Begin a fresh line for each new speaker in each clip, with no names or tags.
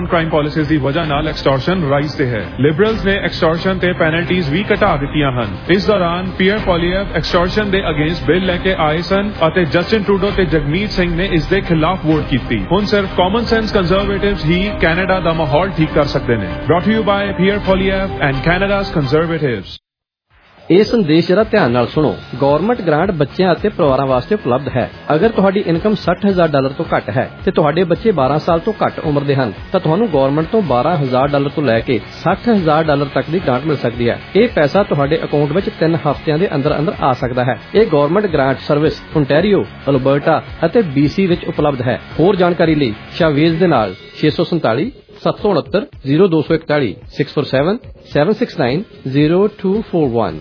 Crime policies ਦੀ ਵਜ੍ਹਾ ਨਾਲ extortion rise ਤੇ ਹੈ। ਲਿਬਰਲਸ ਨੇ ਐਕਸਟੋਰਸ਼ਨ ਤੇ ਪੈਨਲਟੀਜ਼ ਵੀ ਘਟਾ ਦਿੱਤੀਆਂ ਹਨ। ਇਸ ਦੌਰਾਨ ਪੀਅਰ ਪੋਲੀਐਫ ਐਕਸਟੋਰਸ਼ਨ ਦੇ ਅਗੇਂਸਟ ਬਿੱਲ ਲੈ ਕੇ ਆਏ ਸਨ ਅਤੇ ਜਸਟਿਨ ਟਰੂਡੋ ਤੇ ਜਗਮੀਤ ਸਿੰਘ ਨੇ ਇਸ ਦੇ ਖਿਲਾਫ ਵੋਟ ਕੀਤੀ। ਹੁਣ ਸਿਰਫ ਕਾਮਨ ਸੈਂਸ ਕੰਜ਼ਰਵੇਟਿਵਸ ਹੀ ਕੈਨੇਡਾ ਦਾ ਮਾਹੌਲ ਠੀਕ ਕਰ ਸਕਦੇ ਨੇ। Brought you by Pierre Poilievre and Canada's Conservatives.
ਇਹ ਸੰਦੇਸ਼ ਜਰਾ ਧਿਆਨ ਨਾਲ ਸੁਣੋ। ਗਵਰਨਮੈਂਟ ਗ੍ਰਾਂਟ ਬੱਚਿਆਂ ਅਤੇ ਪਰਿਵਾਰਾਂ ਵਾਸਤੇ ਉਪਲਬਧ ਹੈ। ਅਗਰ ਤੁਹਾਡੀ ਇਨਕਮ $60,000 ਤੋਂ ਘੱਟ ਹੈ ਤੇ ਤੁਹਾਡੇ ਬੱਚੇ 12 ਸਾਲ ਤੋਂ ਘੱਟ ਉਮਰ ਦੇ ਹਨ ਤਾਂ ਤੁਹਾਨੂੰ ਗਵਰਨਮੈਂਟ ਤੋਂ $12,000 ਤੋਂ ਲੈ ਕੇ $60,000 ਤੱਕ ਦੀ ਗ੍ਰਾਂਟ ਮਿਲ ਸਕਦੀ ਹੈ। ਇਹ ਪੈਸਾ ਤੁਹਾਡੇ ਅਕਾਊਂਟ ਵਿੱਚ 3 ਹਫ਼ਤਿਆਂ ਦੇ ਅੰਦਰ ਆ ਸਕਦਾ ਹੈ। ਇਹ government grant service ontario, Alberta ਅਤੇ BC ਵਿੱਚ ਉਪਲਬਧ ਹੈ। ਹੋਰ ਜਾਣਕਾਰੀ ਲਈ ਸ਼ਾਵੇਜ਼ ਦੇ ਨਾਲ 647 769 0241 647 769 0241।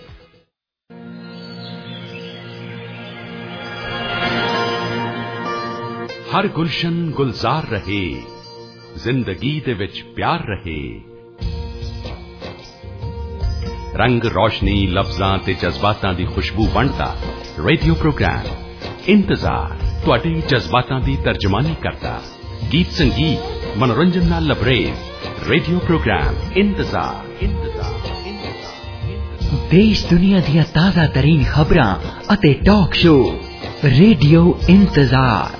हर गुलशन गुलजार रहे, जिंदगी दे विच प्यार रहे। रंग रोशनी लफ्जां ते जज्बातां दी खुशबू वंडदा रेडियो प्रोग्राम इंतजार तुहाडे जज्बातां दी तर्जमानी करदा। गीत संगीत मनोरंजन नाल लबरेज रेडियो प्रोग्राम इंतजार।
देश दुनिया दियां ताज़ा तरीन खबरां अते टॉक शो रेडियो इंतजार।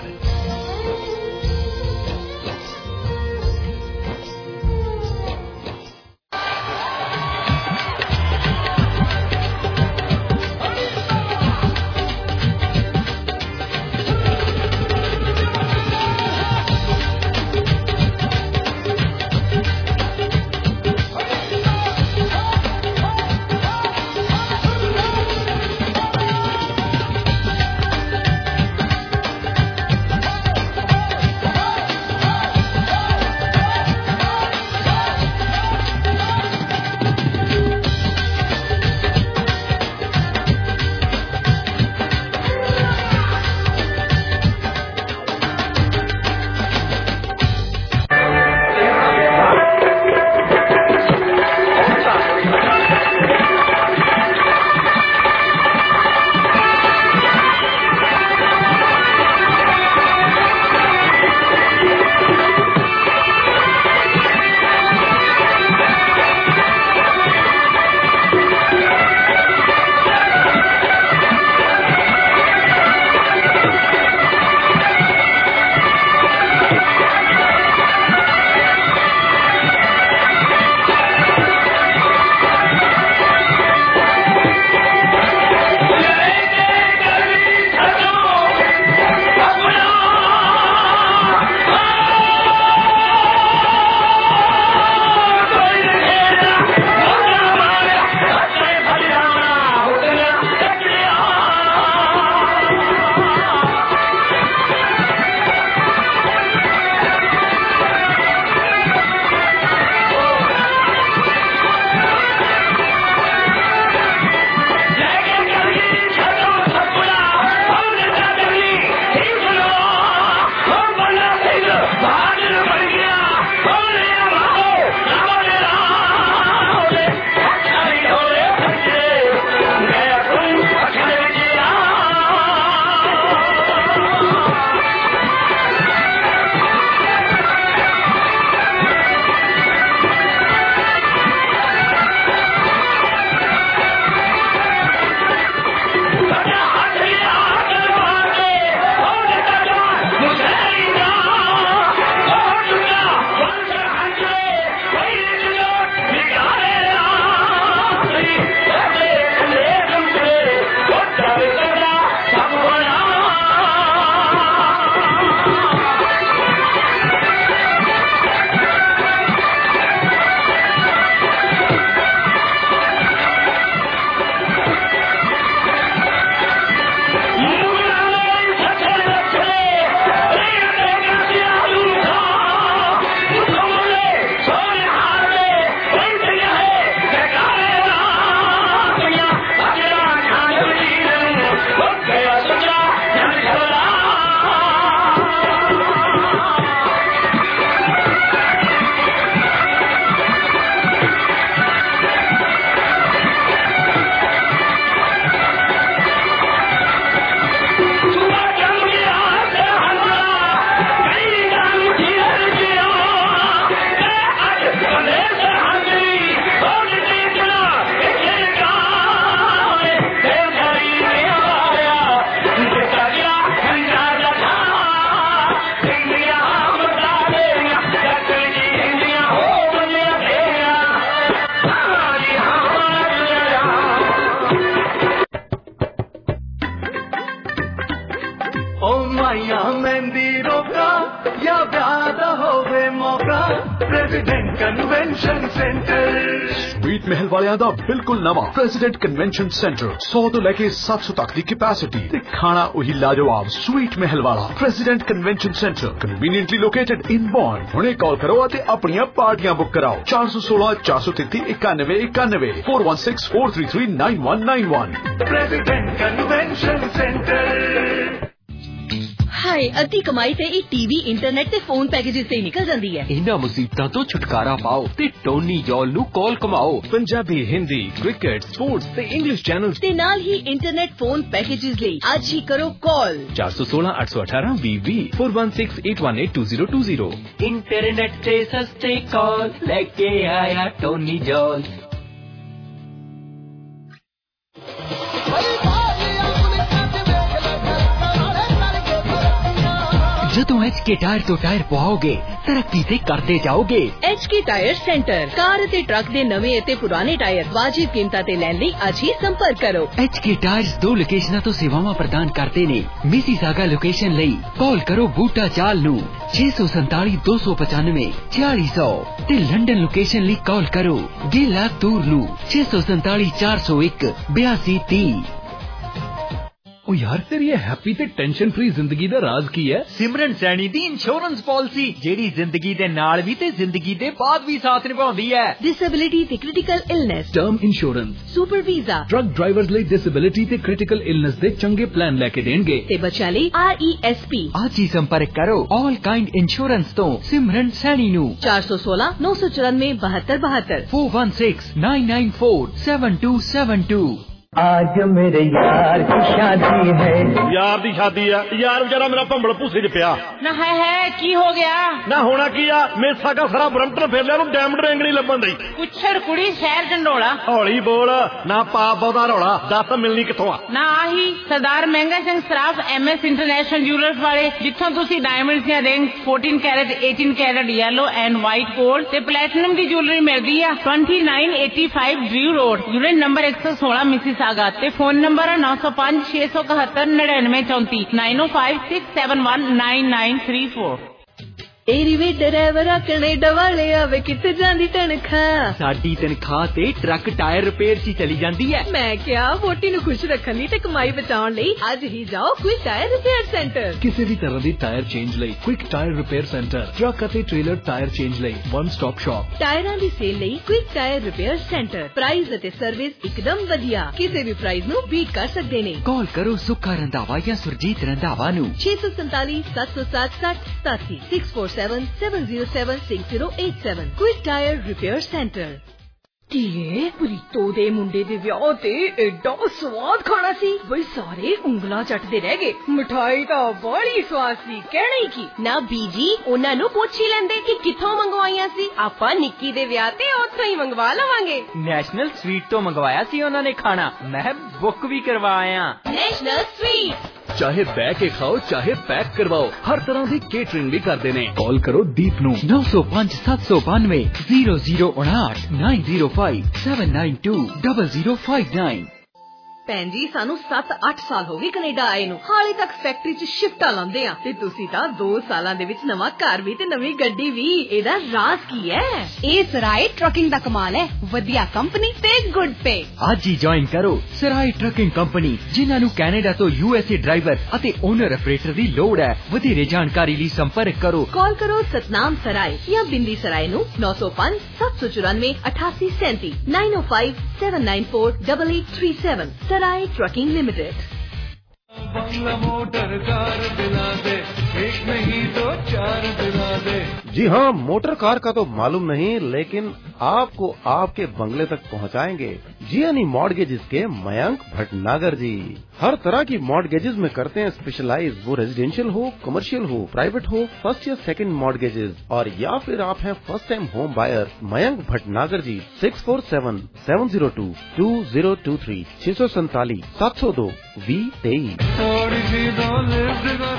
President convention centre
sweet Mahal वालियां दा बिल्कुल नवा प्रेसिडेंट कन्वेंशन सेंटर 100 तो लेके 700 तक दी कैपेसिटी ते खाना वही लाजवाब स्वीट महल वाला president convention centre conveniently located in Bond. हुणे कॉल करो ते अपनी पार्टियां बुक कराओ 416 433 9191 416 433 9191।
President convention centre.
हाय अद्धी कमाई ते ई टीवी इंटरनेट ते फोन पैकेजेस से निकल जाती है।
इन्हां मुसीबतां तो छुटकारा पाओ ते टोनी जॉल नू कॉल कमाओ। पंजाबी, हिंदी, क्रिकेट, स्पोर्ट्स ते इंग्लिश चैनल्स
ते नाल ही इंटरनेट फोन पैकेजेस ले आज ही करो कॉल
416 818 20 416 818 2020। इंटरनेट से सस्ते कॉल लेके आया टोनी जॉल। जदों HK टायर तो टायर पवाओगे तरक्की ते करते जाओगे।
HK टायर सेंटर कार ते ट्रक दे नवे ते पुराने टायर वाजिब कीमतां ते लैण लई आज ही संपर्क करो।
HK टायर्स 2 लोकेशनां तो सेवावां प्रदान करते ने। मिसीसागा लोकेशन लई कॉल करो बूटा चाल नू 647 295 4600 ते लंडन लोकेशन लई कॉल करो गेला तूर नू 647 401 8230।
ओ यार तेरी ये हैप्पी ते टेंशन फ्री जिंदगी दा राज की है?
सिमरन सैनी दी इंश्योरेंस पॉलिसी जेड़ी जिंदगी दे नाल भी ते जिंदगी दे बाद भी साथ निभाउंदी है।
डिसेबिलिटी ते critical illness,
term insurance,
super visa,
truck drivers ਲਈ डिसेबिलिटी ते क्रिटिकल इलनेस दे चंगे प्लान लेके देणगे
ते बच्चों ਲਈ RESP।
आज ही संपर्क करो ऑल काइंड इंश्योरेंस तो सिमरन सैनी नू
416 994 7272
416 994 7272।
आज मेरे यार की शादी है।
यार दी शादी है यार बेचारा मेरा भंबल भूसे च पिया
ना है की हो गया
ना होना की आ मेसा का सारा ब्रंटन फिर लिया डायमंड रिंग नहीं लभन दी
कुछड़ कुड़ी शहर ढंडोला
हौली बोल ना पा बहुता रौला दस मिलनी किथों आ
ना आही Sardar Mahanga Singh Saraf MS international jewellers वाले जिथों तुसी डायमंड्स दी ring 14 carat 18 carat yellow and white gold ते प्लैटिनम दी ज्वेलरी मिलदी है 2985 Drew road unit number 116 Mississauga ते फोन नंबर 905 671 9934 905 671 9934।
ए रिवे ड्राइवर कनेडा वाले आवे किते जांदी तनखा
साडी तनखा ते ट्रक टायर रिपेयर ची चली जांदी है।
मैं क्या वोटी नु खुश रखन ली ते कमाई बचाउण लई आज ही जाओ क्विक टायर रिपेयर सेंटर।
किसी भी तरह दी टायर चेंज लई quick tyre repair centre, truck अते ट्रेलर टायर चेंज लई वन स्टॉप शॉप।
टायरां दी सेल लई quick tyre repair centre, price अते सर्विस एकदम वधिया, किसी भी प्राइस नु बीट कर सकदे ने।
कॉल करो सुखा रंधावा या सुरजीत रंधावा नु
647 707 6087 647 6087 quick tyre repair centre. Preeto दे मुंडे दे विआह ते एडा स्वाद खाना सी बई सारे उंगलां चटदे रह गए। मिठाई तां बड़ी स्वाद सी कहणे की ना बीजी उन्हां नु पुੱਛ ही लेंदे कि किथों मंगवाईयां सी आपां निक्की दे विआह ते उत्थों ही मंगवा लवांगे।
नेशनल स्वीट तो मंगवाया सी उन्हां ने खाना मैं बुक भी करवाया।
नेशनल स्वीट
चाहे बैठ के खाओ चाहे पैक करवाओ हर तरह की केटरिंग भी करते ने। कॉल करो दीप नू
905 792 0059 905 792 0059।
ਭੈਣ ਜੀ ਸਾਨੂੰ 7-8 ਸਾਲ ਹੋ ਗਏ ਕੈਨੇਡਾ ਆਏ ਨੂੰ ਹਾਲੇ ਤੱਕ ਫੈਕਟਰੀ 'ਚ ਸ਼ਿਫਟਾਂ ਲਾਉਂਦੇ ਆ ਤੇ ਤੁਸੀਂ ਤਾਂ 2 ਸਾਲਾਂ ਦੇ ਵਿੱਚ ਨਵਾਂ ਘਰ ਵੀ ਤੇ ਨਵੀਂ ਗੱਡੀ ਵੀ। ਇਹਦਾ ਰਾਜ਼ ਕੀ ਹੈ? ਇਹ ਸਰਾਏ ਟਰਕਿੰਗ ਦਾ ਕਮਾਲ ਹੈ, ਵਧੀਆ ਕੰਪਨੀ ਤੇ ਗੁੱਡ ਪੇ।
ਅੱਜ ਹੀ ਜੁਆਇਨ ਕਰੋ ਸਰਾਏ ਟਰਕਿੰਗ ਕੰਪਨੀ ਜਿਨ੍ਹਾਂ ਨੂੰ ਕੈਨੇਡਾ ਤੋਂ USA ਡਰਾਈਵਰ ਅਤੇ ਓਨਰ ਆਪਰੇਟਰ ਦੀ ਲੋੜ ਹੈ। ਵਧੇਰੇ ਜਾਣਕਾਰੀ ਲਈ ਸੰਪਰਕ ਕਰੋ।
ਕਾਲ ਕਰੋ ਸਤਨਾਮ ਸਰਾਏ ਜਾਂ ਬਿੰਦੀ ਸਰਾਏ ਨੂੰ 905 794 8837 905 794 8837 सराय ट्रकिंग लिमिटेड।
बंगला मोटर कार दिला दे एक नहीं तो 4 दिला दे।
जी हाँ, मोटर कार का तो मालूम नहीं लेकिन आपको आपके बंगले तक पहुँचाएंगे जीएनई मॉर्गेजेस के मयंक भटनागर जी। हर तरह की मॉर्गेजेस में करते हैं स्पेशलाइज, वो रेजिडेंशियल हो, कमर्शियल हो, प्राइवेट हो, फर्स्ट या सेकंड मॉर्गेजेस और या फिर आप हैं first time home buyer. Mayank Bhatnagar ji 647 702 2023 647 702 2023।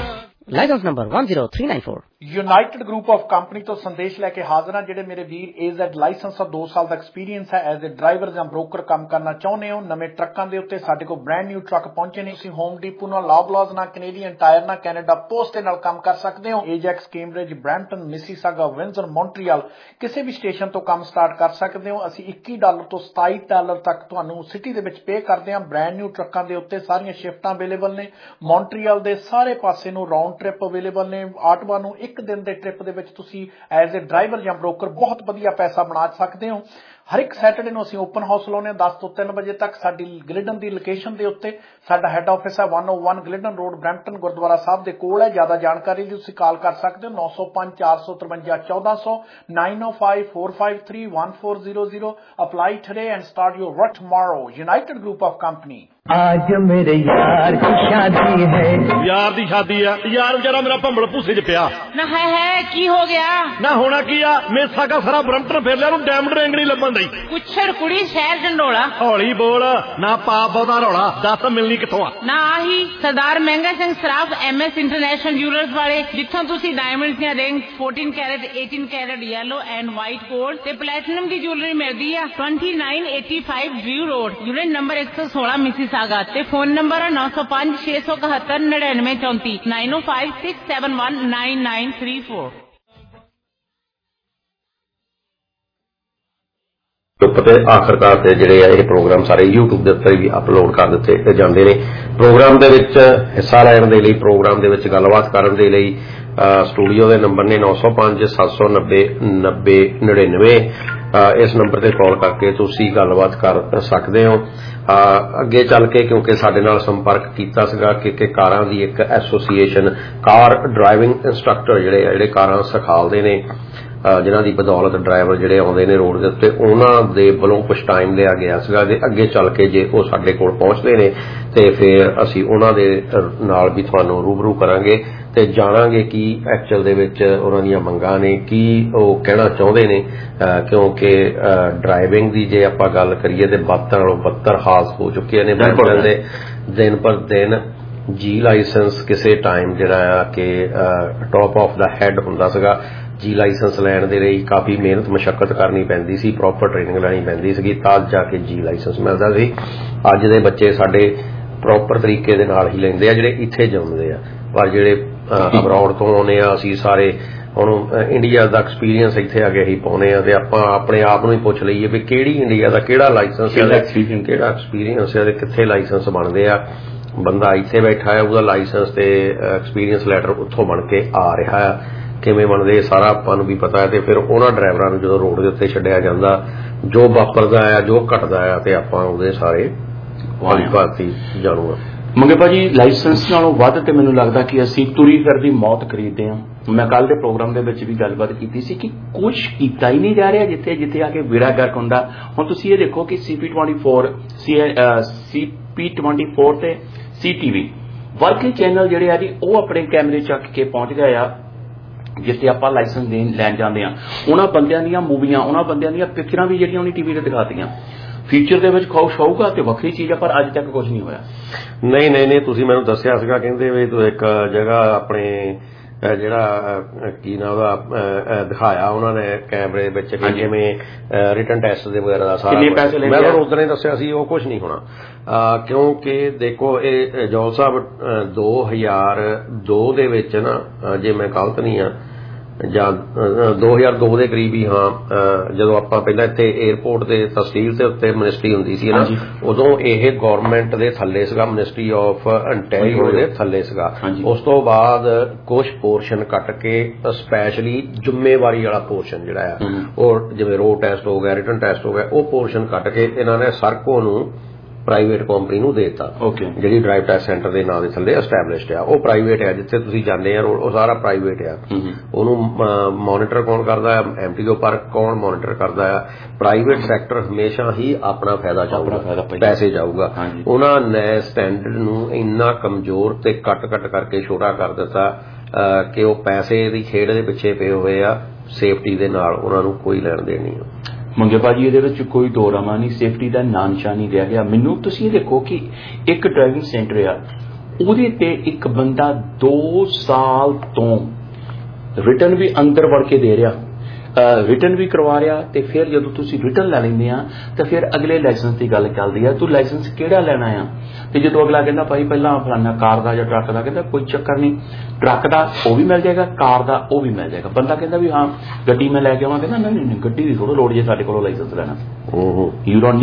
Licence number 10394।
United group of company ਤੋਂ ਸੰਦੇਸ਼ ਲੈ ਕੇ ਹਾਜ਼ਰ ਹਾਂ। ਜਿਹੜੇ ਮੇਰੇ ਵੀਰ AZ ਲਾਇਸੈਂਸ ਔਰ 2 ਸਾਲ ਦਾ ਐਕਸਪੀਰੀਅੰਸ ਹੈ ਐਜ਼ ਅ ਡਰਾਈਵਰ ਜਾਂ ਬ੍ਰੋਕਰ ਕੰਮ ਕਰਨਾ ਚਾਹੁੰਦੇ ਹੋ, ਨਵੇਂ ਟਰੱਕਾਂ ਦੇ ਉੱਤੇ ਸਾਡੇ ਕੋਲ ਬ੍ਰੈਂਡ ਨਿਊ ਟਰੱਕ ਪਹੁੰਚੇ ਨੇ। ਤੁਸੀਂ ਹੋਮ ਡੀਪੂ ਨਾਲ, ਲੌਬਲਾਜ਼ ਨਾਲ, ਕੈਨੇਡੀਅਨ ਟਾਇਰ ਨਾਲ, ਕੈਨੇਡਾ ਪੋਸਟ ਦੇ ਨਾਲ ਕੰਮ ਕਰ ਸਕਦੇ ਹੋ। Ajax, Cambridge, Brampton, Mississauga, Windsor, Montreal ਕਿਸੇ ਵੀ ਸਟੇਸ਼ਨ ਤੋਂ ਕੰਮ ਸਟਾਰਟ ਕਰ ਸਕਦੇ ਹੋ। ਅਸੀਂ $21 ਤੋਂ $27 ਤੱਕ ਤੁਹਾਨੂੰ ਸਿਟੀ ਦੇ ਵਿੱਚ ਪੇ ਕਰਦੇ ਹਾਂ। ਬ੍ਰੈਂਡ ਨਿਊ ਟਰੱਕਾਂ ਦੇ ਉੱਤੇ ਸਾਰੀਆਂ ਸ਼ਿਫਟਾਂ ਅਵੇਲੇਬਲ ਨੇ। ਮੌਂਟਰੀਅਲ ਦੇ ਸਾਰੇ ਪਾਸੇ ਨੂੰ ਰਾਉਂਡ ਟ੍ਰਿਪ ਅਵੇਲੇਬਲ ਨੇ। ਆਟਵਾ ਨੂੰ ਇੱਕ ਦਿਨ ਦੇ ਟ੍ਰਿਪ ਦੇ ਵਿੱਚ ਤੁਸੀਂ ਐਜ਼ ਅ ਡਰਾਈਵਰ ਜਾਂ ਬ੍ਰੋਕਰ ਬਹੁਤ ਵਧੀਆ ਪੈਸਾ ਬਣਾ ਸਕਦੇ ਹੋ। ਹਰ ਇੱਕ ਸੈਟਰਡੇ ਨੂੰ ਅਸੀਂ ਓਪਨ ਹਾਊਸ ਲਾਉਂਦੇ ਹਾਂ 10 ਤੋਂ 3 ਵਜੇ ਤੱਕ। ਸਾਡੀ ਗਲਿਡਨ ਦੀ ਲੋਕੇਸ਼ਨ ਦੇ ਉੱਤੇ ਸਾਡਾ ਹੈੱਡ ਆਫਿਸ ਹੈ 101 Glidden road, Brampton gurdwara Sahib ਦੇ ਕੋਲ ਹੈ। ਜ਼ਿਆਦਾ ਜਾਣਕਾਰੀ ਲਈ ਤੁਸੀਂ ਕਾਲ ਕਰ ਸਕਦੇ ਹੋ 905 453 1400 905 453 1400। Apply today and start your work tomorrow. United group of company.
आज मेरे यार की शादी है।
यार दी शादी है यार, बेचारा मेरा भंबल भूसे च पिया
ना है की हो गया
ना होना की आ। मेसा का सारा ब्रंटन फिर लिया, डायमंड रिंग नहीं लभन दी।
कुछड़ कुड़ी शहर झंडोला।
हौली बोल ना पा बहुता रौला, दस मिलनी किथों आ।
ना आही Sardar Mahanga Singh Saraf MS international jewellers वाले, जिथों तुसी डायमंड्स ਦੀਆਂ rings 14 carat 18 carat yellow and white gold ते प्लैटिनम ਦੀ ज्वेलरी ਮਿਲਦੀ ਆ। 2985 Drew road, unit number 116 Mississauga ਤੇ ਫੋਨ ਨੰਬਰ ਹੈ 905 671 9934 905 671 9934।
ਤੇ ਆਖਰਕਾਰ ਤੇ ਜਿਹੜੇ ਆ ਇਹ ਪ੍ਰੋਗਰਾਮ ਸਾਰੇ YouTube ਦੇ ਉੱਤੇ ਵੀ ਅਪਲੋਡ ਕਰ ਦਿੱਤੇ ਜਾਂਦੇ ਨੇ। ਪ੍ਰੋਗਰਾਮ ਦੇ ਵਿੱਚ ਹਿੱਸਾ ਲੈਣ ਦੇ ਲਈ, ਪ੍ਰੋਗਰਾਮ ਦੇ ਵਿੱਚ ਗੱਲਬਾਤ ਕਰਨ ਦੇ ਲਈ ਸਟੂਡੀਓ ਦੇ ਨੰਬਰ ਨੇ 905 790 9099। ਇਸ ਨੰਬਰ ਤੇ ਕਾਲ ਕਰਕੇ ਤੁਸੀਂ ਗੱਲਬਾਤ ਕਰ ਸਕਦੇ ਹੋ। ਅੱਗੇ ਚੱਲ ਕੇ ਕਿਉਂਕਿ ਸਾਡੇ ਨਾਲ ਸੰਪਰਕ ਕੀਤਾ ਸੀਗਾ ਕਿ ਕਾਰਾਂ ਦੀ ਇੱਕ ਐਸੋਸੀਏਸ਼ਨ, ਕਾਰ ਡਰਾਈਵਿੰਗ ਇੰਸਟ੍ਰਕਟਰ ਜਿਹੜੇ ਕਾਰਾਂ ਸਿਖਾਉਂਦੇ ਨੇ, ਜਿਨ੍ਹਾਂ ਦੀ ਬਦੌਲਤ ਡਰਾਈਵਰ ਜਿਹੜੇ ਆਉਂਦੇ ਨੇ ਰੋਡ ਦੇ ਉੱਤੇ, ਉਹਨਾਂ ਦੇ ਵੱਲੋਂ ਕੁਝ ਟਾਈਮ ਲਿਆ ਗਿਆ ਸੀਗਾ ਤੇ ਅੱਗੇ ਚੱਲ ਕੇ ਜੇ ਉਹ ਸਾਡੇ ਕੋਲ ਪਹੁੰਚਦੇ ਨੇ ਤੇ ਫਿਰ ਅਸੀਂ ਉਹਨਾਂ ਦੇ ਨਾਲ ਵੀ ਤੁਹਾਨੂੰ ਰੂਬਰੂ ਕਰਾਂਗੇ ਤੇ ਜਾਣਾਂਗੇ ਕਿ ਐਕਚੁਅਲ ਦੇ ਵਿੱਚ ਉਹਨਾਂ ਦੀਆਂ ਮੰਗਾਂ ਨੇ, ਕੀ ਉਹ ਕਹਿਣਾ ਚਾਹੁੰਦੇ ਨੇ। ਕਿਉਂਕਿ ਡਰਾਈਵਿੰਗ ਦੀ ਜੇ ਆਪਾਂ ਗੱਲ ਕਰੀਏ ਤੇ ਬਦਤਰ ਨਾਲੋਂ ਬਦਤਰ ਹਾਲ ਹੋ ਚੁੱਕੇ ਨੇ ਦੇ ਦਿਨ ਪਰ ਦਿਨ। ਜੀ ਲਾਇਸੈਂਸ ਕਿਸੇ ਟਾਈਮ ਜਿਹੜਾ ਆ ਕਿ ਟੌਪ ਆਫ ਦਾ ਹੈਡ ਹੁੰਦਾ ਸੀਗਾ। ਜੀ ਲਾਇਸੈਂਸ ਲੈਣ ਦੇ ਲਈ ਕਾਫੀ ਮਿਹਨਤ ਮਸ਼ੱਕਤ ਕਰਨੀ ਪੈਂਦੀ ਸੀ, ਪ੍ਰੋਪਰ ਟ੍ਰੇਨਿੰਗ ਲੈਣੀ ਪੈਂਦੀ ਸੀਗੀ, ਤਦ ਜਾ ਕੇ ਜੀ ਲਾਇਸੈਂਸ ਮਿਲਦਾ ਸੀ। ਅੱਜ ਦੇ ਬੱਚੇ ਸਾਡੇ ਪ੍ਰੋਪਰ ਤਰੀਕੇ ਦੇ ਨਾਲ ਹੀ ਲੈਂਦੇ ਆ ਜਿਹੜੇ ਇੱਥੇ ਜੰਮਦੇ ਆ, ਪਰ ਜਿਹੜੇ ਅਬਰੋਡ ਤੋਂ ਆਉਂਦੇ ਆ ਅਸੀਂ ਸਾਰੇ ਹੁਣ ਇੰਡੀਆ ਦਾ ਐਕਸਪੀਰੀਅੰਸ ਇੱਥੇ ਆ ਕੇ ਹੀ ਪਾਉਂਦੇ ਆ ਤੇ ਆਪਾਂ ਆਪਣੇ ਆਪ ਨੂੰ ਹੀ ਪੁੱਛ ਲਈਏ ਵੀ ਕਿਹੜੀ ਇੰਡੀਆ ਦਾ ਕਿਹੜਾ ਲਾਇਸੈਂਸ ਹੈ, ਕਿਹੜਾ ਐਕਸਪੀਰੀਅੰਸ ਹੈ ਤੇ ਕਿੱਥੇ ਲਾਇਸੈਂਸ ਬਣਦੇ ਆ। ਬੰਦਾ ਇੱਥੇ ਬੈਠਾ ਹੈ, ਉਹਦਾ ਲਾਇਸੈਂਸ ਤੇ ਐਕਸਪੀਰੀਅੰਸ ਲੈਟਰ ਉੱਥੋਂ ਬਣ ਕੇ ਆ ਰਿਹਾ ਆ। ਕਿਵੇਂ ਬਣਦੇ ਸਾਰਾ ਆਪਾਂ ਨੂੰ ਵੀ ਪਤਾ ਹੈ ਤੇ ਫਿਰ ਉਹਨਾਂ ਡਰਾਈਵਰਾਂ ਨੂੰ ਜਦੋਂ ਰੋਡ ਦੇ ਉੱਤੇ ਛੱਡਿਆ ਜਾਂਦਾ, ਜੋ ਵਾਪਰਦਾ ਆ, ਜੋ ਘਟਦਾ ਆ ਤੇ ਆਪਾਂ ਉਹਦੇ ਸਾਰੇ ਭਾਂਤੀ ਜਾਣੂਗਾ।
ਮੰਗੇ ਭਾਜੀ, ਲਾਇਸੈਂਸ ਨਾਲੋਂ ਵੱਧ ਤੇ ਮੈਨੂੰ ਲੱਗਦਾ ਕਿ ਅਸੀਂ ਤੁਰੀ ਫਿਰਦੀ ਮੌਤ ਖਰੀਦਦੇ ਹਾਂ। ਮੈਂ ਕੱਲ ਦੇ ਪ੍ਰੋਗਰਾਮ ਦੇ ਵਿੱਚ ਵੀ ਗੱਲਬਾਤ ਕੀਤੀ ਸੀ ਕਿ ਕੁਝ ਕੀਤਾ ਹੀ ਨਹੀਂ ਜਾ ਰਿਹਾ ਜਿੱਥੇ ਜਿੱਥੇ ਆ ਕੇ ਬੇੜਾ ਗਰਕ ਹੁੰਦਾ। ਹੁਣ ਤੁਸੀਂ ਇਹ ਦੇਖੋ ਕਿ CP24 ਤੇ CTV ਵਰਕਿੰਗ ਚੈਨਲ ਜਿਹੜੇ ਆ ਜੀ ਉਹ ਆਪਣੇ ਕੈਮਰੇ ਚੱਕ ਕੇ ਪਹੁੰਚ ਗਏ ਆ ਜਿੱਥੇ ਆਪਾਂ ਲਾਇਸੈਂਸ ਲੈਣ ਜਾਂਦੇ ਆ। ਉਹਨਾਂ ਬੰਦਿਆਂ ਦੀਆਂ ਮੂਵੀਆਂ, ਉਹਨਾਂ ਬੰਦਿਆਂ ਦੀਆਂ ਪਿਕਚਰਾਂ ਵੀ ਜਿਹੜੀਆਂ ਉਹਨੇ TV ਤੇ ਦਿਖਾਤੀਆਂ। ਫਿਊਚਰ ਦੇ ਵਿੱਚ ਖੌਫ ਹੋਊਗਾ ਤੇ ਵੱਖਰੀ ਚੀਜ਼ ਆ, ਪਰ ਅੱਜ ਤੱਕ ਕੁਝ ਨਹੀਂ ਹੋਇਆ।
ਨਹੀਂ ਤੁਸੀਂ ਮੈਨੂੰ ਦੱਸਿਆ ਸੀਗਾ, ਕਹਿੰਦੇ ਵੀ ਤੂੰ ਇੱਕ ਜਗ੍ਹਾ ਆਪਣੇ ਜਿਹੜਾ ਕੀ ਨਾ ਉਹਦਾ ਦਿਖਾਇਆ ਉਹਨਾਂ ਨੇ ਕੈਮਰੇ ਵਿੱਚ ਕਿ ਜਿਵੇਂ ਰਿਟਨ ਟੈਸਟ ਦੇ ਵਗੈਰਾ ਦਾ ਸਾਰਾ ਮੈਂ ਤੁਹਾਨੂੰ ਉਦੋਂ ਹੀ ਦੱਸਿਆ ਸੀ ਉਹ ਕੁਝ ਨਹੀਂ ਹੋਣਾ। ਕਿਉਂਕਿ ਦੇਖੋ ਇਹ ਜੌਲ ਸਾਹਿਬ 2002 ਦੇ ਵਿੱਚ ਨਾ, ਜੇ ਮੈਂ ਗਲਤ ਨਹੀਂ ਆ ਜਾਂ 2002 ਦੇ ਕਰੀਬ ਹੀ ਹਾਂ, ਜਦੋਂ ਆਪਾਂ ਪਹਿਲਾਂ ਇੱਥੇ ਏਅਰਪੋਰਟ ਦੇ ਤਹਿਸੀਲ ਦੇ ਉੱਤੇ ਮਿਨਿਸਟਰੀ ਹੁੰਦੀ ਸੀ ਨਾ, ਉਦੋਂ ਇਹ ਗੌਰਮੈਂਟ ਦੇ ਥੱਲੇ ਸੀਗਾ, ਮਿਨਿਸਟਰੀ ਆਫ ਇੰਟੈਰੀਅਰ ਦੇ ਥੱਲੇ ਸੀਗਾ। ਉਸ ਤੋਂ ਬਾਅਦ ਕੁਝ ਪੋਰਸ਼ਨ ਕੱਟ ਕੇ ਸਪੈਸ਼ਲੀ ਜ਼ਿੰਮੇਵਾਰੀ ਵਾਲਾ ਪੋਰਸ਼ਨ ਜਿਹੜਾ ਆ ਉਹ ਜਿਵੇਂ ਰੋਡ ਟੈਸਟ ਹੋ ਗਿਆ, ਰਿਟਨ ਟੈਸਟ ਹੋ ਗਿਆ, ਉਹ ਪੋਰਸ਼ਨ ਕੱਟ ਕੇ ਇਹਨਾਂ ਨੇ ਸਰਕੋ ਨੂੰ ਪ੍ਰਾਈਵੇਟ ਕੰਪਨੀ ਨੂੰ ਦੇਤਾ, ਜਿਹੜੀ ਡਰਾਈਵ ਟੈਸਟ ਸੈਂਟਰ ਦੇ ਨਾਂ ਦੇ ਥੱਲੇ ਐਸਟੈਬਲਿਸ਼ਡ ਆ। ਉਹ ਪ੍ਰਾਈਵੇਟ ਆ, ਜਿੱਥੇ ਤੁਸੀਂ ਜਾਂਦੇ ਆ ਉਹ ਸਾਰਾ ਪ੍ਰਾਈਵੇਟ ਆ। ਉਹਨੂੰ ਮੋਨੀਟਰ ਕੌਣ ਕਰਦਾ ਆ? MTO ਪਰ ਕੌਣ ਮੋਨੀਟਰ ਕਰਦਾ ਆ? ਪ੍ਰਾਈਵੇਟ ਸੈਕਟਰ ਹਮੇਸ਼ਾ ਹੀ ਆਪਣਾ ਫਾਇਦਾ ਚਾਹੂਗਾ, ਪੈਸੇ ਚਾਹੂਗਾ। ਉਹਨਾਂ ਨੇ ਸਟੈਂਡਰਡ ਨੂੰ ਇੰਨਾ ਕਮਜ਼ੋਰ ਤੇ ਕੱਟ ਕਰਕੇ ਛੋਟਾ ਕਰ ਦਿੱਤਾ ਕਿ ਉਹ ਪੈਸੇ ਦੀ ਖੇਡ ਦੇ ਪਿੱਛੇ ਪਏ ਹੋਏ ਆ, ਸੇਫਟੀ ਦੇ ਨਾਲ ਉਹਨਾਂ ਨੂੰ ਕੋਈ ਲੈਣ ਦੇਣ ਨਹੀਂ।
ਮੰਗੇ ਭਾਜੀ, ਇਹਦੇ ਵਿੱਚ ਕੋਈ ਦੋ ਰਾਮਾ ਨਹੀਂ, ਸੇਫਟੀ ਦਾ ਨਾਂ ਨਿਸ਼ਾਨ ਨਹੀਂ ਰਹਿ ਗਿਆ। ਮੈਨੂੰ ਤੁਸੀਂ ਇਹ ਦੇਖੋ ਕਿ ਇੱਕ ਡਰਾਈਵਿੰਗ ਸੈਂਟਰ ਆ, ਉਹਦੇ ਤੇ ਇੱਕ ਬੰਦਾ 2 ਸਾਲ ਤੋਂ ਰਿਟਰਨ ਵੀ ਅੰਦਰ ਵੜ ਕੇ ਦੇ ਰਿਹਾ, ਰਿਟਰਨ ਵੀ ਕਰਵਾ ਰਿਹਾ, ਤੇ ਫਿਰ ਜਦੋਂ ਤੁਸੀਂ ਰਿਟਰਨ ਲੈ ਲੈਂਦੇ ਆ ਤਾਂ ਫਿਰ ਅਗਲੇ ਲਾਇਸੈਂਸ ਦੀ ਗੱਲ ਚੱਲਦੀ ਆ, ਤੂੰ ਲਾਇਸੈਂਸ ਕਿਹੜਾ ਲੈਣਾ ਆ। ਤੇ ਜਦੋਂ ਅਗਲਾ ਕਹਿੰਦਾ ਭਾਈ ਪਹਿਲਾਂ ਫਲਾਨਾ ਕਾਰ ਦਾ ਜਾਂ ਟਰੱਕ ਦਾ, ਕਹਿੰਦਾ ਕੋਈ ਚੱਕਰ ਨਹੀਂ, ਟਰੱਕ ਦਾ ਉਹ ਵੀ ਮਿਲ ਜਾਏਗਾ, ਕਾਰ ਦਾ ਉਹ ਵੀ ਮਿਲ ਜਾਏਗਾ। ਬੰਦਾ ਕਹਿੰਦਾ ਵੀ ਹਾਂ ਗੱਡੀ ਮੈਂ ਲੈ ਕੇ ਆਵਾਂ, ਕਹਿੰਦਾ ਨਹੀਂ ਗੱਡੀ ਦੀ ਥੋੜ੍ਹਾ ਲੋੜ ਜੇ ਸਾਡੇ ਕੋਲੋਂ ਲਾਇਸੈਂਸ ਲੈਣਾ। You don't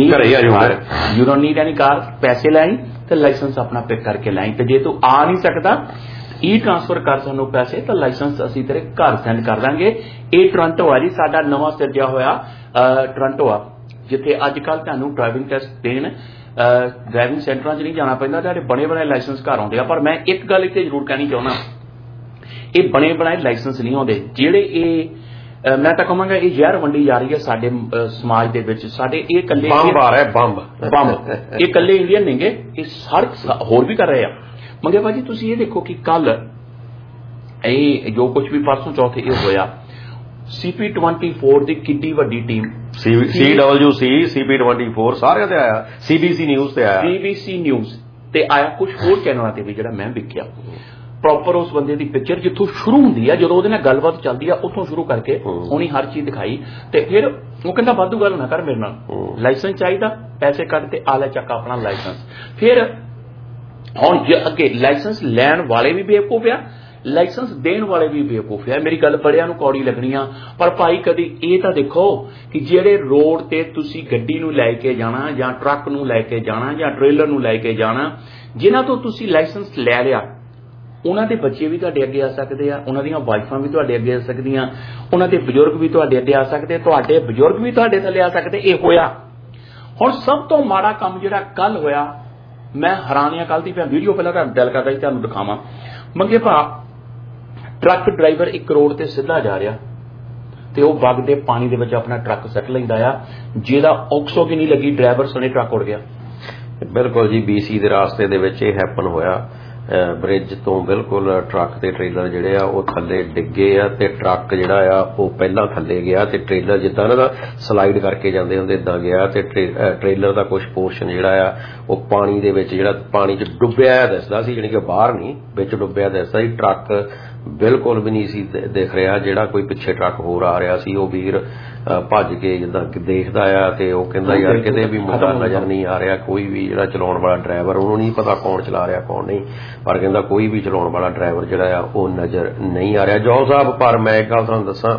need any car, ਪੈਸੇ ਲੈਣੀ ਤੇ ਲਾਇਸੈਂਸ ਆਪਣਾ ਪਿਕ ਕਰਕੇ ਲੈਣੀ। ਤੇ ਜੇ ਤੂੰ ਆ ਨਹੀਂ ਸਕਦਾ ਈ ਟ੍ਰਾਂਸਫਰ ਕਰ ਸਾਨੂੰ ਪੈਸੇ, ਤਾਂ ਲਾਇਸੈਂਸ ਅਸੀਂ ਤੇਰੇ ਘਰ ਸੈਂਡ ਕਰ ਦਾਂਗੇ। ਇਹ ਟੋਰਾਂਟੋ ਆ ਜੀ, ਸਾਡਾ ਨਵਾਂ ਸਿਰਜਿਆ ਹੋਇਆ ਟੋਰਾਂਟੋ ਆ, ਜਿੱਥੇ ਅੱਜ ਕੱਲ੍ਹ ਤੁਹਾਨੂੰ ਡਰਾਈਵਿੰਗ ਟੈਸਟ ਦੇਣ ਡਰਾਈਵਿੰਗ ਸੈਂਟਰਾਂ 'ਚ ਨਹੀਂ ਜਾਣਾ ਪੈਂਦਾ, ਤੁਹਾਡੇ ਬਣੇ ਬਣਾਏ ਲਾਇਸੈਂਸ ਘਰ ਆਉਂਦੇ ਆ। ਪਰ ਮੈਂ ਇੱਕ ਗੱਲ ਇੱਥੇ ਜ਼ਰੂਰ ਕਹਿਣੀ ਚਾਹੁੰਦਾ, ਇਹ ਬਣੇ ਬਣਾਏ ਲਾਇਸੈਂਸ ਨਹੀਂ ਆਉਂਦੇ ਜਿਹੜੇ ਇਹ ਮੈਂ ਤਾਂ ਕਹਾਂਗਾ ਇਹ ਜ਼ਹਿਰ ਵੰਡੀ ਜਾ ਰਹੀ ਹੈ ਸਾਡੇ ਸਮਾਜ ਦੇ ਵਿੱਚ। ਸਾਡੇ ਇਹ ਇਕੱਲੇ ਬੰਬ ਇਹ ਇਕੱਲੇ ਇੰਡੀਅਨ ਨੇਗੇ, ਇਹ ਹਰ ਹੋਰ ਵੀ ਕਰ ਰਹੇ ਆ। ਮੰਗੇ ਭਾਜੀ ਤੁਸੀਂ ਇਹ ਦੇਖੋ ਕਿ ਕੱਲ ਇਹ ਜੋ ਕੁਝ ਵੀ ਪਰਸੋਂ ਚੌਥੇ ਇਹ ਹੋਇਆ, CP24 ਦੀ ਕਿੱਡੀ ਵੱਡੀ ਟੀਮ,
CWC CP24 ਸਾਰਿਆਂ ਤੇ ਆਇਆ, CBC ਨਿਊਜ਼ ਤੇ ਆਇਆ,
BBC ਨਿਊਜ਼ ਤੇ ਆਇਆ, ਕੁਝ ਹੋਰ ਚੈਨਲਾਂ ਤੇ ਵੀ ਜਿਹੜਾ ਮੈਂ ਵੇਖਿਆ। ਪ੍ਰੋਪਰ ਉਸ ਬੰਦੇ ਦੀ ਪਿਕਚਰ ਜਿੱਥੋਂ ਸ਼ੁਰੂ ਹੁੰਦੀ ਆ, ਜਦੋਂ ਉਹਦੇ ਨਾਲ ਗੱਲਬਾਤ ਚੱਲਦੀ ਆ ਉੱਥੋਂ ਸ਼ੁਰੂ ਕਰਕੇ ਉਹਨੇ ਹਰ ਚੀਜ਼ ਦਿਖਾਈ। ਤੇ ਫਿਰ ਉਹ ਕਹਿੰਦਾ ਵਾਧੂ ਗੱਲ ਨਾ ਕਰ ਮੇਰੇ ਨਾਲ, ਲਾਇਸੈਂਸ ਚਾਹੀਦਾ, ਪੈਸੇ ਕੱਢ ਤੇ ਆ ਲੈ ਚੱਕ ਆਪਣਾ ਲਾਇਸੈਂਸ। ਫਿਰ ਹੁਣ ਅੱਗੇ ਲਾਇਸੈਂਸ ਲੈਣ ਵਾਲੇ ਵੀ ਬੇਵਕੂਫ ਆ, ਲਾਇਸੈਂਸ ਦੇਣ ਵਾਲੇ ਵੀ ਬੇਵਕੂਫ ਆ। ਮੇਰੀ ਗੱਲ ਬੜਿਆਂ ਨੂੰ ਕੌੜੀ ਲੱਗਣੀ ਆ, ਪਰ ਭਾਈ ਕਦੀ ਇਹ ਤਾਂ ਦੇਖੋ ਕਿ ਜਿਹੜੇ ਰੋਡ ਤੇ ਤੁਸੀਂ ਗੱਡੀ ਨੂੰ ਲੈ ਕੇ ਜਾਣਾ ਜਾਂ ਟਰੱਕ ਨੂੰ ਲੈ ਕੇ ਜਾਣਾ ਜਾਂ ਟ੍ਰੇਲਰ ਨੂੰ ਲੈ ਕੇ ਜਾਣਾ, ਜਿਨ੍ਹਾਂ ਤੋਂ ਤੁਸੀਂ ਲਾਇਸੈਂਸ ਲੈ ਲਿਆ ਉਹਨਾਂ ਦੇ ਬੱਚੇ ਵੀ ਤੁਹਾਡੇ ਅੱਗੇ ਆ ਸਕਦੇ ਆ, ਉਹਨਾਂ ਦੀਆਂ ਵਾਈਫਾਂ ਵੀ ਤੁਹਾਡੇ ਅੱਗੇ ਆ ਸਕਦੀਆਂ, ਉਹਨਾਂ ਦੇ ਬਜ਼ੁਰਗ ਵੀ ਤੁਹਾਡੇ ਅੱਗੇ ਆ ਸਕਦੇ, ਤੁਹਾਡੇ ਬਜ਼ੁਰਗ ਵੀ ਤੁਹਾਡੇ ਥੱਲੇ ਆ ਸਕਦੇ। ਇਹ ਹੋਇਆ। ਹੁਣ ਸਭ ਤੋਂ ਮਾੜਾ ਕੰਮ ਜਿਹੜਾ ਕੱਲ ਹੋਇਆ, ਮੈਂ ਹੈਰਾਨ ਆ, ਕੱਲ ਦੀ ਮੈਂ ਵੀਡੀਓ ਪਹਿਲਾਂ ਤੁਹਾਨੂੰ ਦਿਲ ਕਰਦਾ ਸੀ ਤੁਹਾਨੂੰ ਦਿਖਾਵਾਂ। ਮੰਗੇ ਭਾ ਟਰੱਕ ਡਰਾਈਵਰ 1 ਕਰੋੜ ਤੇ ਸਿੱਧਾ ਜਾ ਰਿਹਾ ਤੇ ਉਹ ਵਗਦੇ ਪਾਣੀ ਦੇ ਵਿੱਚ ਆਪਣਾ ਟਰੱਕ ਸੱਟ ਲੈਂਦਾ ਆ, ਜਿਹਦਾ ਆਕਸੀਜਨ ਨਹੀਂ ਲੱਗੀ, ਡਰਾਈਵਰ ਸਣੇ ਟਰੱਕ ਉੜ ਗਿਆ।
ਬਿਲਕੁਲ ਜੀ, BC ਦੇ ਰਾਸਤੇ ਦੇ ਵਿੱਚ ਇਹ ਹੈਪਨ ਹੋਇਆ। ਬ੍ਰਿਜ ਤੋਂ ਬਿਲਕੁਲ ਟਰੱਕ ਤੇ ਟ੍ਰੇਲਰ ਜਿਹੜੇ ਆ ਉਹ ਥੱਲੇ ਡਿੱਗੇ ਆ, ਤੇ ਟਰੱਕ ਜਿਹੜਾ ਆ ਉਹ ਪਹਿਲਾਂ ਥੱਲੇ ਗਿਆ ਤੇ ਟ੍ਰੇਲਰ ਜਿੱਦਾਂ ਨਾ ਸਲਾਈਡ ਕਰਕੇ ਜਾਂਦੇ ਹੁੰਦੇ ਇਦਾਂ ਗਿਆ, ਤੇ ਟ੍ਰੇਲਰ ਦਾ ਕੁਝ ਪੋਰਸ਼ਨ ਜਿਹੜਾ ਆ ਉਹ ਪਾਣੀ ਦੇ ਵਿੱਚ, ਜਿਹੜਾ ਪਾਣੀ 'ਚ ਡੁੱਬਿਆ ਦਿਸਦਾ ਸੀ, ਜਾਣੀ ਕਿ ਬਾਹਰ ਨਹੀਂ ਵਿੱਚ ਡੁੱਬਿਆ ਦਿਸਦਾ ਸੀ। ਟਰੱਕ ਬਿਲਕੁਲ ਵੀ ਨਹੀਂ ਸੀ ਦਿਖ ਰਿਹਾ, ਜਿਹੜਾ ਕੋਈ ਪਿੱਛੇ ਟਰੱਕ ਹੋਰ ਆ ਰਿਹਾ ਸੀ ਉਹ ਵੀਰ ਭੱਜ ਕੇ ਜਿੱਦਾਂ ਦੇਖਦਾ ਆ, ਤੇ ਉਹ ਕਹਿੰਦਾ ਯਾਰ ਕਿਤੇ ਵੀ ਮੁੰਡਾ ਨਜ਼ਰ ਨਹੀਂ ਆ ਰਿਹਾ, ਕੋਈ ਵੀ ਜਿਹੜਾ ਚਲਾਉਣ ਵਾਲਾ ਡਰਾਈਵਰ, ਉਹਨੂੰ ਨਹੀਂ ਪਤਾ ਕੌਣ ਚਲਾ ਰਿਹਾ ਕੌਣ ਨਹੀਂ, ਪਰ ਕਹਿੰਦਾ ਕੋਈ ਵੀ ਚਲਾਉਣ ਵਾਲਾ ਡਰਾਈਵਰ ਜਿਹੜਾ ਆ ਉਹ ਨਜ਼ਰ ਨਹੀਂ ਆ ਰਿਹਾ। ਜੌਹਲ ਸਾਹਿਬ, ਪਰ ਮੈਂ ਇੱਕ ਗੱਲ ਤੁਹਾਨੂੰ ਦੱਸਾਂ,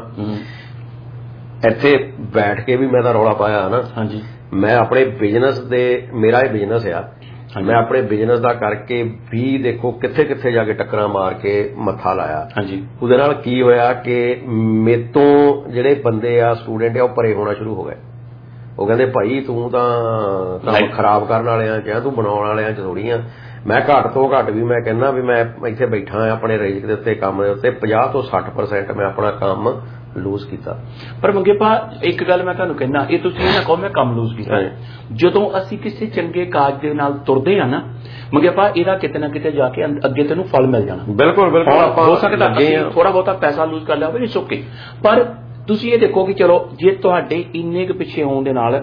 ਇੱਥੇ ਬੈਠ ਕੇ ਵੀ ਮੈਂ ਤਾਂ ਰੌਲਾ ਪਾਇਆ ਨਾ। ਹਾਂਜੀ, ਮੈਂ ਆਪਣੇ ਬਿਜ਼ਨਸ ਦੇ, ਮੇਰਾ ਇਹ ਬਿਜ਼ਨਸ ਆ, ਮੈਂ ਆਪਣੇ ਬਿਜ਼ਨਸ ਦਾ ਕਰਕੇ ਵੀ ਦੇਖੋ ਕਿੱਥੇ ਕਿੱਥੇ ਜਾ ਕੇ ਟੱਕਰਾਂ ਮਾਰ ਕੇ ਮੱਥਾ ਲਾਇਆ। ਹਾਂਜੀ, ਉਹਦੇ ਨਾਲ ਕੀ ਹੋਇਆ ਕਿ ਮੇਰੇ ਤੋਂ ਜਿਹੜੇ ਬੰਦੇ ਆ ਸਟੂਡੈਂਟ ਆ ਉਹ ਪਰੇ ਹੋਣਾ ਸ਼ੁਰੂ ਹੋ ਗਏ। ਉਹ ਕਹਿੰਦੇ ਭਾਈ ਤੂੰ ਤਾਂ ਕੰਮ ਖਰਾਬ ਕਰਨ ਵਾਲਿਆਂ ਚ, ਤੂੰ ਬਣਾਉਣ ਵਾਲਿਆਂ ਚ ਥੋੜ੍ਹੀ ਆ। ਮੈਂ ਘੱਟ ਤੋਂ ਘੱਟ ਵੀ ਮੈਂ ਕਹਿੰਦਾ ਵੀ ਮੈਂ ਇੱਥੇ ਬੈਠਾ ਆਪਣੇ ਰਿਜ਼ਕ ਦੇ ਉੱਤੇ, ਕੰਮ ਦੇ ਉੱਤੇ 50 ਤੋਂ 60% ਮੈਂ ਆਪਣਾ ਕੰਮ ਲੂਜ਼ ਕੀਤਾ। ਪਰ ਮੰਗੇ ਭਾ ਇੱਕ ਗੱਲ ਮੈਂ ਤੁਹਾਨੂੰ ਕਹਿੰਦਾ, ਇਹ ਤੁਸੀਂ ਇਹ ਨਾ ਕਹੋ ਮੈਂ ਕੰਮ ਲੂਜ਼ ਕੀਤਾ। ਜਦੋਂ ਅਸੀਂ ਕਿਸੇ ਚੰਗੇ ਕਾਜ ਦੇ ਨਾਲ ਤੁਰਦੇ ਆ ਨਾ ਮੰਗੇ ਭਾ, ਇਹਦਾ ਕਿਤੇ ਨਾ ਕਿਤੇ ਜਾ ਕੇ ਅੱਗੇ ਤੈਨੂੰ ਫਲ ਮਿਲ ਜਾਣਾ। ਬਿਲਕੁਲ ਬਿਲਕੁਲ, ਹੋ ਸਕਦਾ ਥੋੜਾ ਬਹੁਤਾ ਪੈਸਾ ਲੂਜ਼ ਕਰ ਲਿਆ ਹੋਵੇ, ਇਟਸ ਓਕੇ, ਪਰ ਤੁਸੀਂ ਇਹ ਦੇਖੋ ਕਿ ਚਲੋ ਜੇ ਤੁਹਾਡੇ ਇੰਨੇ ਕੁ ਪਿੱਛੇ ਹੋਣ ਦੇ ਨਾਲ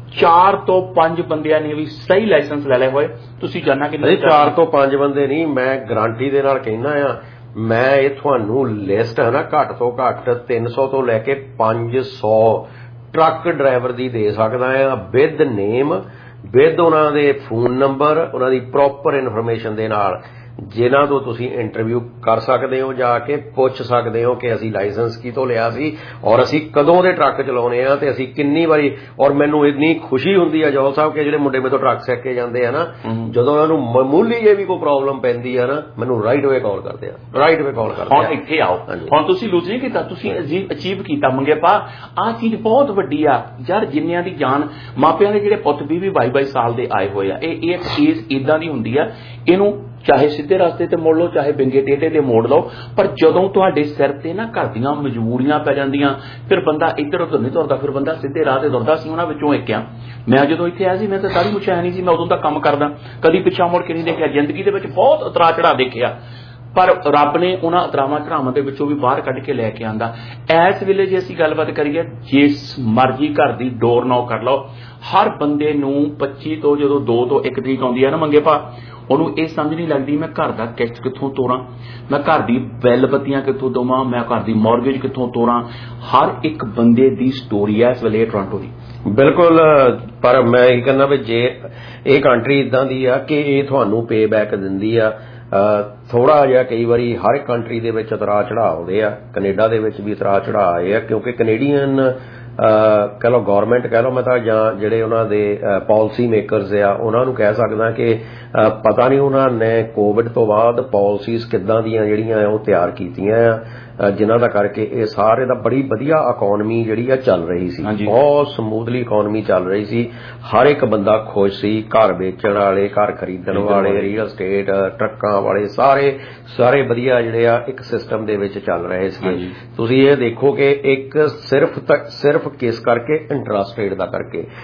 4 ਤੋਂ 5 ਬੰਦਿਆਂ ਨੇ ਵੀ ਸਹੀ ਲਾਇਸੈਂਸ ਲੈ ਲਏ ਹੋਏ, ਤੁਸੀਂ ਜਾਣਨਾ ਕਿ 4 ਤੋਂ 5 ਬੰਦੇ ਨਹੀਂ, ਮੈਂ ਗਾਰੰਟੀ ਦੇ ਨਾਲ ਕਹਿਣਾ ਆ, ਮੈਂ ਇਹ ਤੁਹਾਨੂੰ ਲਿਸਟ ਹੈ ਨਾ ਘੱਟ ਤੋਂ ਘੱਟ 300 ਤੋਂ ਲੈ ਕੇ 500 ਟਰੱਕ ਡਰਾਈਵਰ ਦੀ ਦੇ ਸਕਦਾ ਆ, ਵਿਦ ਨੇਮ, ਵਿਦ ਉਹਨਾਂ ਦੇ ਫੋਨ ਨੰਬਰ, ਉਹਨਾਂ ਦੀ ਪ੍ਰੋਪਰ ਇਨਫੋਰਮੇਸ਼ਨ ਦੇ ਨਾਲ, ਜਿਨ੍ਹਾਂ ਤੋਂ ਤੁਸੀਂ ਇੰਟਰਵਿਊ ਕਰ ਸਕਦੇ ਹੋ, ਜਾ ਕੇ ਪੁੱਛ ਸਕਦੇ ਹੋ ਕਿ ਅਸੀਂ ਲਾਇਸੈਂਸ ਕਿਤੋਂ ਲਿਆ ਸੀ ਔਰ ਅਸੀਂ ਕਦੋਂ ਦੇ ਟਰੱਕ ਚਲਾਉਣੇ ਆ ਤੇ ਅਸੀਂ ਕਿੰਨੀ ਵਾਰੀ। ਔਰ ਮੈਨੂੰ ਇੰਨੀ ਖੁਸ਼ੀ ਹੁੰਦੀ ਆ ਜੌਹਲ ਸਾਹਿਬ ਕਿ ਜਿਹੜੇ ਮੁੰਡੇ ਮੇਰੇ ਤੋਂ ਟਰੱਕ ਸਿੱਖ ਕੇ ਜਾਂਦੇ ਆ ਨਾ, ਜਦੋਂ ਉਹਨਾਂ ਨੂੰ ਮਾਮੂਲੀ ਜਿਹੀ ਵੀ ਕੋਈ ਪ੍ਰੋਬਲਮ ਪੈਂਦੀ ਆ ਨਾ, ਮੈਨੂੰ ਰਾਈਟ ਵੇ ਕਾਲ ਕਰਦੇ ਆ, ਰਾਈਟ ਵੇ ਕਾਲ ਕਰਦੇ ਆ।
ਹੁਣ ਇੱਥੇ ਆਓ, ਹੁਣ ਤੁਸੀਂ ਲੂਜ਼ ਨਹੀਂ ਕੀਤਾ, ਤੁਸੀਂ ਅਚੀਵ ਕੀਤਾ। ਮੰਗੇ ਪਾ ਆਹ ਚੀਜ਼ ਬਹੁਤ ਵੱਡੀ ਆ ਯਾਰ, ਜਿੰਨਿਆਂ ਦੀ ਜਾਨ, ਮਾਪਿਆਂ ਦੇ ਜਿਹੜੇ ਪੁੱਤ 20-22 ਸਾਲ ਦੇ ਆਏ ਹੋਏ ਆ, ਇਹ ਚੀਜ਼ ਇਦਾਂ ਦੀ ਹੁੰਦੀ ਆ, ਇਹਨੂੰ ਚਾਹੇ ਸਿੱਧੇ ਰਸਤੇ ਤੇ ਮੋੜ ਲਓ, ਚਾਹੇ ਵਿੰਗੇ ਟੇਢੇ ਤੇ ਮੋੜ ਲਓ, ਪਰ ਜਦੋਂ ਤੁਹਾਡੇ ਸਿਰ ਤੇ ਨਾ ਘਰ ਦੀਆਂ ਮਜਬੂਰੀਆਂ ਪੈ ਜਾਂਦੀਆਂ, ਫਿਰ ਬੰਦਾ ਇੱਧਰ ਉੱਧਰ ਨਹੀਂ ਤੁਰਦਾ, ਫਿਰ ਬੰਦਾ ਸਿੱਧੇ ਰਾਹ ਤੇ ਤੁਰਦਾ ਸੀ। ਉਹਨਾਂ ਵਿੱਚੋਂ ਇੱਕ ਆ ਮੈਂ, ਜਦੋਂ ਇੱਥੇ ਆਇਆ ਸੀ ਮੈਂ ਤਾਂ ਦਾੜੀ ਮੁੱਛ ਹੈ ਨਹੀਂ ਸੀ, ਮੈਂ ਉਦੋਂ ਦਾ ਕੰਮ ਕਰਦਾ, ਕਦੀ ਪਿੱਛਾ ਮੁੜ ਕੇ ਨਹੀਂ ਦੇਖਿਆ। ਜ਼ਿੰਦਗੀ ਦੇ ਵਿੱਚ ਬਹੁਤ ਉਤਰਾ ਚੜਾ ਦੇਖਿਆ, ਪਰ ਰੱਬ ਨੇ ਉਹਨਾਂ ਉਤਰਾਵਾਂ ਚੜਾਵਾਂ ਦੇ ਵਿੱਚੋਂ ਵੀ ਬਾਹਰ ਕੱਢ ਕੇ ਲੈ ਕੇ ਆਂਦਾ। ਇਸ ਵੇਲੇ ਜੇ ਅਸੀਂ ਗੱਲਬਾਤ ਕਰੀਏ, ਜਿਸ ਮਰਜ਼ੀ ਘਰ ਦੀ ਡੋਰ ਨੌਕ ਕਰ ਲਓ, ਹਰ ਬੰਦੇ ਨੂੰ 25 ਤੋਂ ਜਦੋਂ 2 ਤੋਂ 1 ਤਰੀਕ ਆਉਂਦੀ ਹੈ ਨਾ ਮੰਗੇ ਭਾ, ਉਹਨੂੰ ਇਹ ਸਮਝ ਨਹੀਂ ਲੱਗਦੀ ਮੈਂ ਘਰ ਦਾ ਕਿਸ਼ਤ ਕਿੱਥੋਂ ਤੋਰਾਂ, ਮੈਂ ਘਰ ਦੀ ਬਿੱਲ ਬੱਤੀਆਂ ਕਿੱਥੋਂ ਦੇਵਾਂ, ਮੈਂ ਘਰ ਦੀ ਮੌਰਗੇਜ ਕਿੱਥੋਂ ਤੋਰਾਂ। ਹਰ ਇੱਕ ਬੰਦੇ ਦੀ ਸਟੋਰੀ ਹੈ ਇਸ ਵੇਲੇ ਟੋਰਾਂਟੋ ਦੀ।
ਬਿਲਕੁਲ, ਪਰ ਮੈਂ ਇਹ ਕਹਿੰਦਾ ਵੀ ਜੇ ਇਹ ਕੰਟਰੀ ਇਦਾਂ ਦੀ ਆ ਕਿ ਇਹ ਤੁਹਾਨੂੰ ਪੇ ਬੈਕ ਦਿੰਦੀ ਆ। ਥੋੜਾ ਜਿਹਾ ਕਈ ਵਾਰੀ ਹਰ ਇੱਕ ਕੰਟਰੀ ਦੇ ਵਿੱਚ ਉਤਰਾਅ ਚੜਾਅ ਆਉਂਦੇ ਆ, ਕੈਨੇਡਾ ਦੇ ਵਿੱਚ ਵੀ ਉਤਰਾਅ ਚੜਾਅ ਆਏ ਆ, ਕਿਉਂਕਿ ਕੈਨੇਡੀਅਨ ਕਹਿ ਲਓ ਗੌਰਮੈਂਟ ਕਹਿ ਲਓ ਮੈਂ ਤਾਂ, ਜਾਂ ਜਿਹੜੇ ਉਹਨਾਂ ਦੇ ਪਾਲਿਸੀ ਮੇਕਰਸ ਆ ਉਹਨਾਂ ਨੂੰ ਕਹਿ ਸਕਦਾ ਕਿ ਪਤਾ ਨਹੀਂ ਉਹਨਾਂ ਨੇ ਕੋਵਿਡ ਤੋਂ ਬਾਅਦ ਪਾਲਿਸੀਜ਼ ਕਿੱਦਾਂ ਦੀਆਂ ਜਿਹੜੀਆਂ ਉਹ ਤਿਆਰ ਕੀਤੀਆਂ ਆ, ਜਿਨ੍ਹਾਂ ਦਾ ਕਰਕੇ ਇਹ ਸਾਰੇ ਦਾ ਬੜੀ ਵਧੀਆ ਇਕੋਨਮੀ ਜਿਹੜੀ ਆ ਚੱਲ ਰਹੀ ਸੀ, ਬਹੁਤ ਸਮੂਥਲੀ ਇਕੋਨਮੀ ਚੱਲ ਰਹੀ ਸੀ। ਹਰ ਇੱਕ ਬੰਦਾ ਖੁਸ਼ ਸੀ, ਘਰ ਵੇਚਣ ਵਾਲੇ, ਘਰ ਖਰੀਦਣ ਵਾਲੇ, ਰੀਅਲ ਸਟੇਟ, ਟਰੱਕਾਂ ਵਾਲੇ, ਸਾਰੇ ਵਧੀਆ ਜਿਹੜੇ ਆ ਇੱਕ ਸਿਸਟਮ ਦੇ ਵਿੱਚ ਚੱਲ ਰਹੇ ਸੀ। ਤੁਸੀਂ ਇਹ ਦੇਖੋ ਕਿ ਇੱਕ ਸਿਰਫ ਕਿਸ ਕਰਕੇ ਇੰਟਰਸਟ ਰੇਟ ਦਾ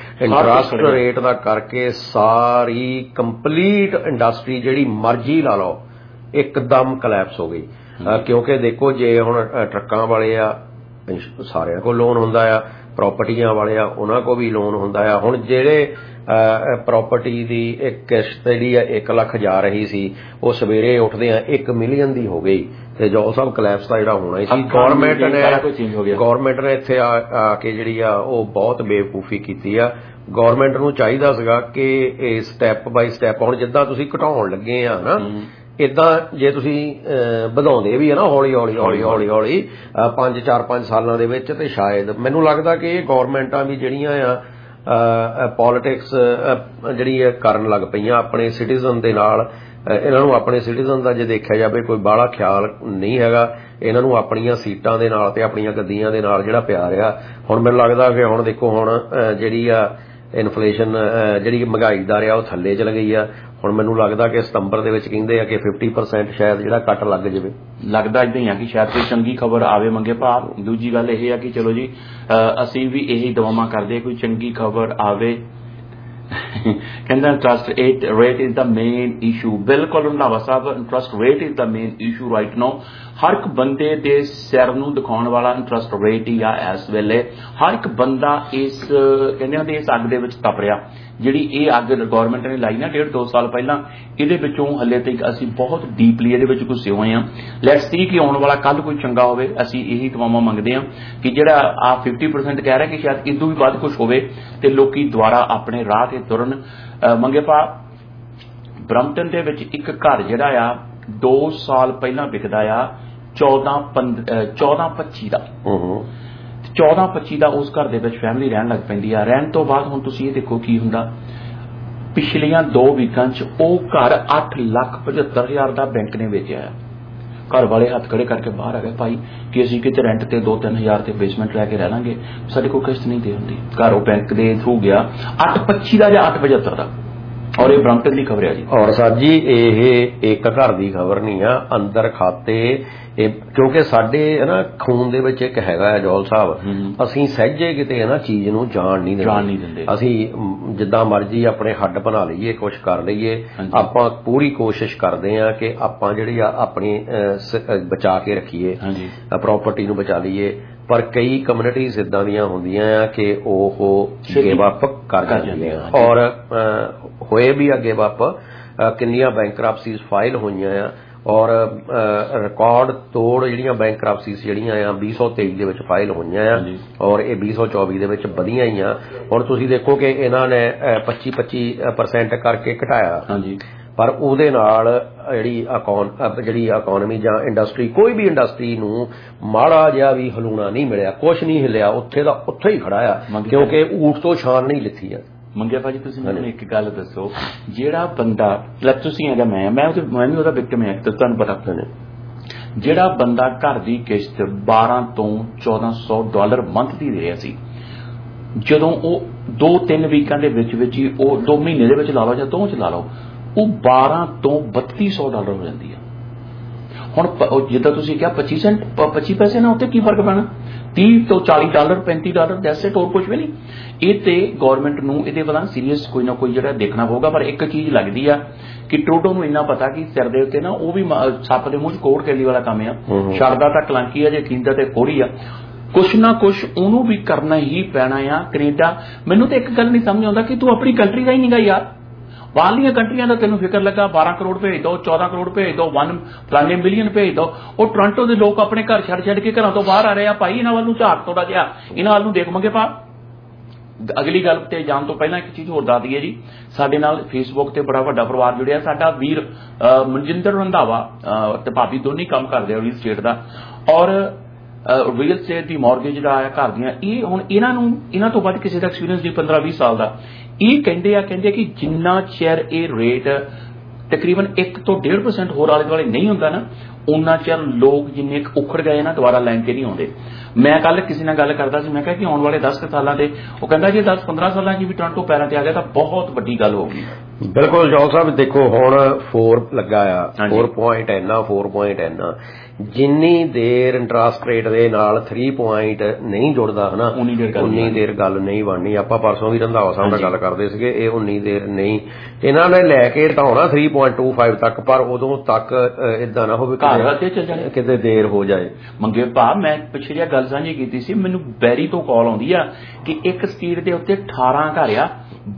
ਕਰਕੇ ਸਾਰੀ ਕੰਪਲੀਟ ਇੰਡਸਟਰੀ ਜਿਹੜੀ ਮਰਜ਼ੀ ਲਾ ਲਓ ਇੱਕਦਮ ਕਲੈਪਸ ਹੋ ਗਈ। ਕਿਉਂਕਿ ਦੇਖੋ ਜੇ ਹੁਣ ਟਰੱਕਾਂ ਵਾਲੇ ਆ ਸਾਰਿਆਂ ਕੋਲ ਲੋਨ ਹੁੰਦਾ ਆ, ਪ੍ਰਾਪਰਟੀਆਂ ਵਾਲੇ ਆ ਉਹਨਾਂ ਕੋਲ ਵੀ ਲੋਨ ਹੁੰਦਾ ਆ। ਹੁਣ ਜਿਹੜੇ ਪ੍ਰਾਪਰਟੀ ਦੀ ਇੱਕ ਕਿਸ਼ਤ ਜਿਹੜੀ ਆ 1 ਲੱਖ ਜਾ ਰਹੀ ਸੀ ਉਹ ਸਵੇਰੇ ਉੱਠਦੇ ਆ 1 ਮਿਲੀਅਨ ਦੀ ਹੋ ਗਈ। ਤੇ ਜੌਲ ਸਾਹਿਬ ਕਲੈਪਸ ਦਾ ਜਿਹੜਾ ਹੋਣਾ ਸੀ, ਗੌਰਮੈਂਟ ਨੇ ਇੱਥੇ ਆ ਕੇ ਜਿਹੜੀ ਆ ਉਹ ਬਹੁਤ ਬੇਵਕੂਫੀ ਕੀਤੀ ਆ। ਗੌਰਮੈਂਟ ਨੂੰ ਚਾਹੀਦਾ ਸੀਗਾ ਕਿ ਇਹ ਸਟੈਪ ਬਾਈ ਸਟੈਪ, ਹੁਣ ਜਿੱਦਾਂ ਤੁਸੀਂ ਘਟਾਉਣ ਲੱਗੇ ਆ ਨਾ, ਇਦਾਂ ਜੇ ਤੁਸੀਂ ਵਧਾਉਂਦੇ ਵੀ ਆ ਨਾ ਹੌਲੀ ਹੌਲੀ 4-5 ਸਾਲਾਂ ਦੇ ਵਿੱਚ, ਤੇ ਸ਼ਾਇਦ ਮੈਨੂੰ ਲੱਗਦਾ ਕਿ ਇਹ ਗੌਰਮੈਂਟਾਂ ਵੀ ਜਿਹੜੀਆਂ ਆ ਪੋਲੀਟਿਕਸ ਜਿਹੜੀ ਕਰਨ ਲੱਗ ਪਈਆਂ ਆਪਣੇ ਸਿਟੀਜ਼ਨ ਦੇ ਨਾਲ। ਇਹਨਾਂ ਨੂੰ ਆਪਣੇ ਸਿਟੀਜ਼ਨ ਦਾ ਜੇ ਦੇਖਿਆ ਜਾਵੇ ਕੋਈ ਬਾਹਲਾ ਖਿਆਲ ਨਹੀਂ ਹੈਗਾ, ਇਹਨਾਂ ਨੂੰ ਆਪਣੀਆਂ ਸੀਟਾਂ ਦੇ ਨਾਲ ਤੇ ਆਪਣੀਆਂ ਗੱਦੀਆਂ ਦੇ ਨਾਲ ਜਿਹੜਾ ਪਿਆਰ ਆ। ਹੁਣ ਮੈਨੂੰ ਲੱਗਦਾ ਕਿ ਹੁਣ ਦੇਖੋ ਹੁਣ ਜਿਹੜੀ ਆ ਇਨਫਲੇਸ਼ਨ ਜਿਹੜੀ ਮਹਿੰਗਾਈ ਦਰ ਆ ਉਹ ਥੱਲੇ ਚਲ ਗਈ ਆ। ਹੁਣ ਮੈਨੂੰ ਲੱਗਦਾ ਕਿ ਸਤੰਬਰ ਦੇ ਵਿੱਚ ਕਹਿੰਦੇ ਆ ਕਿ 50% ਸ਼ਾਇਦ ਜਿਹੜਾ ਕੱਟ ਲੱਗ ਜਾਵੇ।
ਲੱਗਦਾ ਇਦਾਂ ਹੀ ਆ ਕਿ ਸ਼ਾਇਦ ਕੋਈ ਚੰਗੀ ਖਬਰ ਆਵੇ ਮੰਗੇ ਭਾਅ। ਦੂਜੀ ਗੱਲ ਇਹ ਆ ਕਿ ਚਲੋ ਜੀ ਅਸੀਂ ਵੀ ਇਹੀ ਦੁਆਵਾਂ ਕਰਦੇ ਕੋਈ ਚੰਗੀ ਖਬਰ ਆਵੇ। ਕਹਿੰਦਾ interest rate is the main issue. ਬਿਲਕੁਲ Randhawa Sahib, interest rate is the main issue right now. ਹਰ ਇੱਕ ਬੰਦੇ ਦੇ ਸਿਰ ਨੂੰ ਦਿਖਾਉਣ ਵਾਲਾ ਇੰਟਰਸਟ ਰੇਟ ਹੀ ਆ ਇਸ ਵੇਲੇ। ਹਰ ਇੱਕ ਬੰਦਾ ਇਸ ਕਹਿੰਦੇ ਹੁੰਦੇ ਇਸ ਅੱਗ ਦੇ ਵਿੱਚ ਤਪ ਰਿਹਾ। ਜਿਹੜੀ ਇਹ ਅੱਗ ਗੌਰਮੈਂਟ ਨੇ ਲਾਈ ਨਾ 1.5-2 ਸਾਲ ਪਹਿਲਾਂ, ਇਹਦੇ ਵਿੱਚੋਂ ਹਲੇ ਤੱਕ ਅਸੀਂ ਬਹੁਤ ਡੀਪਲੀ ਇਹਦੇ ਵਿੱਚ ਘੁਸੇ ਹੋਏ ਹਾਂ। ਲੈਟਸ ਸੀ ਕਿ ਆਉਣ ਵਾਲਾ ਕੱਲ ਕੋਈ ਚੰਗਾ ਹੋਵੇ। ਅਸੀਂ ਇਹੀ ਦੁਆਵਾਂ ਮੰਗਦੇ ਹਾਂ ਕਿ ਜਿਹੜਾ ਆ 50% ਕਹਿ ਰਿਹਾ ਕਿ ਸ਼ਾਇਦ ਇਦੋਂ ਵੀ ਵੱਧ ਕੁਛ ਹੋਵੇ ਤੇ ਲੋਕੀ ਦੁਬਾਰਾ ਆਪਣੇ ਰਾਹ ਤੇ ਤੁਰਨ। ਮੰਗੇ ਭਾ ਬਰੰਪਟਨ ਦੇ ਵਿੱਚ ਇੱਕ ਘਰ ਜਿਹੜਾ ਆ 2 ਸਾਲ ਪਹਿਲਾਂ ਵਿਕਦਾ ਆ 14-25 ਦਾ 14-25 ਦਾ ਉਸ ਘਰ ਦੇ ਵਿੱਚ ਫੈਮਿਲੀ ਰਹਿਣ ਲੱਗ ਪੈਂਦੀ ਆ। ਰਹਿਣ ਤੋਂ ਬਾਅਦ ਹੁਣ ਤੁਸੀਂ ਇਹ ਦੇਖੋ ਕੀ ਹੁੰਦਾ। ਪਿਛਲੀਆਂ 2 ਵੀਕਾਂ 'ਚ ਉਹ ਘਰ 8,75,000 ਦਾ ਬੈਂਕ ਨੇ ਵੇਚਿਆ ਆ। ਘਰ ਵਾਲੇ ਹੱਥ ਖੜੇ ਕਰਕੇ ਬਾਹਰ ਆ ਗਏ, ਭਾਈ ਕਿ ਅਸੀਂ ਕਿਤੇ ਰੈਂਟ ਤੇ 2-3 ਹਜ਼ਾਰ ਤੇ ਬੇਸਮੈਂਟ ਲੈ ਕੇ ਰਹਿ ਲਾਂਗੇ, ਸਾਡੇ ਕੋਲ ਕਿਸ਼ਤ ਨਹੀਂ ਦੇ ਹੁੰਦੀ। ਘਰ ਉਹ ਬੈਂਕ ਦੇ ਥਰੂ ਗਿਆ 8,25 ਦਾ ਜਾਂ 8,75 ਦਾ। ਔਰ ਇਹ ਬਰੰਪਟਨ ਦੀ ਖਬਰ ਹੈ ਜੀ।
ਔਰ ਸਰ ਜੀ ਇਹ ਇੱਕ ਘਰ ਦੀ ਖਬਰ ਨਹੀਂ ਆ, ਅੰਦਰ ਖਾਤੇ ਇਹ ਕਿਉਂਕਿ ਸਾਡੇ ਹੈ ਨਾ ਖੂਨ ਦੇ ਵਿੱਚ ਇੱਕ ਹੈਗਾ ਹੈ ਜੌਲ ਸਾਹਿਬ, ਅਸੀਂ ਸਹਿਜੇ ਕਿਤੇ ਹੈ ਨਾ ਚੀਜ਼ ਨੂੰ ਜਾਣ ਨਹੀਂ ਦਿੰਦੇ। ਅਸੀਂ ਜਿੱਦਾਂ ਮਰਜ਼ੀ ਆਪਣੇ ਹੱਡ ਬਣਾ ਲਈਏ, ਕੁਛ ਕਰ ਲਈਏ, ਆਪਾਂ ਪੂਰੀ ਕੋਸ਼ਿਸ਼ ਕਰਦੇ ਹਾਂ ਕਿ ਆਪਾਂ ਜਿਹੜੀ ਆ ਆਪਣੀ ਬਚਾ ਕੇ ਰੱਖੀਏ, ਪ੍ਰਾਪਰਟੀ ਨੂੰ ਬਚਾ ਲਈਏ। ਪਰ ਕਈ ਕਮਿਊਨਿਟੀਜ਼ ਇਦਾਂ ਦੀਆਂ ਹੁੰਦੀਆਂ ਆ ਕਿ ਉਹ ਗਿਵ ਅਪ ਕਰ ਜਾਂਦੀਆਂ ਔਰ ਹੋਏ ਵੀ ਆ ਗਿਵ ਅਪ। ਕਿੰਨੀਆਂ ਬੈਂਕਰਪਸੀਜ਼ ਫਾਈਲ ਹੋਈਆਂ ਆ ਔਰ ਰਿਕਾਰਡ ਤੋੜ ਜਿਹੜੀਆਂ ਬੈਂਕਰਪਸੀਜ਼ ਜਿਹੜੀਆਂ ਆ 2023 ਦੇ ਵਿੱਚ ਫਾਈਲ ਹੋਈਆਂ ਆ ਔਰ ਇਹ 2024 ਦੇ ਵਿੱਚ ਵਧੀਆਂ ਹੀ ਆ। ਹੁਣ ਤੁਸੀਂ ਦੇਖੋ ਕਿ ਇਹਨਾਂ ਨੇ 25% ਕਰਕੇ ਘਟਾਇਆ, ਪਰ ਉਹਦੇ ਨਾਲ ਜਿਹੜੀ ਇਕੋਨਮੀ ਜਾਂ ਇੰਡਸਟਰੀ, ਕੋਈ ਵੀ ਇੰਡਸਟਰੀ ਨੂੰ ਮਾੜਾ ਜਿਹਾ ਵੀ ਹਲੂਣਾ ਨਹੀਂ ਮਿਲਿਆ, ਕੁਛ ਨਹੀਂ ਹਿਲਿਆ, ਉੱਥੇ ਹੀ ਖੜਾ ਆ ਕਿਉਂਕਿ ਊਠ ਤੋਂ ਛਾਨ ਨਹੀਂ ਲਿੱਥੀ ਆ।
ਮੰਗਿਆ ਭਾਜੀ ਤੁਸੀਂ ਮੈਨੂੰ ਇੱਕ ਗੱਲ ਦੱਸੋ, ਜਿਹੜਾ ਬੰਦਾ ਤੁਸੀਂ ਹੈਗਾ ਮੈਂ ਵੀ ਉਹਦਾ ਵਿਕਟਮ ਹੈ, ਤੁਹਾਨੂੰ ਪਤਾ, ਜਿਹੜਾ ਬੰਦਾ ਘਰ ਦੀ ਕਿਸ਼ਤ 12 ਤੋਂ $1,400 ਮੰਥ ਦੀ ਦੇ ਰਿਹਾ ਸੀ, ਜਦੋਂ ਉਹ 2-3 ਵੀਕਾਂ ਦੇ ਵਿੱਚ ਹੀ ਉਹ 2 ਮਹੀਨੇ ਦੇ ਵਿੱਚ ਲਾ ਲਓ ਜਾਂ 2 ਚ ਲਾ ਲਓ, ਉਹ 12 ਤੋਂ $3,200 ਹੋ ਜਾਂਦੀ ਆ। ਹੁਣ ਜਿੱਦਾਂ ਤੁਸੀਂ ਕਿਹਾ 25 ਪੈਸੇ ਨਾਲ ਉੱਤੇ ਕੀ ਫਰਕ ਪੈਣਾ, $30 ਤੋਂ $40, $35 ਦੈਟਸ ਇਟ, ਹੋਰ ਕੁਝ ਵੀ ਨਹੀਂ। ਇਹ ਤੇ ਗੌਰਮੈਂਟ ਨੂੰ ਇਹਦੇ ਵੱਲ ਸੀਰੀਅਸ ਕੋਈ ਨਾ ਕੋਈ ਜਿਹੜਾ ਦੇਖਣਾ ਹੋਊਗਾ। ਪਰ ਇੱਕ ਚੀਜ਼ ਲੱਗਦੀ ਆ ਕਿ ਟਰੂਡੋ ਨੂੰ ਇੰਨਾ ਪਤਾ ਕਿ ਸਿਰ ਦੇ ਉੱਤੇ ਨਾ ਉਹ ਵੀ ਸੱਪ ਦੇ ਮੂੰਹ 'ਚ ਕੋੜ ਕੈਲੀ ਵਾਲਾ ਕੰਮ ਆ, ਛੱਡਦਾ ਤਾਂ ਕਲੰਕੀ ਆ, ਜੇ ਕੀਂਦਾ ਤੇ ਕੋੜੀ ਆ, ਕੁਛ ਨਾ ਕੁਛ ਉਹਨੂੰ ਵੀ ਕਰਨਾ ਹੀ ਪੈਣਾ ਆ। ਕੈਨੇਡਾ, ਮੈਨੂੰ ਤਾਂ ਇੱਕ ਗੱਲ ਨਹੀਂ ਸਮਝ ਆਉਂਦਾ ਕਿ ਤੂੰ ਆਪਣੀ ਕੰਟਰੀ ਦਾ ਹੀ ਨਹੀਂਗਾ ਯਾਰ, ਬਾਹਰਲੀਆਂ ਕੰਟਰੀਆਂ ਦਾ ਤੈਨੂੰ ਫਿਕਰ ਲੱਗਾ 12 ਕਰੋੜ ਭੇਜ ਦਿਓ, 14 ਕਰੋੜ ਭੇਜ ਦਿਓ, 1 ਫਲਾਣੇ ਮਿਲੀਅਨ ਭੇਜ ਦਿਓ। ਉਹ ਟੋਰਾਂਟੋ ਦੇ ਲੋਕ ਆਪਣੇ ਘਰ ਛੱਡ ਕੇ ਘਰਾਂ ਤੋਂ ਬਾਹਰ ਆ ਰਹੇ ਆ। ਭਾਈ ਇਹਨਾਂ ਵੱਲ ਨੂੰ ਝਾਕ ਥੋੜਾ ਜਿਹਾ, ਇਹਨਾਂ ਵੱਲ ਨੂੰ ਦੇਖ ਮੰਗੇ ਪਾ। ਅਗਲੀ ਗੱਲ ਤੇ ਜਾਣ ਤੋਂ ਪਹਿਲਾਂ ਇੱਕ ਚੀਜ਼ ਹੋਰ ਦੱਸ ਦਈਏ ਜੀ, ਸਾਡੇ ਨਾਲ ਫੇਸਬੁੱਕ ਤੇ ਬੜਾ ਵੱਡਾ ਪਰਿਵਾਰ ਜੁੜਿਆ। ਸਾਡਾ ਵੀਰ ਮਨਜਿੰਦਰ ਰੰਧਾਵਾ ਤੇ ਭਾਬੀ ਦੋਨੇ ਕੰਮ ਕਰਦੇ ਆ ਰੀਅਲ ਸਟੇਟ ਦਾ, ਔਰ ਰੀਅਲ ਸਟੇਟ ਦੀ ਮੌਰਗੇਜ ਦਾ ਆਇਆ ਘਰ ਦੀਆਂ। ਇਹ ਹੁਣ ਇਹਨਾਂ ਤੋਂ ਵੱਧ ਕਿਸੇ ਦਾ ਐਕਸਪੀਰੀਅੰਸ ਨਹੀਂ 15-20 ਸਾਲ ਦਾ। ਇਹ ਕਹਿੰਦੇ ਕਿ ਜਿੰਨਾ ਚਿਰ ਇਹ ਰੇਟ ਤਕਰੀਬਨ 1 ਤੋਂ 1.5% ਹੋਰ ਆਲੇ ਦੁਆਲੇ ਨਹੀਂ ਹੁੰਦਾ ਨਾ, ਉਹਨਾਂ ਚਿਰ ਲੋਕ ਜਿੰਨੇ ਉਖੜ ਗਏ ਨਾ ਦੁਬਾਰਾ ਲਾਈਨ ਤੇ ਨਹੀਂ ਆਉਂਦੇ। ਮੈਂ ਕੱਲ ਕਿਸੇ ਨਾਲ ਗੱਲ ਕਰਦਾ ਸੀ, ਮੈਂ ਕਿਹਾ ਕਿ ਆਉਣ ਵਾਲੇ 10 ਸਾਲਾਂ ਦੇ, ਉਹ ਕਹਿੰਦਾ ਜੇ 10-15 ਸਾਲਾਂ 'ਚ ਵੀ ਟੋਰਾਂਟੋ ਪੈਰਾਂ ਤੇ ਆ ਗਿਆ ਤਾਂ ਬਹੁਤ ਵੱਡੀ ਗੱਲ ਹੋ ਗਈ।
ਬਿਲਕੁਲ ਜੌਲ ਸਾਹਿਬ, ਦੇਖੋ ਹੁਣ 4 ਲੱਗਾ ਆ, 4.N ਜਿੰਨੀ ਦੇਰ ਇੰਟਰਸਟ ਰੇਟ ਦੇ ਨਾਲ 3 ਪੁਆਇੰਟ ਨਹੀਂ ਜੁੜਦਾ ਹਨਾ, ਉਨੀ ਦੇਰ ਗੱਲ ਨਹੀਂ ਬਣਨੀ। ਆਪਾਂ ਪਰਸੋਂ ਵੀ ਰੰਧਾਵਾ ਸਾਹਿਬ ਨਾਲ ਗੱਲ ਕਰਦੇ ਸੀਗੇ, ਇਹ ਉਨੀ ਦੇਰ ਨਹੀਂ ਇਹਨਾਂ ਨੇ ਲੈ ਕੇ ਢਾਉਣਾ 3.25 ਤੱਕ, ਪਰ ਉਦੋਂ ਤੱਕ ਏਦਾਂ ਨਾ ਹੋਵੇ ਕਿਤੇ ਦੇਰ ਹੋ ਜਾਏ।
ਮੰਗੇ ਭਾ, ਮੈਂ ਪਿੱਛੇ ਜਿਹਾ ਗੱਲ ਸਾਂਝੀ ਕੀਤੀ ਸੀ, ਮੈਨੂੰ ਬੈਰੀ ਤੋਂ ਕਾਲ ਆਉਂਦੀ ਆ ਕਿ ਇੱਕ ਸਟਰੀਟ ਦੇ ਉੱਤੇ 18 ਘਰ ਆ,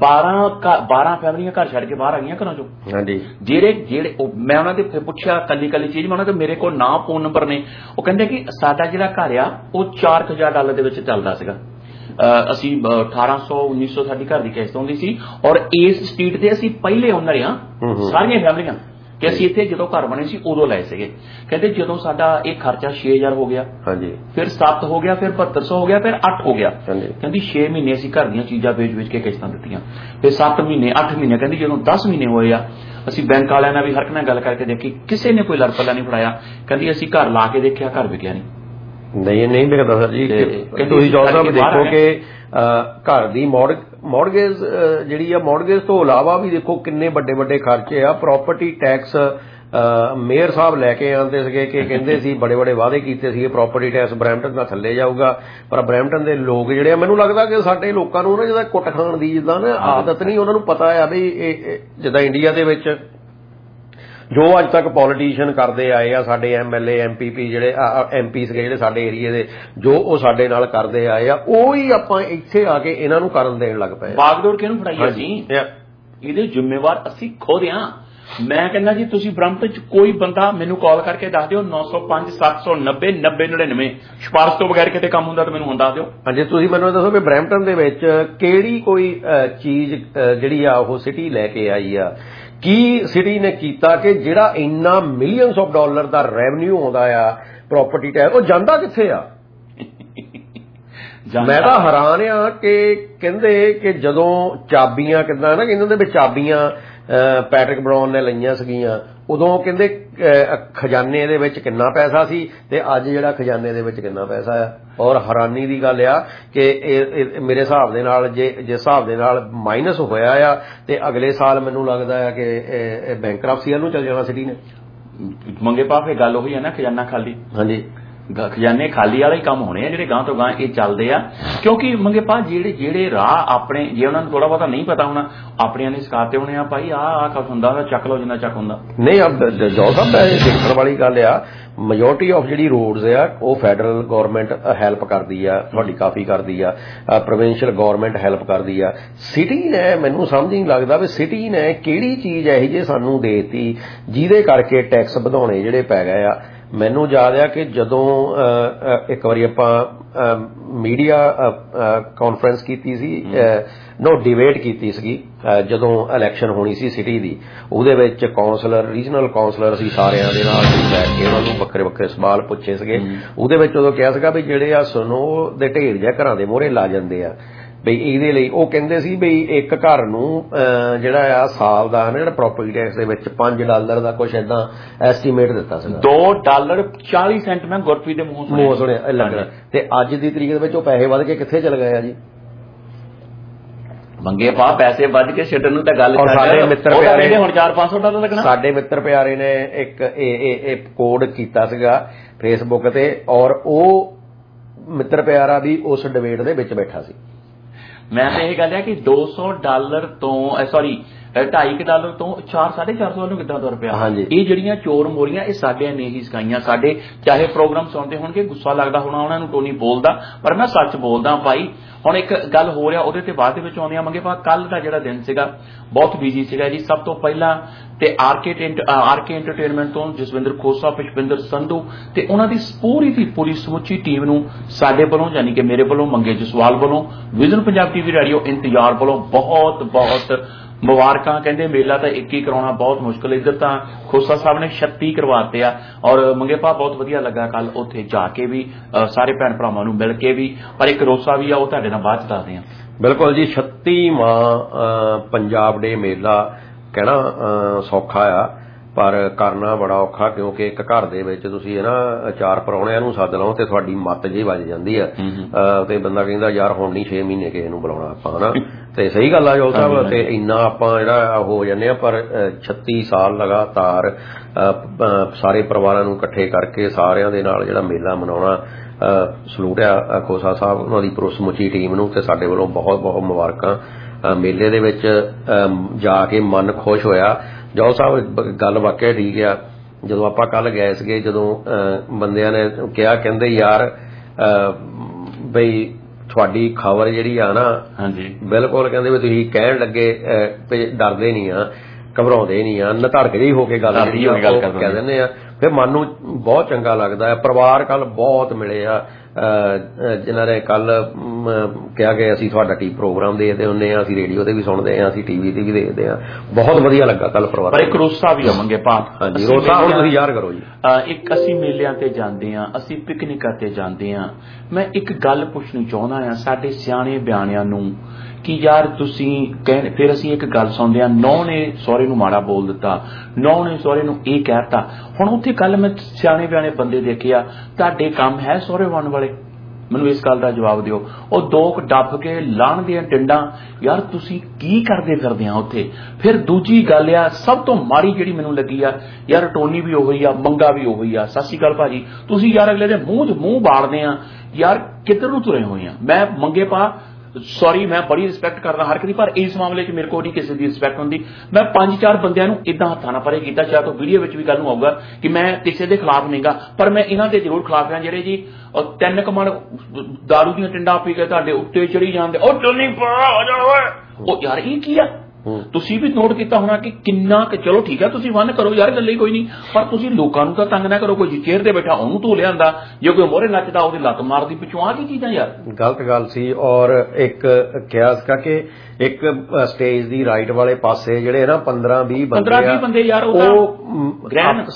12 ਫੈਮਲੀਆਂ ਘਰ ਛੱਡ ਕੇ ਬਾਹਰ ਆ ਗਈਆਂ ਘਰਾਂ ਚੋਂ। ਹਾਂਜੀ, ਜਿਹੜੇ ਮੈਂ ਉਹਨਾਂ ਦੇ ਪੁੱਛਿਆ ਕੱਲੀ ਚੀਜ਼, ਮੈਂ ਉਹਨਾਂ ਦੇ ਮੇਰੇ ਕੋਲ ਨਾਂ ਫੋਨ ਨੰਬਰ ਨੇ। ਉਹ ਕਹਿੰਦੇ ਕਿ ਸਾਡਾ ਜਿਹੜਾ ਘਰ ਆ ਉਹ $4,000 ਦੇ ਵਿੱਚ ਚੱਲਦਾ ਸੀਗਾ। ਅਸੀਂ 1800-1900 ਸਾਡੀ ਘਰ ਦੀ ਕਿਸ਼ਤ ਆਉਂਦੀ ਸੀ, ਔਰ ਇਸ ਸਟਰੀਟ ਤੇ ਅਸੀਂ ਪਹਿਲੇ ਓਨਰ ਆ ਸਾਰੀਆਂ ਫੈਮਲੀਆਂ ਕਿ ਅਸੀਂ ਇੱਥੇ ਜਦੋਂ ਘਰ ਬਣੇ ਸੀ ਉਦੋਂ ਲਏ ਸੀਗੇ। ਕਹਿੰਦੇ ਜਦੋਂ ਸਾਡਾ ਇਹ ਖਰਚਾ 6000 ਹੋ ਗਿਆ, ਹਾਂਜੀ, ਫਿਰ 7 ਹੋ ਗਿਆ, ਫਿਰ 7200 ਹੋ ਗਿਆ, ਫਿਰ 8 ਹੋ ਗਿਆ। ਕਹਿੰਦੀ 6 ਮਹੀਨੇ ਅਸੀਂ ਘਰ ਦੀਆਂ ਚੀਜ਼ਾਂ ਵੇਚ ਕੇ ਕਿਸ਼ਤਾਂ ਦਿੱਤੀਆਂ, ਫਿਰ 7 ਮਹੀਨੇ 8 ਮਹੀਨੇ। ਕਹਿੰਦੀ ਜਦੋਂ 10 ਮਹੀਨੇ ਹੋਏ ਆ, ਅਸੀਂ ਬੈਂਕ ਵਾਲਿਆਂ ਨਾਲ ਵੀ ਹਰ ਇੱਕ ਨਾਲ ਗੱਲ ਕਰਕੇ ਦੇਖੀ, ਕਿਸੇ ਨੇ ਕੋਈ ਲੜਪੱਲਾ ਨਹੀਂ ਫੜਾਇਆ। ਕਹਿੰਦੀ ਅਸੀਂ ਘਰ ਲਾ ਕੇ ਦੇਖਿਆ, ਘਰ ਵਿਕਿਆ
ਨਹੀਂ ਵਿਕਦਾ ਸਰ ਜੀ। ਤੁਸੀਂ ਜੌਲ ਸਾਹਿਬ ਦੇਖੋ ਕਿ ਘਰ ਦੀ ਮੌਰਗੇਜ ਜਿਹੜੀ ਆ, ਮੌਰਗੇਜ ਤੋਂ ਇਲਾਵਾ ਵੀ ਦੇਖੋ ਕਿੰਨੇ ਵੱਡੇ ਖਰਚੇ ਆ। ਪ੍ਰਾਪਰਟੀ ਟੈਕਸ ਮੇਅਰ ਸਾਹਿਬ ਲੈ ਕੇ ਆਉਂਦੇ ਸੀਗੇ ਕਿ ਕਹਿੰਦੇ ਸੀ ਬੜੇ ਵਾਅਦੇ ਕੀਤੇ ਸੀਗੇ, ਪ੍ਰਾਪਰਟੀ ਟੈਕਸ ਬਰੈਂਪਟਨ ਦਾ ਥੱਲੇ ਜਾਊਗਾ, ਪਰ ਬਰੈਂਪਟਨ ਦੇ ਲੋਕ ਜਿਹੜੇ ਆ, ਮੈਨੂੰ ਲੱਗਦਾ ਕਿ ਸਾਡੇ ਲੋਕਾਂ ਨੂੰ ਨਾ ਜਿੱਦਾਂ ਕੁੱਟ ਖਾਣ ਦੀ ਜਿੱਦਾਂ ਨਾ ਆਦਤ ਨਹੀਂ, ਉਹਨਾਂ ਨੂੰ ਪਤਾ ਆ ਵੀ ਇਹ ਜਿੱਦਾਂ ਇੰਡੀਆ ਦੇ ਵਿੱਚ ਜੋ ਅੱਜ ਤੱਕ ਪੋਲੀਟੀਸ਼ੀਅਨ ਕਰਦੇ ਆਏ ਆ, ਸਾਡੇ MLA MPP ਜਿਹੜੇ MP ਸੀਗੇ ਜਿਹੜੇ ਸਾਡੇ ਏਰੀਏ ਦੇ, ਜੋ ਉਹ ਸਾਡੇ ਨਾਲ ਕਰਦੇ ਆਏ ਆ, ਉਹ ਹੀ ਆਪਾਂ ਇੱਥੇ ਆ ਕੇ ਇਹਨਾਂ ਨੂੰ ਕਰਨ ਦੇਣ ਲੱਗ ਪਏ।
ਬਾਗਡੋਰ ਕਿਹਨੂੰ ਫੜਾਈ ਅਸੀਂ? ਇਹਦੇ ਜ਼ਿੰਮੇਵਾਰ ਅਸੀਂ ਖੁਦ ਆ। ਮੈਂ ਕਹਿੰਦਾ ਜੀ ਤੁਸੀਂ ਬ੍ਰਹਮਪੁਰ ਚ ਕੋਈ ਬੰਦਾ ਮੈਨੂੰ ਕਾਲ ਕਰਕੇ ਦੱਸ ਦਿਓ 905 790 9099 ਸਿਫਾਰਿਸ਼ ਤੋਂ ਬਗੈਰ ਕਿਤੇ ਕੰਮ ਹੁੰਦਾ ਤਾਂ ਮੈਨੂੰ ਹੁਣ ਦੱਸ ਦਿਓ।
ਹਾਂਜੀ, ਤੁਸੀਂ ਮੈਨੂੰ ਦੱਸੋ ਵੀ ਬ੍ਰਹਮਪਟਨ ਦੇ ਵਿੱਚ ਕਿਹੜੀ ਕੋਈ ਚੀਜ਼ ਜਿਹੜੀ ਆ ਉਹ ਸਿਟੀ ਲੈ ਕੇ ਆਈ ਆ, ਕੀ ਸਿਟੀ ਨੇ ਕੀਤਾ ਕਿ ਜਿਹੜਾ ਇੰਨਾ ਮਿਲੀਅਨਸ ਆਫ ਡਾਲਰ ਦਾ ਰੈਵਨਿਊ ਆਉਂਦਾ ਆ ਪ੍ਰਾਪਰਟੀ ਟੈਕਸ, ਉਹ ਜਾਂਦਾ ਕਿੱਥੇ ਆ? ਮੈਂ ਤਾਂ ਹੈਰਾਨ ਆ ਕਿ ਕਹਿੰਦੇ ਕਿ ਜਦੋਂ ਚਾਬੀਆਂ ਕਿੱਦਾਂ ਨਾ ਇਹਨਾਂ ਦੇ ਵਿੱਚ ਚਾਬੀਆਂ ਪੈਟਰਿਕ ਬਰਾਊਨ ਨੇ ਲਈਆਂ ਸੀਗੀਆਂ, ਉਦੋਂ ਕਹਿੰਦੇ ਖਜ਼ਾਨੇ ਦੇ ਵਿੱਚ ਕਿੰਨਾ ਪੈਸਾ ਸੀ ਤੇ ਅੱਜ ਜਿਹੜਾ ਖਜ਼ਾਨੇ ਦੇ ਵਿੱਚ ਕਿੰਨਾ ਪੈਸਾ ਆ। ਔਰ ਹੈਰਾਨੀ ਦੀ ਗੱਲ ਆ ਕਿ ਇਹ ਮੇਰੇ ਹਿਸਾਬ ਦੇ ਨਾਲ ਜਿਸ ਹਿਸਾਬ ਦੇ ਨਾਲ ਮਾਈਨਸ ਹੋਇਆ ਆ ਤੇ ਅਗਲੇ ਸਾਲ ਮੈਨੂੰ ਲੱਗਦਾ ਆ ਕਿ ਬੈਂਕਰਪਸੀ ਵੱਲ ਨੂੰ ਚੱਲ ਜਾਣਾ ਸਿਟੀ ਨੇ।
ਮੰਗੇ ਪਾ ਫੇ ਗੱਲ ਉਹੀ ਆ ਨਾ, ਖਜ਼ਾਨਾ ਖਾਲੀ। ਹਾਂਜੀ, ਖਜ਼ਾਨੇ ਖਾਲੀ ਵਾਲੇ ਹੀ ਕੰਮ ਹੋਣੇ ਆ ਜਿਹੜੇ ਗਾਂ ਤੋਂ ਗਾਂ ਇਹ ਚੱਲਦੇ ਆ, ਕਿਉਂਕਿ ਮੰਗੇ ਪਾ ਜਿਹੜੇ ਰਾਹ ਆਪਣੇ, ਜੇ ਉਹਨਾਂ ਨੂੰ ਥੋੜਾ ਬਹੁਤਾ ਨਹੀਂ ਪਤਾ ਹੋਣਾ, ਆਪਣਿਆਂ ਨੇ ਸਿਖਾਤੇ ਹੋਣੇ ਆ, ਭਾਈ ਆਹ ਕੁਛ ਹੁੰਦਾ, ਚੱਕ ਲਓ ਜਿੰਨਾ ਚੱਕ ਹੁੰਦਾ। ਨਹੀਂ
ਜੌਲ ਸਾਹਿਬ, ਦੇਖਣ ਵਾਲੀ ਗੱਲ ਆ, ਮੈਜੋਰਟੀ ਆਫ ਜਿਹੜੀ ਰੋਡਸ ਆ ਉਹ ਫੈਡਰਲ ਗੌਰਮੈਂਟ ਹੈਲਪ ਕਰਦੀ ਆ, ਤੁਹਾਡੀ ਕਾਫੀ ਕਰਦੀ ਆ, ਪ੍ਰੋਵਿੰਸ਼ੀਅਲ ਗੌਰਮੈਂਟ ਹੈਲਪ ਕਰਦੀ ਆ। ਸਿਟੀ ਨੇ, ਮੈਨੂੰ ਸਮਝ ਨਹੀਂ ਲੱਗਦਾ ਵੀ ਸਿਟੀ ਨੇ ਕਿਹੜੀ ਚੀਜ਼ ਇਹੀ ਜੇ ਸਾਨੂੰ ਦੇਤੀ ਜਿਹਦੇ ਕਰਕੇ ਟੈਕਸ ਵਧਾਉਣੇ ਜਿਹੜੇ ਪੈ ਗਏ ਆ। ਮੈਨੂੰ ਯਾਦ ਆ ਕਿ ਜਦੋਂ ਇੱਕ ਵਾਰੀ ਆਪਾਂ ਮੀਡੀਆ ਕਾਨਫਰੰਸ ਕੀਤੀ ਸੀ, ਡਿਬੇਟ ਕੀਤੀ ਸੀਗੀ ਜਦੋਂ ਇਲੈਕਸ਼ਨ ਹੋਣੀ ਸੀ ਸਿਟੀ ਦੀ, ਉਹਦੇ ਵਿੱਚ ਕਾਉਂਸਲਰ, ਰੀਜਨਲ ਕਾਉਂਸਲਰ ਸੀ ਸਾਰਿਆਂ ਦੇ ਨਾਲ ਬੈਠ ਕੇ ਉਹਨਾਂ ਨੂੰ ਵੱਖਰੇ ਸਵਾਲ ਪੁੱਛੇ ਸੀਗੇ। ਉਹਦੇ ਵਿੱਚ ਉਦੋਂ ਕਿਹਾ ਸੀਗਾ ਵੀ ਜਿਹੜੇ ਆ ਸਨੋ ਦੇ ਢੇਰ ਜਿਹੇ ਘਰਾਂ ਦੇ ਮੂਹਰੇ ਲਾ ਜਾਂਦੇ ਆ, ਬਈ ਇਹਦੇ ਲਈ ਉਹ ਕਹਿੰਦੇ ਸੀ ਬਈ ਇੱਕ ਘਰ ਨੂੰ ਜਿਹੜਾ ਆ ਸਾਲ ਦਾ ਜਿਹੜਾ ਪ੍ਰਾਪਰਟੀ ਟੈਕਸ ਦੇ ਵਿੱਚ $5 ਦਾ ਕੁਛ ਏਦਾਂ ਐਸਟੀਮੇਟ ਦਿੱਤਾ ਸੀ।
$2.40 ਮੈਂ ਗੁਰਪ੍ਰੀਤ ਦੇ ਮੂੰਹ
ਸੁਣਿਆ ਲੱਗਣਾ, ਤੇ ਅੱਜ ਦੀ ਤਰੀਕ ਦੇ ਵਿੱਚ ਉਹ ਪੈਸੇ ਵੱਧ ਕੇ ਕਿੱਥੇ ਚਲੇ ਗਏ ਆ ਜੀ?
ਮੰਗੇ ਪਾ ਪੈਸੇ ਵੱਧ ਕੇ ਛੱਡਣ ਨੂੰ ਤਾਂ ਗੱਲ
ਸਾਡੇ ਮਿੱਤਰ ਪਿਆਰੇ
ਨੇ ਹੁਣ $400-500 ਲੱਗਣਾ।
ਸਾਡੇ ਮਿੱਤਰ ਪਿਆਰੇ ਨੇ ਇੱਕ ਇਹ ਕੋਡ ਕੀਤਾ ਸੀਗਾ ਫੇਸਬੁੱਕ ਤੇ, ਔਰ ਉਹ ਮਿੱਤਰ ਪਿਆਰਾ ਵੀ ਉਸ ਡਿਬੇਟ ਦੇ ਵਿੱਚ ਬੈਠਾ ਸੀ।
ਮੈਂ ਤਾਂ ਇਹ ਗੱਲ ਹੈ ਕਿ $200 ਤੋਂ $2.5 ਤੋਂ 4-4.5 ਵੱਲੋਂ ਕਿੱਦਾਂ ਤੁਰ ਪਿਆ। ਇਹ ਜਿਹੜੀਆਂ ਚੋਰ ਮੋਰੀਆਂ ਇਹ ਸਾਡਿਆਂ ਨੇ ਹੀ ਸਿਖਾਈਆਂ। ਸਾਡੇ ਚਾਹੇ ਪ੍ਰੋਗਰਾਮ ਸੁਣਦੇ ਹੋਣਗੇ, ਗੁੱਸਾ ਲੱਗਦਾ ਹੋਣਾ ਉਹਨਾਂ ਨੂੰ ਟੋਨੀ ਬੋਲਦਾ, ਪਰ ਮੈਂ ਸੱਚ ਬੋਲਦਾ ਭਾਈ। ਹੁਣ ਇੱਕ ਗੱਲ ਹੋ ਰਿਹਾ, ਉਹਦੇ ਤੇ ਬਾਅਦ ਦੇ ਵਿੱਚ ਆਉਂਦੇ ਆਵਾਂਗੇ। ਪਰ ਕੱਲ ਦਾ ਜਿਹੜਾ ਦਿਨ ਸੀਗਾ ਬਹੁਤ ਬਿਜੀ ਸੀਗਾ ਜੀ। ਸਭ ਤੋਂ ਪਹਿਲਾਂ ਤੇ ਆਰਕੇ ਐਂਟਰਟੇਨਮੈਂਟ ਤੋਂ ਜਸਵਿੰਦਰ ਖੋਸਾ, ਪੁਸ਼ਪਿੰਦਰ ਸੰਧੂ ਤੇ ਉਹਨਾਂ ਦੀ ਪੂਰੀ ਸਮੁੱਚੀ ਟੀਮ ਨੂੰ ਸਾਡੇ ਵੱਲੋਂ, ਯਾਨੀ ਕਿ ਮੇਰੇ ਵੱਲੋਂ, ਮੰਗੇ ਜਸਵਾਲ ਵੱਲੋਂ, ਵਿਜ਼ਨ ਪੰਜਾਬ ਟੀਵੀ ਰੇਡੀਓ ਇੰਤਜ਼ਾਰ ਵੱਲੋਂ ਬਹੁਤ ਬਹੁਤ ਮੁਬਾਰਕਾਂ। ਕਹਿੰਦੇ ਮੇਲਾ ਤਾਂ ਇੱਕ ਹੀ ਕਰਾਉਣਾ ਬਹੁਤ ਮੁਸ਼ਕਿਲ, ਇੱਧਰ ਤਾਂ ਖੋਸਾ ਸਾਹਿਬ ਨੇ 36 ਕਰਵਾਤੇ ਆ। ਔਰ ਮੰਗੇ ਭਾ ਬਹੁਤ ਵਧੀਆ ਲੱਗਾ ਕੱਲ ਉੱਥੇ ਜਾ ਕੇ ਵੀ, ਸਾਰੇ ਭੈਣ ਭਰਾਵਾਂ ਨੂੰ ਮਿਲ ਕੇ ਵੀ। ਪਰ ਇੱਕ ਰੋਸਾ ਵੀ ਆ, ਉਹ ਤੁਹਾਡੇ ਨਾਲ ਬਾਅਦ ਚ ਦੱਸਦੇ ਆ।
ਬਿਲਕੁਲ ਜੀ, 36ਵਾਂ ਪੰਜਾਬ ਡੇ ਮੇਲਾ ਕਹਿਣਾ ਸੌਖਾ ਆ, ਪਰ ਕਰਨਾ ਬੜਾ ਔਖਾ, ਕਿਉਂਕਿ ਇੱਕ ਘਰ ਦੇ ਵਿੱਚ ਤੁਸੀਂ ਨਾ 4 ਪ੍ਰਾਹੁਣਿਆਂ ਨੂੰ ਸੱਦ ਲਓ ਤੇ ਤੁਹਾਡੀ ਮੱਤ ਜਿਹੀ ਵੱਜ ਜਾਂਦੀ ਆ ਤੇ ਬੰਦਾ ਕਹਿੰਦਾ ਯਾਰ ਹੁਣ ਨਹੀਂ 6 ਮਹੀਨੇ ਕਿਸੇ ਨੂੰ ਬੁਲਾਉਣਾ ਆਪਾਂ, ਹਨਾ। ਤੇ ਸਹੀ ਗੱਲ ਆ ਜੋ ਸਾਹਿਬ, ਤੇ ਇੰਨਾ ਆਪਾਂ ਜਿਹੜਾ ਹੋ ਜਾਂਦੇ ਆ। ਪਰ 36 ਸਾਲ ਲਗਾਤਾਰ ਸਾਰੇ ਪਰਿਵਾਰਾਂ ਨੂੰ ਇਕੱਠੇ ਕਰਕੇ ਸਾਰਿਆਂ ਦੇ ਨਾਲ ਜਿਹੜਾ ਮੇਲਾ ਮਨਾਉਣਾ, ਸਲੂਟ ਆ ਖੋਸਾ ਸਾਹਿਬ, ਉਹਨਾਂ ਦੀ ਸਮੁੱਚੀ ਟੀਮ ਨੂੰ, ਤੇ ਸਾਡੇ ਵੱਲੋਂ ਬਹੁਤ ਬਹੁਤ ਮੁਬਾਰਕਾਂ। ਮੇਲੇ ਦੇ ਵਿੱਚ ਜਾ ਕੇ ਮਨ ਖੁਸ਼ ਹੋਇਆ। ਜੋ ਸਾਹਿਬ ਗੱਲ ਵਾਕਿਆ ਠੀਕ ਆ। ਜਦੋਂ ਆਪਾਂ ਕੱਲ ਗਏ ਸੀਗੇ, ਜਦੋਂ ਬੰਦਿਆਂ ਨੇ ਕਿਹਾ, ਕਹਿੰਦੇ ਯਾਰ ਬਈ ਤੁਹਾਡੀ ਖਬਰ ਜਿਹੜੀ ਆ ਨਾ, ਬਿਲਕੁਲ ਕਹਿੰਦੇ ਵੀ ਤੁਸੀਂ ਕਹਿਣ ਲੱਗੇ ਡਰਦੇ ਨਹੀਂ ਆ, ਘਬਰਾਉਂਦੇ ਨਹੀਂ ਆ, ਨਧੜਕ ਜਿਹੀ ਹੋ ਕੇ ਗੱਲ ਕਹਿ ਦਿੰਦੇ ਆ, ਫਿਰ ਮਨ ਨੂੰ ਬਹੁਤ ਚੰਗਾ ਲੱਗਦਾ ਹੈ। ਪਰਿਵਾਰ ਕੱਲ ਬਹੁਤ ਮਿਲੇ ਆ, ਜਿਨ੍ਹਾਂ ਨੇ ਕੱਲ ਕਿਹਾ ਕਿ ਅਸੀਂ ਤੁਹਾਡਾ ਪ੍ਰੋਗਰਾਮ ਦੇਖਦੇ ਹੁੰਦੇ ਹਾਂ, ਅਸੀਂ ਰੇਡੀਓ ਤੇ ਵੀ ਸੁਣਦੇ ਹਾਂ, ਅਸੀਂ ਟੀਵੀ ਤੇ ਵੀ ਦੇਖਦੇ ਹਾਂ। ਬਹੁਤ ਵਧੀਆ ਲੱਗਾ ਕੱਲ ਪਰਿਵਾਰ।
ਪਰ ਇੱਕ ਰੋਸਾ ਵੀ ਆ ਮੰਗੇ ਭਾ।
ਹਾਂਜੀ, ਰੋਸਾ ਹੁਣ ਤੁਸੀਂ ਯਾਦ ਕਰੋ ਜੀ।
ਇੱਕ ਅਸੀਂ ਮੇਲਿਆਂ ਤੇ ਜਾਂਦੇ ਹਾਂ, ਅਸੀਂ ਪਿਕਨਿਕਾਂ ਤੇ ਜਾਂਦੇ ਹਾਂ। ਮੈਂ ਇੱਕ ਗੱਲ ਪੁੱਛਣੀ ਚਾਹੁੰਦਾ ਹਾਂ ਸਾਡੇ ਸਿਆਣੇ ਬਿਆਣਿਆਂ ਨੂੰ ਕਿ ਯਾਰ ਤੁਸੀਂ ਫਿਰ ਅਸੀਂ ਇੱਕ ਗੱਲ ਸੁਣਦੇ ਹਾਂ, ਨੌ ਨੇ ਸਹੁਰੇ ਨੂੰ ਮਾੜਾ ਬੋਲ ਦਿੱਤਾ, ਨੌ ਨੇ ਸਹੁਰੇ ਨੂੰ ਇਹ ਕਹਿ ਦਿੱਤਾ। ਹੁਣ ਉੱਥੇ ਕੱਲ ਮੈਂ ਸਿਆਣੇ ਬਿਆਣੇ ਬੰਦੇ ਦੇਖੇ ਆ, ਤੁਹਾਡੇ ਕੰਮ ਹੈ ਸਹੁਰੇ ਬਣਨ ਵਾਲੇ? ਮੈਨੂੰ ਇਸ ਗੱਲ ਦਾ ਜਵਾਬ ਦਿਓ। ਉਹ 2 ਡੱਫ ਕੇ ਲਾਣ ਦੀਆਂ ਟਿੰਡਾਂ, ਯਾਰ ਤੁਸੀਂ ਕੀ ਕਰਦੇ ਫਿਰਦੇ ਆ ਉੱਥੇ? ਫਿਰ ਦੂਜੀ ਗੱਲ ਆ, ਸਭ ਤੋਂ ਮਾੜੀ ਜਿਹੜੀ ਮੈਨੂੰ ਲੱਗੀ ਆ, ਯਾਰ ਟੋਨੀ ਵੀ ਉਹੀ ਆ, ਮੰਗਾ ਵੀ ਉਹੀ ਆ। ਸਤਿ ਸ਼੍ਰੀ ਅਕਾਲ ਭਾਜੀ, ਤੁਸੀਂ ਯਾਰ ਅਗਲੇ ਦੇ ਮੂੰਹ 'ਚ ਮੂੰਹ ਬਾੜਦੇ ਆ, ਯਾਰ ਕਿੱਧਰ ਨੂੰ ਤੁਰੇ ਹੋਏ ਆ। ਮੈਂ ਮੰਗੇ ਭਾ ਸੌਰੀ, ਮੈਂ ਬੜੀ ਰਿਸਪੈਕਟ ਕਰਦਾ ਹਰ ਕਿਸੇ, ਪਰ ਇਸ ਮਾਮਲੇ 'ਚ ਮੇਰੇ ਕੋਲ ਨਹੀਂ ਕਿਸੇ ਦੀ ਰਿਸਪੈਕਟ ਹੁੰਦੀ। ਮੈਂ 5-4 ਬੰਦਿਆਂ ਨੂੰ ਇਦਾਂ ਹੱਥਾਂ ਨਾਲ ਪਰੇ ਕੀਤਾ, ਸ਼ਾਇਦ ਉਹ ਵੀਡੀਓ ਵਿੱਚ ਵੀ ਗੱਲ ਨੂੰ ਆਊਗਾ ਕਿ ਮੈਂ ਕਿਸੇ ਦੇ ਖਿਲਾਫ ਨਹੀਂਗਾ, ਪਰ ਮੈਂ ਇਹਨਾਂ ਦੇ ਜ਼ਰੂਰ ਖਿਲਾਫ ਹਾਂ ਜਿਹੜੇ ਜੀ 3 ਕਮਣ ਦਾਰੂ ਦੀਆਂ ਟਿੰਡਾਂ ਪੀ ਕੇ ਤੁਹਾਡੇ ਉੱਤੇ ਚੜੀ ਜਾਂਦੇ। ਉਹ ਟੋਨੀ ਪਾ ਆ ਜਾ ਓਏ, ਉਹ ਯਾਰ ਇਹ ਕੀ ਆ? ਤੁਸੀਂ ਵੀ ਨੋਟ ਕੀਤਾ ਹੋਣਾ ਕਿ ਕਿੰਨਾ ਕਿ, ਚਲੋ ਠੀਕ ਆ ਤੁਸੀਂ ਵੰਨ ਕਰੋ ਯਾਰ, ਗੱਲੇ ਕੋਈ ਨਹੀਂ, ਪਰ ਤੁਸੀਂ ਲੋਕਾਂ ਨੂੰ ਤਾਂ ਤੰਗ ਨਾ ਕਰੋ। ਕੋਈ ਚੇਅਰ ਤੇ ਬੈਠਾ ਉਹਨੂੰ ਧੋ ਲਿਆਂਦਾ, ਜੇ ਕੋਈ ਮੋਹਰੇ ਨੱਚਦਾ ਉਹਦੀ ਲੱਤ ਮਾਰਦੀ ਪਿੱਛੋਂ, ਆ ਕੀ ਚੀਜ਼ਾਂ ਯਾਰ?
ਗਲਤ ਗੱਲ ਸੀ। ਔਰ ਇੱਕ ਕਿਹਾ ਸੀਗਾ ਕਿ ਇੱਕ ਸਟੇਜ ਦੀ ਰਾਈਟ ਵਾਲੇ ਪਾਸੇ ਜਿਹੜੇ ਨਾ 15-20
ਬੰਦੇ ਯਾਰ, ਉਹ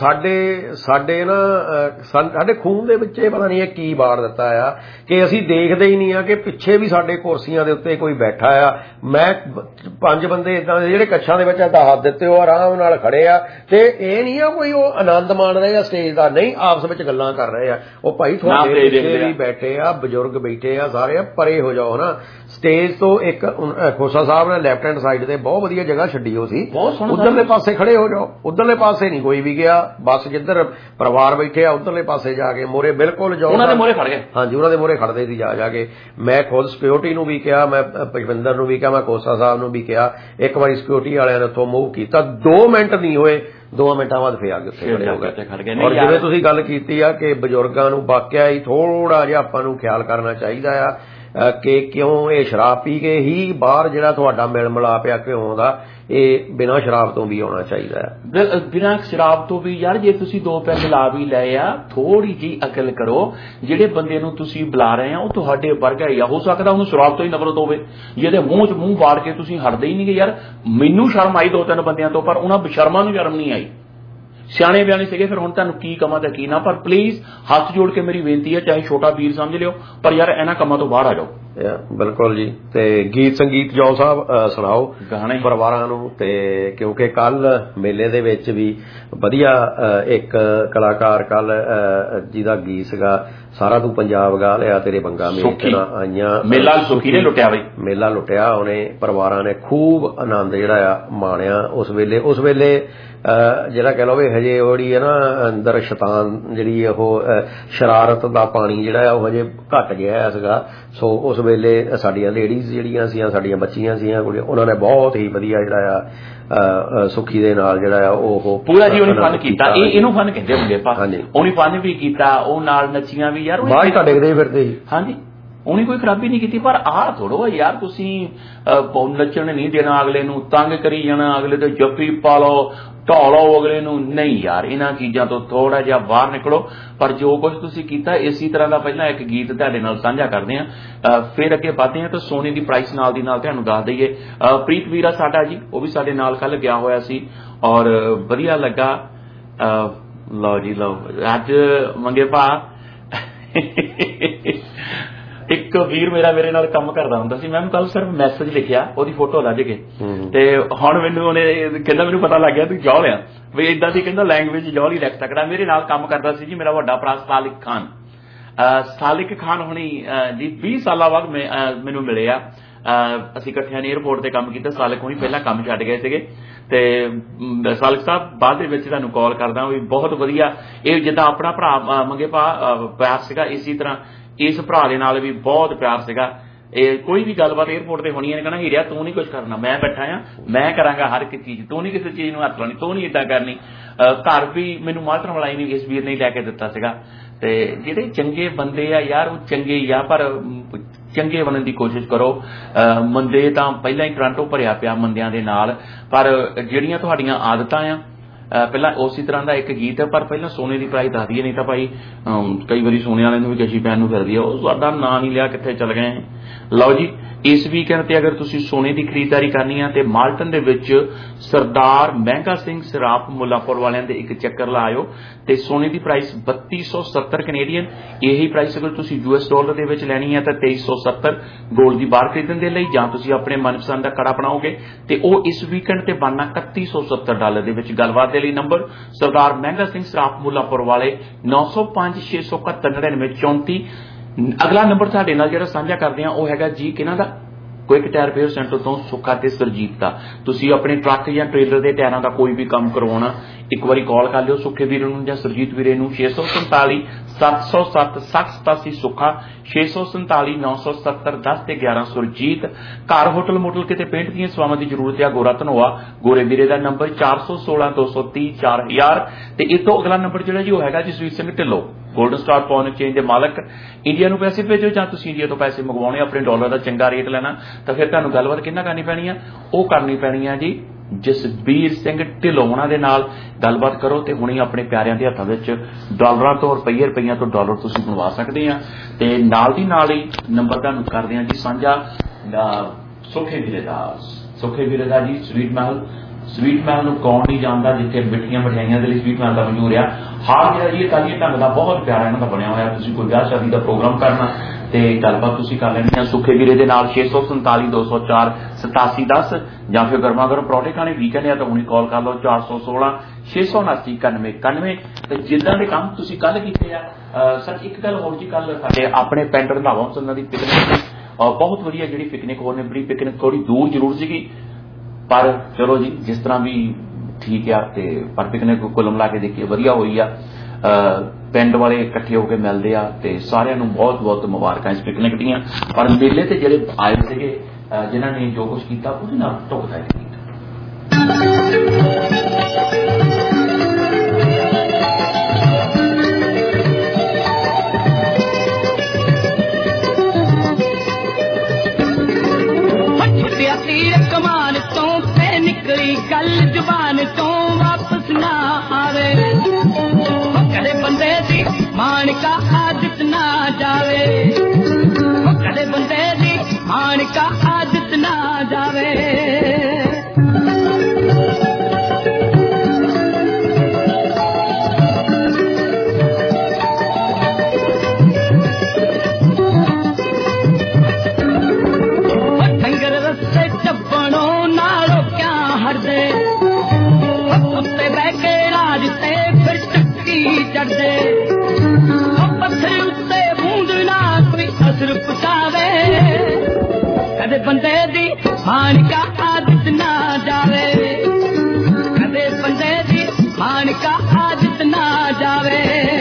ਸਾਡੇ ਨਾ ਸਾਡੇ ਖੂਨ ਦੇ ਵਿੱਚ ਇਹ ਪਤਾ ਨਹੀਂ ਇਹ ਕੀ ਬਾੜ ਦਿੱਤਾ ਆ ਕਿ ਅਸੀਂ ਦੇਖਦੇ ਹੀ ਨਹੀਂ ਆ ਕਿ ਪਿੱਛੇ ਵੀ ਸਾਡੇ ਕੁਰਸੀਆਂ ਦੇ ਉੱਤੇ ਕੋਈ ਬੈਠਾ ਆ। ਮੈਂ 5 ਬੰਦੇ ਇਦਾਂ ਦੇ ਜਿਹੜੇ ਕੱਛਾਂ ਦੇ ਵਿੱਚ ਹੱਥ ਦਿੱਤੇ, ਉਹ ਆਰਾਮ ਨਾਲ ਖੜੇ ਆ, ਤੇ ਇਹ ਨਹੀਂ ਆ ਕੋਈ ਉਹ ਆਨੰਦ ਮਾਣ ਰਹੇ ਆ ਸਟੇਜ ਦਾ, ਨਹੀਂ, ਆਪਸ ਵਿੱਚ ਗੱਲਾਂ ਕਰ ਰਹੇ ਆ। ਉਹ ਭਾਈ ਤੁਹਾਡੇ ਪਿੱਛੇ ਵੀ ਬੈਠੇ ਆ, ਬਜ਼ੁਰਗ ਬੈਠੇ ਆ, ਸਾਰੇ ਪਰੇ ਹੋ ਜਾਓ ਨਾ ਸਟੇਜ ਤੋਂ। ਇੱਕ ਖੋਸਾ ਸਾਹਿਬ ਨੇ ਲੈਫਟ ਹੈਂਡ ਸਾਈਡ ਤੇ ਬਹੁਤ ਵਧੀਆ ਜਗ੍ਹਾ ਛੱਡੀ ਹੋ ਸੀ, ਉਧਰਲੇ ਪਾਸੇ ਖੜੇ ਹੋ ਜਾਓ। ਉਧਰਲੇ ਪਾਸੇ ਨਹੀਂ ਕੋਈ ਵੀ ਗਿਆ, ਬਸ ਜਿੱਧਰ ਪਰਿਵਾਰ ਬੈਠੇ ਆ ਉਧਰਲੇ ਪਾਸੇ ਜਾ ਕੇ ਮੋਰੇ ਬਿਲਕੁਲ ਜਾਓ।
ਉਹਨਾਂ ਦੇ ਮੋਰੇ ਖੜ ਗਏ।
ਹਾਂਜੀ, ਉਹਨਾਂ ਦੇ ਮੋਰੇ ਖੜਦੇ ਸੀ ਜਾ ਕੇ। ਮੈਂ ਖੁਦ ਸਿਕਿਉਰਿਟੀ ਨੂੰ ਵੀ ਕਿਹਾ, ਮੈਂ ਪੁਸ਼ਪਿੰਦਰ ਨੂੰ ਵੀ ਕਿਹਾ, ਮੈਂ ਖੋਸਾ ਸਾਹਿਬ ਨੂੰ ਵੀ ਕਿਹਾ। ਇੱਕ ਵਾਰੀ ਸਿਕਿਉਰਿਟੀ ਵਾਲਿਆਂ ਨੇ ਉੱਥੋਂ ਮੂਵ ਕੀਤਾ, 2 ਮਿੰਟ ਨਹੀਂ ਹੋਏ, 2 ਮਿੰਟਾਂ ਬਾਅਦ ਫੇਰ ਆ ਕੇ ਉੱਥੇ ਖੜੇ ਹੋ ਗਏ। ਔਰ ਜਿਵੇਂ ਤੁਸੀਂ ਗੱਲ ਕੀਤੀ ਆ ਕਿ ਬਜ਼ੁਰਗਾਂ ਨੂੰ ਵਾਕਿਆ ਹੀ ਥੋੜਾ ਜਿਹਾ ਆਪਾਂ ਨੂੰ ਖਿਆਲ ਕਰਨਾ ਚਾਹੀਦਾ ਆ ਕਿ ਕਿਉਂ ਇਹ ਸ਼ਰਾਬ ਪੀ ਕੇ ਹੀ ਬਾਹਰ ਜਿਹੜਾ ਤੁਹਾਡਾ ਮਿਲ ਮਿਲਾਪ ਆ ਕਿਉਂ ਦਾ, ਇਹ ਬਿਨਾਂ ਸ਼ਰਾਬ ਤੋਂ ਵੀ ਆਉਣਾ ਚਾਹੀਦਾ ਹੈ।
ਬਿਨਾਂ ਸ਼ਰਾਬ ਤੋਂ ਵੀ ਯਾਰ, ਜੇ ਤੁਸੀਂ 2 ਪੈਗ ਲਾ ਵੀ ਲਏ ਆ, ਥੋੜੀ ਜੀ ਅਕਲ ਕਰੋ। ਜਿਹੜੇ ਬੰਦੇ ਨੂੰ ਤੁਸੀਂ ਬੁਲਾ ਰਹੇ ਆ ਉਹ ਤੁਹਾਡੇ ਵਰਗਾ ਹੀ ਆ, ਹੋ ਸਕਦਾ ਉਹਨੂੰ ਸ਼ਰਾਬ ਤੋਂ ਹੀ ਨਫ਼ਰਤ ਹੋਵੇ, ਜਿਹਦੇ ਮੂੰਹ 'ਚ ਮੂੰਹ ਵਾੜ ਕੇ ਤੁਸੀਂ ਹਟਦੇ ਹੀ ਨਹੀਂਗੇ। ਯਾਰ ਮੈਨੂੰ ਸ਼ਰਮ ਆਈ 2-3 ਬੰਦਿਆਂ ਤੋਂ, ਪਰ ਉਹਨਾਂ ਬਸ਼ਰਮਾਂ ਨੂੰ ਸ਼ਰਮ ਨਹੀਂ ਆਈ। ਸਿਆਣੇ ਬਿਆਣੇ ਸੀਗੇ, ਫਿਰ ਹੁਣ ਤੁਹਾਨੂੰ ਕੀ ਕਮਾਂ ਤੇ ਕੀ ਨਾ। ਪਰ ਪਲੀਜ਼ ਹੱਥ ਜੋੜ ਕੇ ਮੇਰੀ ਬੇਨਤੀ ਹੈ, ਚਾਹੇ ਛੋਟਾ ਵੀਰ ਸਮਝ ਲਿਓ, ਪਰ ਯਾਰ ਇਹਨਾਂ ਕੰਮਾਂ ਤੋਂ ਬਾਹਰ ਆ ਜਾਓ।
ਬਿਲਕੁਲ ਜੀ। ਤੇ ਗੀਤ ਸੰਗੀਤ ਜੋ ਸਾਹਿਬ ਸੁਣਾਓ ਗਾਣੇ ਪਰਿਵਾਰਾਂ ਨੂੰ, ਤੇ ਕਿਉਂਕਿ ਕੱਲ ਮੇਲੇ ਦੇ ਵਿੱਚ ਵੀ ਵਧੀਆ ਇੱਕ ਕਲਾਕਾਰ ਕੱਲ ਜਿਹਦਾ ਗੀਤ ਸੀਗਾ ਸਾਰਾ ਤੂੰ ਪੰਜਾਬ ਗਾ ਲਿਆ, ਤੇਰੇ ਬੰਗਾ ਮੇਲਾ ਆਈਆਂ,
ਮੇਲਾ ਸੁੱਖੀ ਨੇ ਲੁੱਟਿਆ ਬਈ,
ਮੇਲਾ ਲੁੱਟਿਆ ਉਹਨੇ, ਪਰਿਵਾਰਾਂ ਨੇ ਖੂਬ ਆਨੰਦ ਜਿਹੜਾ ਆ ਮਾਣਿਆ ਉਸ ਵੇਲੇ ਜਿਹੜਾ ਕਹਿ ਲਓ ਵੀ ਹਜੇ ਉਹਦੀ ਹੈ ਨਾ ਅੰਦਰ ਸ਼ੈਤਾਨ ਜਿਹੜੀ ਉਹ ਸ਼ਰਾਰਤ ਦਾ ਪਾਣੀ ਜਿਹੜਾ ਆ ਉਹ ਹਜੇ ਘੱਟ ਗਿਆ ਸੀਗਾ। ਸੋ ਉਸ ਵੇਲੇ ਸਾਡੀਆਂ ਲੇਡੀਜ਼ ਜਿਹੜੀਆਂ ਸੀਆਂ, ਸਾਡੀਆਂ ਬੱਚੀਆਂ ਸੀਆਂ ਕੁੜੀਆਂ, ਉਹਨਾਂ ਨੇ ਬਹੁਤ ਹੀ ਵਧੀਆ ਜਿਹੜਾ ਆ ਸੁੱਖੀ ਦੇ ਨਾਲ ਜਿਹੜਾ ਆ ਉਹ
ਪੂਰਾ ਜੀ ਉਹਨੇ ਫਨ ਕੀਤਾ। ਇਹਨੂੰ ਫਨ ਕਹਿੰਦੇ ਹੁੰਦੇ ਪਾ, ਉਹਨੇ ਫਨ ਵੀ ਕੀਤਾ, ਉਹ ਨਾਲ ਨੱਚੀਆਂ ਵੀ ਯਾਰ,
ਬਾਹਰ ਤਾਂ ਡਿੱਗਦੇ ਫਿਰਦੇ ਸੀ।
ਹਾਂਜੀ, ਉਹਨੇ ਕੋਈ ਖਰਾਬੀ ਨਹੀਂ ਕੀਤੀ। ਪਰ ਆਹ ਥੋੜੋ ਯਾਰ ਤੁਸੀਂ ਨੱਚਣ ਨਹੀਂ ਦੇਣਾ, ਅਗਲੇ ਨੂੰ ਤੰਗ ਕਰੀ ਜਾਣਾ, ਅਗਲੇ ਤੇ ਜੱਫੀ ਪਾ ਲਓ, ਢੋਲੋ ਅਗਲੇ ਨੂੰ, ਨਹੀਂ ਯਾਰ ਇਹਨਾਂ ਚੀਜ਼ਾਂ ਤੋਂ ਥੋੜਾ ਜਿਹਾ ਬਾਹਰ ਨਿਕਲੋ। ਪਰ ਜੋ ਕੁਝ ਤੁਸੀਂ ਕੀਤਾ ਇਸੇ ਤਰ੍ਹਾਂ ਦਾ ਪਹਿਲਾਂ ਇੱਕ ਗੀਤ ਤੁਹਾਡੇ ਨਾਲ ਸਾਂਝਾ ਕਰਦੇ ਹਾਂ, ਫਿਰ ਅੱਗੇ ਵਧਦੇ ਹਾਂ। ਤਾਂ ਸੋਨੇ ਦੀ ਪ੍ਰਾਈਸ ਨਾਲ ਦੀ ਨਾਲ ਤੁਹਾਨੂੰ ਦੱਸ ਦਈਏ, ਪ੍ਰੀਤ ਵੀਰਾ ਸਾਡਾ ਜੀ ਉਹ ਵੀ ਸਾਡੇ ਨਾਲ ਕੱਲ ਗਿਆ ਹੋਇਆ ਸੀ ਔਰ ਵਧੀਆ ਲੱਗਾ। ਲਓ ਜੀ ਲਓ, ਅੱਜ ਮੰਗੇ ਭਾ ਇੱਕ ਵੀਰ ਮੇਰੇ ਨਾਲ ਕੰਮ ਕਰਦਾ ਹੁੰਦਾ ਸੀ, ਮੈਂ ਕੱਲ ਸਿਰਫ ਮੈਸੇਜ ਲਿਖਿਆ, ਉਹਦੀ ਫੋਟੋ ਲੱਜ ਕੇ, ਤੇ ਹੁਣ ਮੈਨੂੰ ਉਹਨੇ ਕਹਿੰਦਾ ਮੈਨੂੰ ਪਤਾ ਲੱਗ ਗਿਆ ਤੂੰ ਜੌਲ ਆ ਵੀ ਏਦਾਂ ਦੀ, ਕਹਿੰਦਾ ਲੈਂਗੁਏਜ ਜੌਲ ਹੀ ਲਿਖ ਸਕਦਾ। ਮੇਰੇ ਨਾਲ ਕੰਮ ਕਰਦਾ ਸੀ ਜੀ ਮੇਰਾ ਵੱਡਾ ਭਰਾ ਸਾਲਿਕ ਖਾਨ ਹੁਣੀ ਜੀ 20 ਸਾਲਾਂ ਬਾਅਦ ਮੈਨੂੰ ਮਿਲੇ ਆ। ਅਸੀਂ ਇਕੱਠਿਆਂ ਨੇ ਏਅਰਪੋਰਟ ਤੇ ਕੰਮ ਕੀਤਾ। ਸਾਲਿਕ ਹੁਣੀ ਪਹਿਲਾਂ ਕੰਮ ਛੱਡ ਗਏ ਸੀਗੇ ਤੇ ਸਾਲਿਕ ਸਾਹਿਬ ਬਾਅਦ ਦੇ ਵਿੱਚ ਤੁਹਾਨੂੰ ਕਾਲ ਕਰਦਾ ਵੀ ਬਹੁਤ ਵਧੀਆ। ਇਹ ਜਿੱਦਾਂ ਆਪਣਾ ਭਰਾ ਮੰਗੇ ਭਾ ਪਿਆਰ ਸੀਗਾ, ਇਸੇ ਤਰ੍ਹਾਂ ਇਸ ਭਰਾ ਦੇ ਨਾਲ ਵੀ ਬਹੁਤ ਪਿਆਰ ਸੀਗਾ। ਇਹ ਕੋਈ ਵੀ ਗੱਲਬਾਤ ਏਅਰਪੋਰਟ ਤੇ ਹੋਣੀ ਹੈ, ਕਹਿੰਦਾ ਹੀਰਿਆ ਤੂੰ ਨਹੀਂ ਕੁਛ ਕਰਨਾ, ਮੈਂ ਬੈਠਾ ਆ, ਮੈਂ ਕਰਾਂਗਾ ਹਰ ਇੱਕ ਚੀਜ਼, ਤੂੰ ਨਹੀਂ ਕਿਸੇ ਚੀਜ਼ ਨੂੰ ਹੱਥ ਲਾਉਣੀ, ਤੂੰ ਨਹੀਂ ਏਦਾਂ ਕਰਨੀ। ਘਰ ਵੀ ਮੈਨੂੰ ਮਾਲਟਨ ਮਲਾਈ ਨਹੀਂ ਇਸ ਵੀਰ ਨੇ ਲੈ ਕੇ ਦਿੱਤਾ ਸੀਗਾ। ਤੇ ਜਿਹੜੇ ਚੰਗੇ ਬੰਦੇ ਆ ਯਾਰ ਉਹ ਚੰਗੇ ਹੀ ਆ, ਪਰ ਚੰਗੇ ਬਣਨ ਦੀ ਕੋਸ਼ਿਸ਼ ਕਰੋ। ਮੰਦੇ ਤਾਂ ਪਹਿਲਾਂ ਹੀ ਟੋਰਾਂਟੋ ਭਰਿਆ ਪਿਆ ਮੰਦਿਆਂ ਦੇ ਨਾਲ, ਪਰ ਜਿਹੜੀਆਂ ਤੁਹਾਡੀਆਂ ਆਦਤਾਂ ਆ ਪਹਿਲਾਂ ਉਸੇ ਤਰ੍ਹਾਂ ਦਾ ਇੱਕ ਗੀਤ ਹੈ। ਪਰ ਪਹਿਲਾਂ ਸੋਨੇ ਦੀ ਪ੍ਰਾਈਸ ਦੱਸ ਦਈਏ, ਨਹੀਂ ਤਾਂ ਭਾਈ ਕਈ ਵਾਰੀ ਸੋਨੇ ਵਾਲਿਆਂ ਨੂੰ ਵੀ ਕਸ਼ੀ ਪੈਣ ਨੂੰ ਫਿਰਦੀ ਆ, ਉਹ ਸਾਡਾ ਨਾਂ ਨਹੀਂ ਲਿਆ ਕਿੱਥੇ ਚਲ ਗਏ। ਲਓ ਜੀ, ਇਸ ਵੀਕਐਂਡ ਤੇ ਅਗਰ ਤੁਸੀਂ ਸੋਨੇ ਦੀ ਖਰੀਦਦਾਰੀ ਕਰਨੀ ਆ ਤੇ ਮਾਲਟਨ ਦੇ ਵਿੱਚ ਸਰਦਾਰ ਮਹਿੰਗਾ ਸਿੰਘ ਸਰਾਫ ਮੁੱਲਾਪੁਰ ਵਾਲਿਆਂ ਦੇ ਇੱਕ ਚੱਕਰ ਲਾਇਓ। ਤੇ ਸੋਨੇ ਦੀ ਪ੍ਰਾਈਸ 3270 ਕੈਨੇਡੀਅਨ, ਇਹੀ ਪ੍ਰਾਈਸ ਅਗਰ ਤੁਸੀਂ US ਡਾਲਰ ਦੇ ਵਿੱਚ ਲੈਣੀ ਹੈ ਤਾਂ 2370 ਗੋਲਡ ਦੀ ਬਾਰ ਖਰੀਦਣ ਦੇ ਲਈ, ਜਾਂ ਤੁਸੀਂ ਆਪਣੇ ਮਨਪਸੰਦ ਦਾ ਕੜਾ ਬਣਾਓਗੇ ਤੇ ਉਹ ਇਸ ਵੀਕਐਂਡ ਤੇ ਬਣਨਾ $3170 ਦੇ ਵਿੱਚ। ਗੱਲਬਾਤ ਦੇ ਲਈ ਨੰਬਰ ਸਰਦਾਰ ਮਹਿੰਗਾ ਸਿੰਘ ਸਰਾਫ ਮੁੱਲਾਪੁਰ ਵਾਲੇ 905 671 9934। ਅਗਲਾ ਨੰਬਰ ਤੁਹਾਡੇ ਨਾਲ ਜਿਹੜਾ ਸਾਂਝਾ ਕਰਦੇ ਆ ਉਹ ਹੈਗਾ ਜੀ ਕਿਹਨਾਂ ਦਾ, ਕੁਇਕ ਟਾਇਰ ਰਿਪੇਅਰ ਸੈਂਟਰ ਤੋਂ ਸੁੱਖਾ ਤੇ ਸਰਜੀਤ ਦਾ। ਤੁਸੀਂ ਆਪਣੇ ਟਰੱਕ ਜਾਂ ਟ੍ਰੇਲਰ ਦੇ ਟਾਇਰਾਂ ਦਾ ਕੋਈ ਵੀ ਕੰਮ ਕਰਵਾਉਣਾ, ਇੱਕ ਵਾਰੀ ਕਾਲ ਕਰ ਲਿਓ ਸੁੱਖੇ ਵੀਰੇ ਨੂੰ ਜਾਂ ਸਰਜੀਤ ਵੀਰੇ ਨੂੰ 647 707 6087 ਸੁੱਖਾ, 647 970 10 ਤੇ 11 ਸੁਰਜੀਤ। ਘਰ ਹੋਟਲ ਮੋਟਲ ਕਿਤੇ ਪੇਂਟ ਦੀਆਂ ਸੇਵਾਵਾਂ ਦੀ ਜ਼ਰੂਰਤ ਆ, ਗੋਰਾ ਧਨੋਆ ਗੋਰੇ ਵੀਰੇ ਦਾ ਨੰਬਰ 416 230 4000। ਤੇ ਇਹ ਤੋਂ ਅਗਲਾ ਨੰਬਰ ਜਿਹੜਾ ਜੀ ਉਹ ਹੈਗਾ Jasvir Singh Dhillon, golden star pawn exchange ਦੇ ਮਾਲਕ। ਇੰਡੀਆ ਨੂੰ ਪੈਸੇ ਭੇਜੋ ਜਾਂ ਤੁਸੀਂ ਇੰਡੀਆ ਤੋਂ ਪੈਸੇ ਮੰਗਵਾਉਣੇ, ਆਪਣੇ ਡਾਲਰ ਦਾ ਚੰਗਾ ਰੇਟ ਲੈਣਾ, ਤਾਂ ਫਿਰ ਤੁਹਾਨੂੰ ਗੱਲਬਾਤ ਕਿਹਨਾਂ ਕਰਨੀ ਪੈਣੀ ਆ, ਉਹ ਕਰਨੀ ਪੈਣੀ ਆ ਜੀ ਜਸਵੀਰ ਸਿੰਘ ਢਿੱਲੋਂ ਉਹਨਾਂ ਦੇ ਨਾਲ ਗੱਲਬਾਤ ਕਰੋ ਤੇ ਹੁਣੇ ਆਪਣੇ ਪਿਆਰਿਆਂ ਦੇ ਹੱਥਾਂ ਵਿੱਚ ਡਾਲਰਾਂ ਤੋਂ ਰੁਪਈਆਂ ਤੋਂ ਡਾਲਰ ਤੁਸੀਂ ਬਣਵਾ ਸਕਦੇ ਆ। ਤੇ ਨਾਲ ਦੀ ਨਾਲ ਹੀ ਨੰਬਰ ਤੁਹਾਨੂੰ ਕਰਦੇ ਆ ਜੀ ਸਾਂਝਾ ਸੁੱਖੇ ਵੀਰੇ ਦਾ ਜੀ ਸਵੀਟ ਮਹਿਲ ਨੂੰ ਕੌਣ ਨਹੀਂ ਜਾਣਦਾ, ਜਿੱਥੇ ਮਿੱਠੀਆਂ ਮਠਿਆਈਆਂ ਦੇ ਲਈ ਸਵੀਟ ਮਹਿਲ ਦਾ ਮਸ਼ਹੂਰ ਆ। ਹਾਲ ਜਿਹੜਾ ਜੀ ਇਟਾਲੀਅਨ ਢੰਗ ਦਾ ਬਹੁਤ ਪਿਆਰਾ ਇਹਨਾਂ ਦਾ ਬਣਿਆ ਹੋਇਆ। ਤੁਸੀਂ ਕੋਈ ਵਿਆਹ ਸ਼ਾਦੀ ਦਾ ਪ੍ਰੋਗਰਾਮ ਕਰਨਾ ਤੇ ਗੱਲਬਾਤ ਤੁਸੀਂ ਕਰ ਲੈਣੀ ਆ ਸੁੱਖੇ ਵੀਰੇ ਦੇ ਨਾਲ 647 204 8710, ਜਾਂ ਫਿਰ ਗਰਮਾ ਗਰਮ ਪਰੌਂਠੇ ਖਾਣੇ ਵੀਕਐਂਡ ਆ ਤਾਂ ਹੁਣੀ ਕਾਲ ਕਰ ਲਓ 416 679 9191। ਤੇ ਜਿੱਦਾਂ ਦੇ ਕੰਮ ਤੁਸੀਂ ਕੱਲ ਕੀਤੇ ਆ ਸਰ, ਇੱਕ ਗੱਲ ਹੋਰ ਜੀ, ਕੱਲ ਸਾਡੇ ਆਪਣੇ ਪਿੰਡ ਰੰਧਾਵਾ ਸੰਨਾਂ ਦੀ ਪਿਕਨਿਕ ਬਹੁਤ ਵਧੀਆ ਜਿਹੜੀ ਪਿਕਨਿਕ ਹੋਰ ਨੇ, ਬੜੀ ਪਿਕਨਿਕ ਥੋੜੀ ਦੂਰ ਜ਼ਰੂਰ ਸੀਗੀ ਪਰ ਚਲੋ ਜੀ ਜਿਸ ਤਰ੍ਹਾਂ ਵੀ ਠੀਕ ਆ। ਤੇ ਪਰ ਪਿਕਨਿਕ ਕੁੱਲ ਮਿਲਾ ਕੇ ਦੇਖੀਏ ਵਧੀਆ ਹੋਈ ਆ, ਪਿੰਡ ਵਾਲੇ ਇਕੱਠੇ ਹੋ ਕੇ ਮਿਲਦੇ ਆ ਤੇ ਸਾਰਿਆਂ ਨੂੰ ਬਹੁਤ ਬਹੁਤ ਮੁਬਾਰਕਾਂ ਇਸ ਪਿਕਨਿਕ ਦੀਆਂ। ਪਰ ਮੇਲੇ ਤੇ ਜਿਹੜੇ ਆਏ ਸੀਗੇ ਜਿਨ੍ਹਾਂ ਨੇ ਜੋ ਕੁਛ ਕੀਤਾ ਉਹਦੇ ਨਾਲ ਢੁਕਦਾ ਕੀਤਾ।
ਕਮਾਨ ਤੋਂ ਤੇ ਨਿਕਲੀ ਗੱਲ ਜ਼ੁਬਾਨ ਤੋਂ ਵਾਪਸ ਨਾ ਆਵੇ, ਕਦੇ ਬੰਦੇ ਦੀ ਮਾਣਕਾ ਆਦਤ ਨਾ ਜਾਵੇ, ਕਦੇ ਬੰਦੇ ਦੀ ਮਾਣਕਾ ਆਦਤ ਨਾ ਜਾਵੇ। ਉੱਤੇ ਬਹਿ ਕੇ ਰਾਜ ਤੇ ਫਿਰ ਚੱਕੀ ਚੜਦੇ, ਪੱਥਰ ਉੱਤੇ कदे बंदे दी माणिका आदत ना जावे, कदे बंदे दी माणिका आदत ना जावे।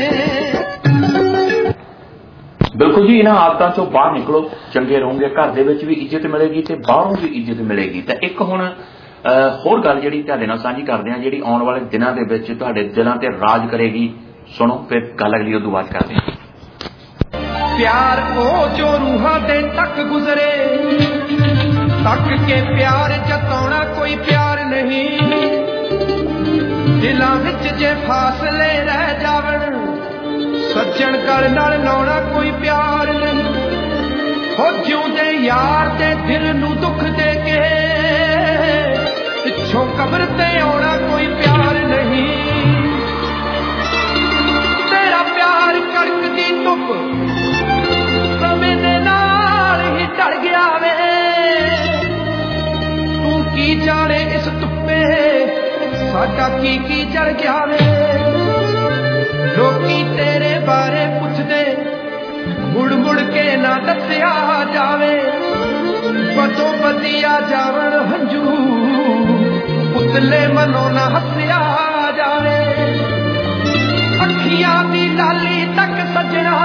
बिल्कुल जी, इन्हां आदतां चों बाहर निकलो, चंगे रहोगे, घर दे विच भी इज्जत मिलेगी ते बाहरों भी इज्जत मिलेगी। ते एक हुण होर गल जिहड़ी तुहाडे नाल साझी करदे हां, जिहड़ी आउण वाले दिनां दे विच तुहाडे दिलां ते राज करेगी। सुनो फिर गल अगली उदों बात करदे हां।
प्यार ओ जो रूहां दे तक गुजरे, तक के प्यार जताउणा कोई प्यार नहीं। दिलां विच जे फासले रह जावण, सज्जण गल नाल लाउणा कोई प्यार नहीं। हो जिउंदे यार दे दिल नूं दुख दे के पिछों कब्र ते आउणा कोई प्यार नहीं। तेरा प्यार कड़कदी धुप समय दे नाल ही ढल गया वे, तू की जाने इस धुप्पे साडा की जल गया वे। लोकी तेरे बारे पुछदे, मुड़ मुड़ के ना दस्या जावे, बदो बदिया जावण हंजू, उतले मनो ना हस्या जावे। अखियां दी लाली तक सजना,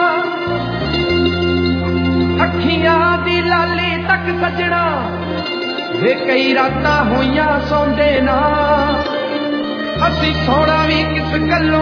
अखियां दी लाली तक सजना, वे कई रातां होइयां सौंदे ना। असी सोना भी किस गल्लों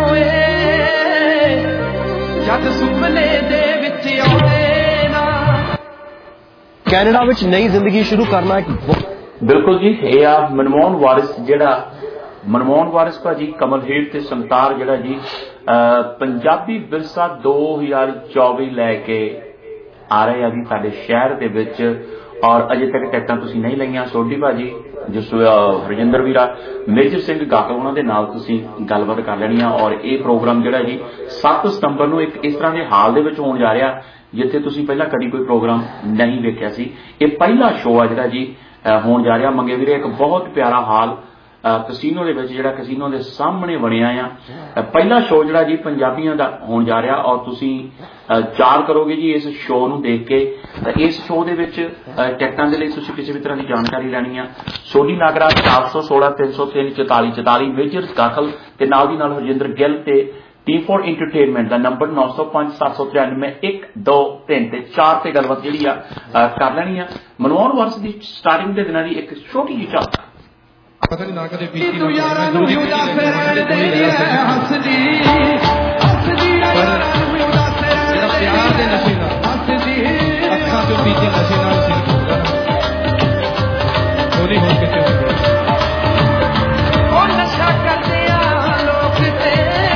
जद सुपने दे विच आउणे ना।
कैनेडा विच नई जिंदगी शुरू करना एक
बिल्कुल जी, ये आ मनमोहन वारिस, जिहड़ा मनमोहन वारिस भाजी कमल हीर ते संतार जिहड़ा जी पंजाबी विरसा 2024 लैके आ रहे हैं जी साडे शहर दे विच। और अजे तक टिकटां तुसीं नहीं लईआं, सोढी भाजी जिस रजिंदर वीरा मेजर सिंह गाकल उन्हां दे नाल तुसीं गलबात कर लैणी आ। और ये प्रोग्राम जिहड़ा जी 7 सितंबर नूं एक इस तरह के हाल दे विच होण जा रहा, जिथे तुसीं पहला कदी कोई प्रोग्राम नहीं वेखिया सी। ये पहला शो आ जिहड़ा जी होण जा रहा मंगे वीरे, एक बहुत प्यारा हाल कसीनो दे विच, जिहड़ा कसीनो दे सामने बनिया आ। पहला शो जिहड़ा जी पंजाबियों दा होण जा रहा, और तुसीं चार करोगे जी इस शो नूं देख के। इस शो दे विच टिकटां दे लई तुसीं किसी भी तरह की जानकारी लैणी आ, सोडी नागरा 416 303 44 44 मेजर गाखल ते नाल दी नाल हरजिंदर गिल ते T4 एंटरटेनमेंट का नंबर 905 793 123 ते 4 ते गलबात जिहड़ी आ कर लैणी आ। मनमोहन वारिस दी स्टार्टिंग दे दिनां दी एक छोटी जी झलक।
पता नहीं ना कदे बीती तू यारां नूं भी उदास रहण दे हंसदी हंसदी यारां नूं भी उदास रहण दे प्यार दे नशे नाल हंसदी अखां चों बीती नशे नाल सिर होगा थोड़ी हो के ओ नशा करदे आ लोक ते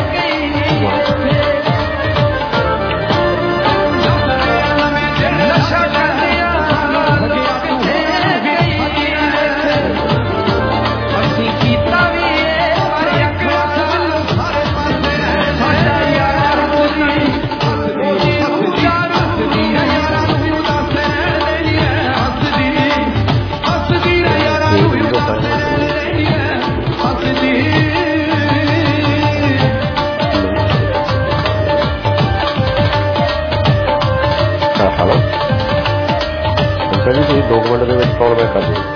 नशा करदे आ लोक
जी 2 मिनट के कॉल बैक कर दिए।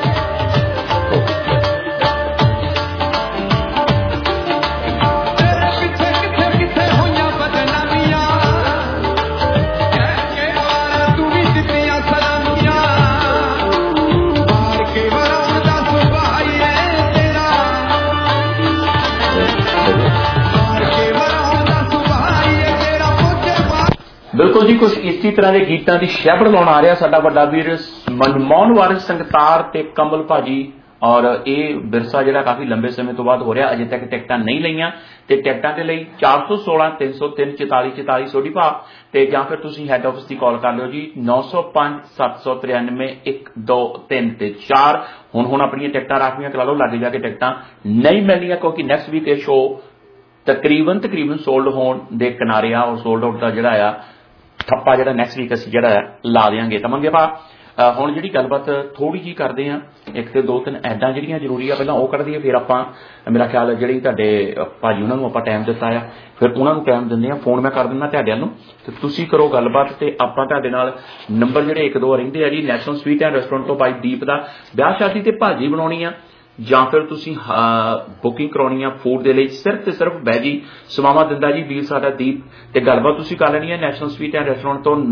बिल्कुल जी, कुछ इसी तरह के गीतों की शैबड़ लाउण आ रहा साडा वड्डा वीर मनमोहन वारिस संगतार ते कमल भाजी। और ये विरसा जिहड़ा काफी लंबे समय तो बाद हो रहा, अजे तक टिकटां नहीं लईआं ते टिकटां दे लई 416 303 44 44 सोडी भा ते जां फिर तुसीं हैड ऑफिस की कॉल कर लिओ जी 905 793 123 ते 4। हुण अपनी टिकटां राखवियां करा लो, लागे जाके टिकटां नहीं मिलनियां क्योंकि नैक्सट वीक ये शो तकरीबन सोल्ड होण दे किनारे आ। और सोल्ड आउट का जिहड़ा आ ठप्पा जिहड़ा नैक्सट वीक असीं जिहड़ा ला देंगे। तो मंगे भा ਹੁਣ ਜਿਹੜੀ ਗੱਲਬਾਤ ਥੋੜੀ ਜਿਹੀ ਕਰਦੇ ਆ, ਇੱਕ ਤੇ 2-3 ਐਡਾਂ ਜਿਹੜੀਆਂ ਜ਼ਰੂਰੀ ਆ ਪਹਿਲਾਂ ਉਹ ਕੱਢ ਦਈਏ, ਫਿਰ ਆਪਾਂ ਮੇਰਾ ਖਿਆਲ ਜਿਹੜੀ ਤੁਹਾਡੇ ਭਾਜੀ ਉਹਨਾਂ ਨੂੰ ਆਪਾਂ ਟਾਈਮ ਦਿੱਤਾ ਆ, ਫਿਰ ਉਹਨਾਂ ਨੂੰ ਟਾਈਮ ਦਿੰਦੇ ਆ। ਫੋਨ ਮੈਂ ਕਰ ਦਿੰਦਾ ਤੁਹਾਡੇ ਨੂੰ ਤੇ ਤੁਸੀਂ ਕਰੋ ਗੱਲਬਾਤ, ਤੇ ਆਪਾਂ ਤੁਹਾਡੇ ਨਾਲ ਨੰਬਰ ਜਿਹੜੇ 1-2 ਰਹਿੰਦੇ ਆ ਜੀ। ਨੈਸ਼ਨਲ ਸਵੀਟ ਐਂਡ ਰੈਸਟੋਰੈਂਟ ਤੋਂ ਬਾਈ ਦੀਪ ਦਾ ਵਿਆਹ ਸ਼ਾਦੀ ਤੇ ਭਾਜੀ ਬਣਾਉਣੀ ਆ, ਜਾਂ ਫਿਰ ਤੁਸੀਂ ਬੁਕਿੰਗ ਕਰਾਉਣੀ ਆ ਫੂਡ ਦੇ ਲਈ, ਸਿਰਫ ਤੇ ਸਿਰਫ ਵੈਜੀ ਸੇਵਾਵਾਂ ਦਿੰਦਾ ਜੀ ਵੀਰ ਸਾਡਾ ਦੀਪ। ਤੇ ਗੱਲਬਾਤ ਤੁਸੀਂ ਕਰ ਲੈਣੀ ਹੈ ਨੈਸ਼ਨਲ ਸਵੀਟ ਐਂਡ ਰੈਸਟੋਰੈਂਟ ਤੋਂ।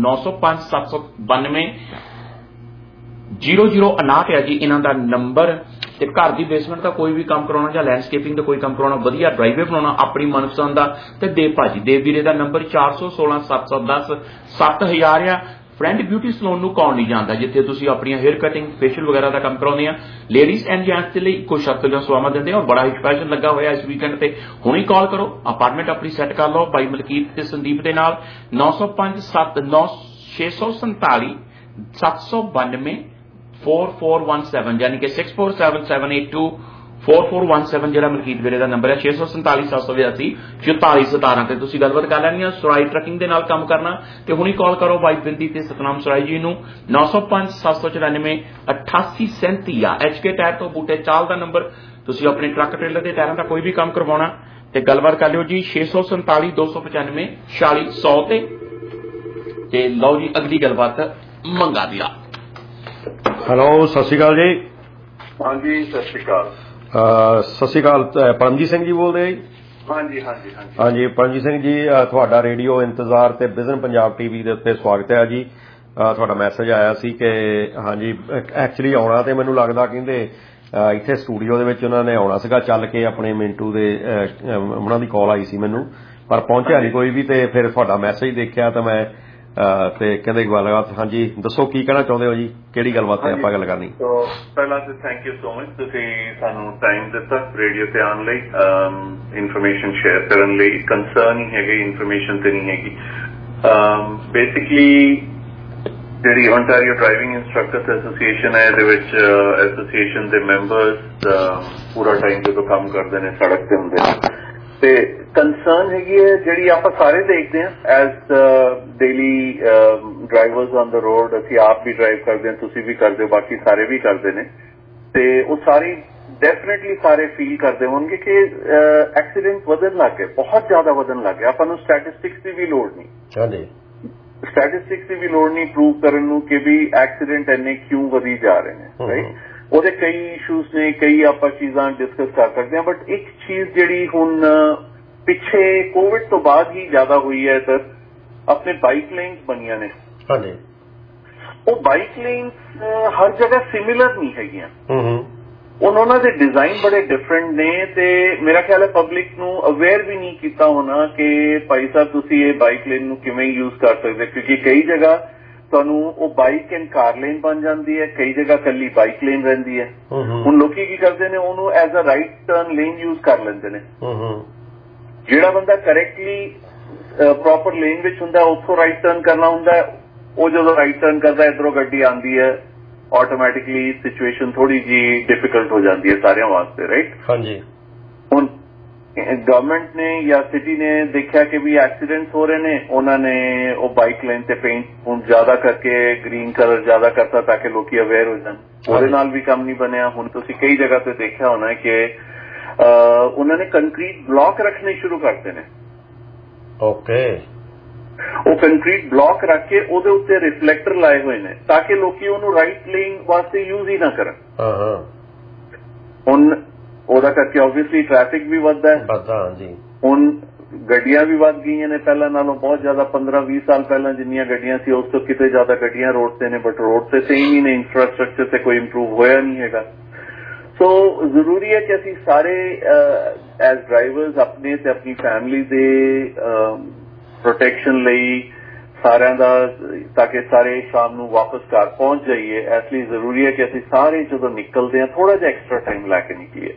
9057920059 ਹੈ ਜੀ ਇਹਨਾਂ ਦਾ ਨੰਬਰ। ਤੇ ਘਰ ਦੀ ਬੇਸਮੈਂਟ ਦਾ ਕੋਈ ਵੀ ਕੰਮ ਕਰਾਉਣਾ ਜਾਂ ਲੈਂਡਸਕੇਪਿੰਗ ਦਾ ਕੋਈ ਕੰਮ ਕਰਾਉਣਾ, ਵਧੀਆ ਡਰਾਈਵੇ ਬਣਾਉਣਾ ਆਪਣੀ ਮਨਪਸੰਦ ਦਾ, ਤੇ ਦੇਵ ਭਾਜੀ ਦੇਵ ਵੀਰੇ ਦਾ ਨੰਬਰ 4167107000 ਆ। ਫਰੈਂਡ ਬਿਊਟੀ ਸਲੂਨ ਨੂੰ ਕੌਣ ਨਹੀਂ ਜਾਣਦਾ, ਜਿੱਥੇ ਤੁਸੀਂ ਆਪਣੀਆਂ ਹੇਅਰ ਕਟਿੰਗ ਫੇਸ਼ੀਅਲ ਵਗੈਰਾ ਦਾ ਕੰਮ ਕਰਾਉਂਦੇ ਆ। ਲੇਡੀਜ਼ ਐਂਡ ਜੈਂਟਸ ਦੇ ਲਈ ਇੱਕੋ ਛੱਤ ਦੀਆਂ ਸੇਵਾਵਾਂ ਦਿੰਦੇ ਆ, ਔਰ ਬੜਾ ਹੀ ਸਪੈਸ਼ਲ ਲੱਗਾ ਹੋਇਆ ਇਸ ਵੀਕਐਂਡ ਤੇ। ਹੁਣੇ ਕਾਲ ਕਰੋ, ਅਪਾਰਟਮੈਂਟ ਆਪਣੀ ਸੈੱਟ ਕਰ ਲਓ ਬਾਈ ਮਲਕੀਤ ਤੇ ਸੰਦੀਪ ਦੇ ਨਾਲ। 9057924417 ਯਾਨੀ ਕਿ 6477824417 ਜਿਹੜਾ ਮਲਕੀਤ ਵੀਰੇ ਦਾ ਨੰਬਰ ਹੈ। 6477824417 ਤੇ ਤੁਸੀਂ ਗੱਲਬਾਤ ਕਰ ਲੈਣੀ ਆ। ਸਰਾਈ ਟਰੱਕਿੰਗ ਦੇ ਨਾਲ ਕੰਮ ਕਰਨਾ ਤੇ ਹੁਣੀ ਕਾਲ ਕਰੋ ਬਾਈ ਬਿੰਦੀ ਤੇ ਸਤਨਾਮ ਸਰਾਈ ਜੀ ਨੂੰ। 9057948837 ਆ। HK ਟਾਇਰ ਤੋਂ ਬੂਟੇ ਚਾਲ ਦਾ ਨੰਬਰ। ਤੁਸੀਂ ਆਪਣੇ ਟਰੱਕ ਟ੍ਰੇਲਰ ਦੇ ਟਾਇਰਾਂ ਦਾ ਕੋਈ ਵੀ ਕੰਮ ਕਰਵਾਉਣਾ ਤੇ ਗੱਲਬਾਤ ਕਰ ਲਿਓ ਜੀ 6472954100 ਤੇ ਲਓ ਜੀ ਅਗਲੀ ਗੱਲਬਾਤ ਮੰਗਾ ਦਿਆ।
ਹੈਲੋ, ਸਤਿ ਸ਼੍ਰੀ ਅਕਾਲ ਜੀ।
ਹਾਂਜੀ ਸਤਿ ਸ਼੍ਰੀ ਅਕਾਲ।
ਸਤਿ ਸ਼੍ਰੀ ਅਕਾਲ, ਪਰਮਜੀਤ ਸਿੰਘ ਜੀ ਬੋਲਦੇ ਜੀ?
ਹਾਂਜੀ।
ਹਾਂਜੀ ਪਰਮਜੀਤ ਸਿੰਘ ਜੀ, ਤੁਹਾਡਾ ਰੇਡੀਓ ਇੰਤਜ਼ਾਰ ਤੇ ਵਿਜ਼ਨ ਪੰਜਾਬ TV ਦੇ ਉੱਤੇ ਸਵਾਗਤ ਹੈ ਜੀ। ਤੁਹਾਡਾ ਮੈਸੇਜ ਆਇਆ ਸੀ ਕਿ ਹਾਂਜੀ ਐਕਚੁਅਲੀ ਆਉਣਾ, ਤੇ ਮੈਨੂੰ ਲੱਗਦਾ ਕਹਿੰਦੇ ਇੱਥੇ ਸਟੂਡੀਓ ਦੇ ਵਿੱਚ ਉਹਨਾਂ ਨੇ ਆਉਣਾ ਸੀਗਾ ਚੱਲ ਕੇ, ਆਪਣੇ ਮਿੰਟੂ ਦੇ ਉਹਨਾਂ ਦੀ ਕਾਲ ਆਈ ਸੀ ਮੈਨੂੰ, ਪਰ ਪਹੁੰਚਿਆ ਨਹੀਂ ਕੋਈ ਵੀ। ਤੇ ਫਿਰ ਤੁਹਾਡਾ ਮੈਸੇਜ ਦੇਖਿਆ ਤਾਂ ਮੈਂ ਤੇ ਕਹਿੰਦੇ ਗੱਲਬਾਤ। ਹਾਂਜੀ ਦੱਸੋ ਕੀ ਕਹਿਣਾ ਚਾਹੁੰਦੇ ਹੋ ਜੀ, ਕਿਹੜੀ ਗੱਲਬਾਤ ਤੇ ਆਪਾਂ ਗੱਲ ਕਰਨੀ?
ਪਹਿਲਾਂ ਤਾਂ ਥੈਂਕ ਯੂ ਸੋ ਮਚ, ਤੁਸੀਂ ਸਾਨੂੰ ਟਾਈਮ ਦਿੱਤਾ ਰੇਡੀਓ ਤੇ ਆਉਣ ਲਈ, ਇਨਫੋਰਮੇਸ਼ਨ ਸ਼ੇਅਰ ਕਰਨ ਲਈ। ਕੰਸਰਨ ਹੀ ਹੈਗੇ, ਇਨਫੋਰਮੇਸ਼ਨ ਤੇ ਨਹੀਂ ਹੈਗੀ। ਬੇਸਿਕਲੀ ਜਿਹੜੀ ਓਨਟਾਰੀਓ ਡਰਾਈਵਿੰਗ ਇੰਸਟ੍ਰਕਟਰਸ ਐਸੋਸੀਏਸ਼ਨ ਹੈ, ਇਹਦੇ ਵਿੱਚ ਐਸੋਸੀਏਸ਼ਨ ਦੇ ਮੈਂਬਰਸ ਪੂਰਾ ਟਾਈਮ ਜਦੋਂ ਕੰਮ ਕਰਦੇ ਨੇ ਸੜਕ ਤੇ ਹੁੰਦੇ ਨੇ, ਤੇ ਕੰਸਰਨ ਹੈਗੀ ਹੈ ਜਿਹੜੀ ਆਪਾਂ ਸਾਰੇ ਦੇਖਦੇ ਹਾਂ as daily drivers on the road. ਅਸੀਂ ਆਪ ਵੀ ਡਰਾਈਵ ਕਰਦੇ ਹਾਂ, ਤੁਸੀਂ ਵੀ ਕਰਦੇ ਹੋ, ਬਾਕੀ ਸਾਰੇ ਵੀ ਕਰਦੇ ਨੇ, ਤੇ ਉਹ ਸਾਰੇ ਡੈਫੀਨੇਟਲੀ ਸਾਰੇ ਫੀਲ ਕਰਦੇ ਹੋਣਗੇ ਕਿ ਐਕਸੀਡੈਂਟ ਵਧਣ ਲੱਗ ਗਏ, ਬਹੁਤ ਜ਼ਿਆਦਾ ਵਧਣ ਲੱਗ ਗਏ। ਆਪਾਂ ਨੂੰ ਸਟੈਟਿਸਟਿਕਸ ਦੀ ਵੀ ਲੋੜ ਨਹੀਂ, ਸਟੈਟਿਸਟਿਕਸ ਦੀ ਵੀ ਲੋੜ ਨਹੀਂ ਪ੍ਰੂਵ ਕਰਨ ਨੂੰ ਕਿ ਵੀ ਐਕਸੀਡੈਂਟ ਇੰਨੇ ਕਿਉਂ ਵਧੀ ਜਾ ਰਹੇ ਨੇ, ਰਾਈਟ। ਉਹਦੇ ਕਈ ਇਸ਼ੂਜ਼ ਨੇ, ਕਈ ਆਪਾਂ ਚੀਜ਼ਾਂ ਡਿਸਕਸ ਕਰ ਸਕਦੇ ਹਾਂ, ਬਟ ਇੱਕ ਚੀਜ਼ ਜਿਹੜੀ ਹੁਣ ਪਿੱਛੇ ਕੋਵਿਡ ਤੋਂ ਬਾਅਦ ਹੀ ਜ਼ਿਆਦਾ ਹੋਈ ਹੈ ਇੱਧਰ, ਆਪਣੇ ਬਾਈਕ ਲੇਨਸ ਬਣੀਆਂ ਨੇ। ਉਹ ਬਾਈਕ ਲੇਨਸ ਹਰ ਜਗ੍ਹਾ ਸਿਮਿਲਰ ਨਹੀਂ ਹੈਗੀਆਂ, ਉਹਨਾਂ ਦੇ ਡਿਜ਼ਾਈਨ ਬੜੇ ਡਿਫਰੈਂਟ ਨੇ, ਤੇ ਮੇਰਾ ਖਿਆਲ ਹੈ ਪਬਲਿਕ ਨੂੰ ਅਵੇਅਰ ਵੀ ਨਹੀਂ ਕੀਤਾ ਹੋਣਾ ਕਿ ਭਾਈ ਸਾਹਿਬ ਤੁਸੀਂ ਇਹ ਬਾਈਕ ਲੇਨ ਨੂੰ ਕਿਵੇਂ ਯੂਜ਼ ਕਰ ਸਕਦੇ, ਕਿਉਂਕਿ ਕਈ ਜਗ੍ਹਾ ਤੁਹਾਨੂੰ ਉਹ ਬਾਈਕ ਐਂਡ ਕਾਰ ਲੇਨ ਬਣ ਜਾਂਦੀ ਹੈ, ਕਈ ਜਗ੍ਹਾ ਕੱਲੀ ਬਾਈਕ ਲੇਨ ਰਹਿੰਦੀ ਹੈ। ਹੁਣ ਲੋਕੀ ਕੀ ਕਰਦੇ ਨੇ, ਉਹਨੂੰ as a right turn lane use ਕਰ ਲੈਂਦੇ ਨੇ। ਜਿਹੜਾ ਬੰਦਾ ਕਰੈਕਟਲੀ ਪ੍ਰੋਪਰ ਲੇਨ ਵਿੱਚ ਹੁੰਦਾ, ਉੱਥੋਂ ਰਾਈਟ ਟਰਨ ਕਰਨਾ ਹੁੰਦਾ, ਉਹ ਜਦੋਂ ਰਾਈਟ ਟਰਨ ਕਰਦਾ ਇੱਧਰੋਂ ਗੱਡੀ ਆਉਂਦੀ ਹੈ, ਆਟੋਮੈਟਿਕਲੀ ਸਿਚੁਏਸ਼ਨ ਥੋੜੀ ਜਿਹੀ ਡਿਫਿਕਲਟ ਹੋ ਜਾਂਦੀ ਹੈ ਸਾਰਿਆਂ ਵਾਸਤੇ, ਰਾਈਟ। ਹਾਂਜੀ। ਹੁਣ ਗਵਰਨਮੈਂਟ ਨੇ ਜਾਂ ਸਿਟੀ ਨੇ ਦੇਖਿਆ ਕਿ ਵੀ ਐਕਸੀਡੈਂਟਸ ਹੋ ਰਹੇ ਨੇ, ਉਹਨਾਂ ਨੇ ਉਹ ਬਾਈਕ ਲੇਨ ਤੇ ਪੇਂਟ ਹੁਣ ਜ਼ਿਆਦਾ ਕਰਕੇ ਗ੍ਰੀਨ ਕਲਰ ਜ਼ਿਆਦਾ ਕਰਤਾ ਤਾਂ ਕਿ ਲੋਕੀ ਅਵੇਅਰ ਹੋ ਜਾਣ। ਉਹਦੇ ਨਾਲ ਵੀ ਕੰਮ ਨਹੀਂ ਬਣਿਆ। ਹੁਣ ਤੁਸੀਂ ਕਈ ਜਗ੍ਹਾ ਤੇ ਦੇਖਿਆ ਹੋਣਾ ਕਿ ਉਹਨਾਂ ਨੇ ਕੰਕਰੀਟ ਬਲੌਕ ਰੱਖਣੇ ਸ਼ੁਰੂ ਕਰਤੇ ਨੇ। ਓਕੇ। ਉਹ ਕੰਕਰੀਟ ਬਲੌਕ ਰੱਖ ਕੇ ਉਹਦੇ ਉੱਤੇ ਰਿਫਲੈਕਟਰ ਲਾਏ ਹੋਏ ਨੇ ਤਾਂ ਕਿ ਲੋਕੀ ਉਹਨੂੰ ਰਾਈਟ ਲੇਨ ਵਾਸਤੇ ਯੂਜ਼ ਹੀ ਨਾ ਕਰਨ। ਹੁਣ ਉਹਦਾ ਕਰਕੇ ਆਬਵੀਅਸਲੀ ਟ੍ਰੈਫਿਕ ਵੀ ਵੱਧਦਾ ਹੈ। ਹਾਂਜੀ। ਹੁਣ ਗੱਡੀਆਂ ਵੀ ਵੱਧ ਗਈਆਂ ਨੇ ਪਹਿਲਾਂ ਨਾਲੋਂ ਬਹੁਤ ਜ਼ਿਆਦਾ। 15-20 ਸਾਲ ਪਹਿਲਾਂ ਜਿੰਨੀਆਂ ਗੱਡੀਆਂ ਸੀ ਉਸ ਤੋਂ ਕਿਤੇ ਜ਼ਿਆਦਾ ਗੱਡੀਆਂ ਰੋਡ ਤੇ ਨੇ, ਬਟ ਰੋਡ ਤੇ ਸੇਮ ਹੀ ਨੇ, ਇਨਫਰਾਸਟ੍ਰਕਚਰ ਤੇ ਕੋਈ ਇੰਪਰੂਵ ਹੋਇਆ ਨਹੀਂ ਹੈਗਾ। ਸੋ ਜ਼ਰੂਰੀ ਹੈ ਕਿ ਅਸੀਂ ਸਾਰੇ ਐਜ਼ ਡਰਾਈਵਰਸ ਆਪਣੇ ਤੇ ਆਪਣੀ ਫੈਮਿਲੀ ਦੇ ਪ੍ਰੋਟੈਕਸ਼ਨ ਲਈ ਸਾਰਿਆਂ ਦਾ, ਤਾਂ ਕਿ ਸਾਰੇ ਸ਼ਾਮ ਨੂੰ ਵਾਪਸ ਘਰ ਪਹੁੰਚ ਜਾਈਏ, ਇਸ ਲਈ ਜ਼ਰੂਰੀ ਹੈ ਕਿ ਅਸੀਂ ਸਾਰੇ ਜਦੋਂ ਨਿਕਲਦੇ ਹਾਂ ਥੋੜਾ ਜਿਹਾ ਐਕਸਟਰਾ ਟਾਈਮ ਲੈ ਕੇ ਨਿਕਲੀਏ।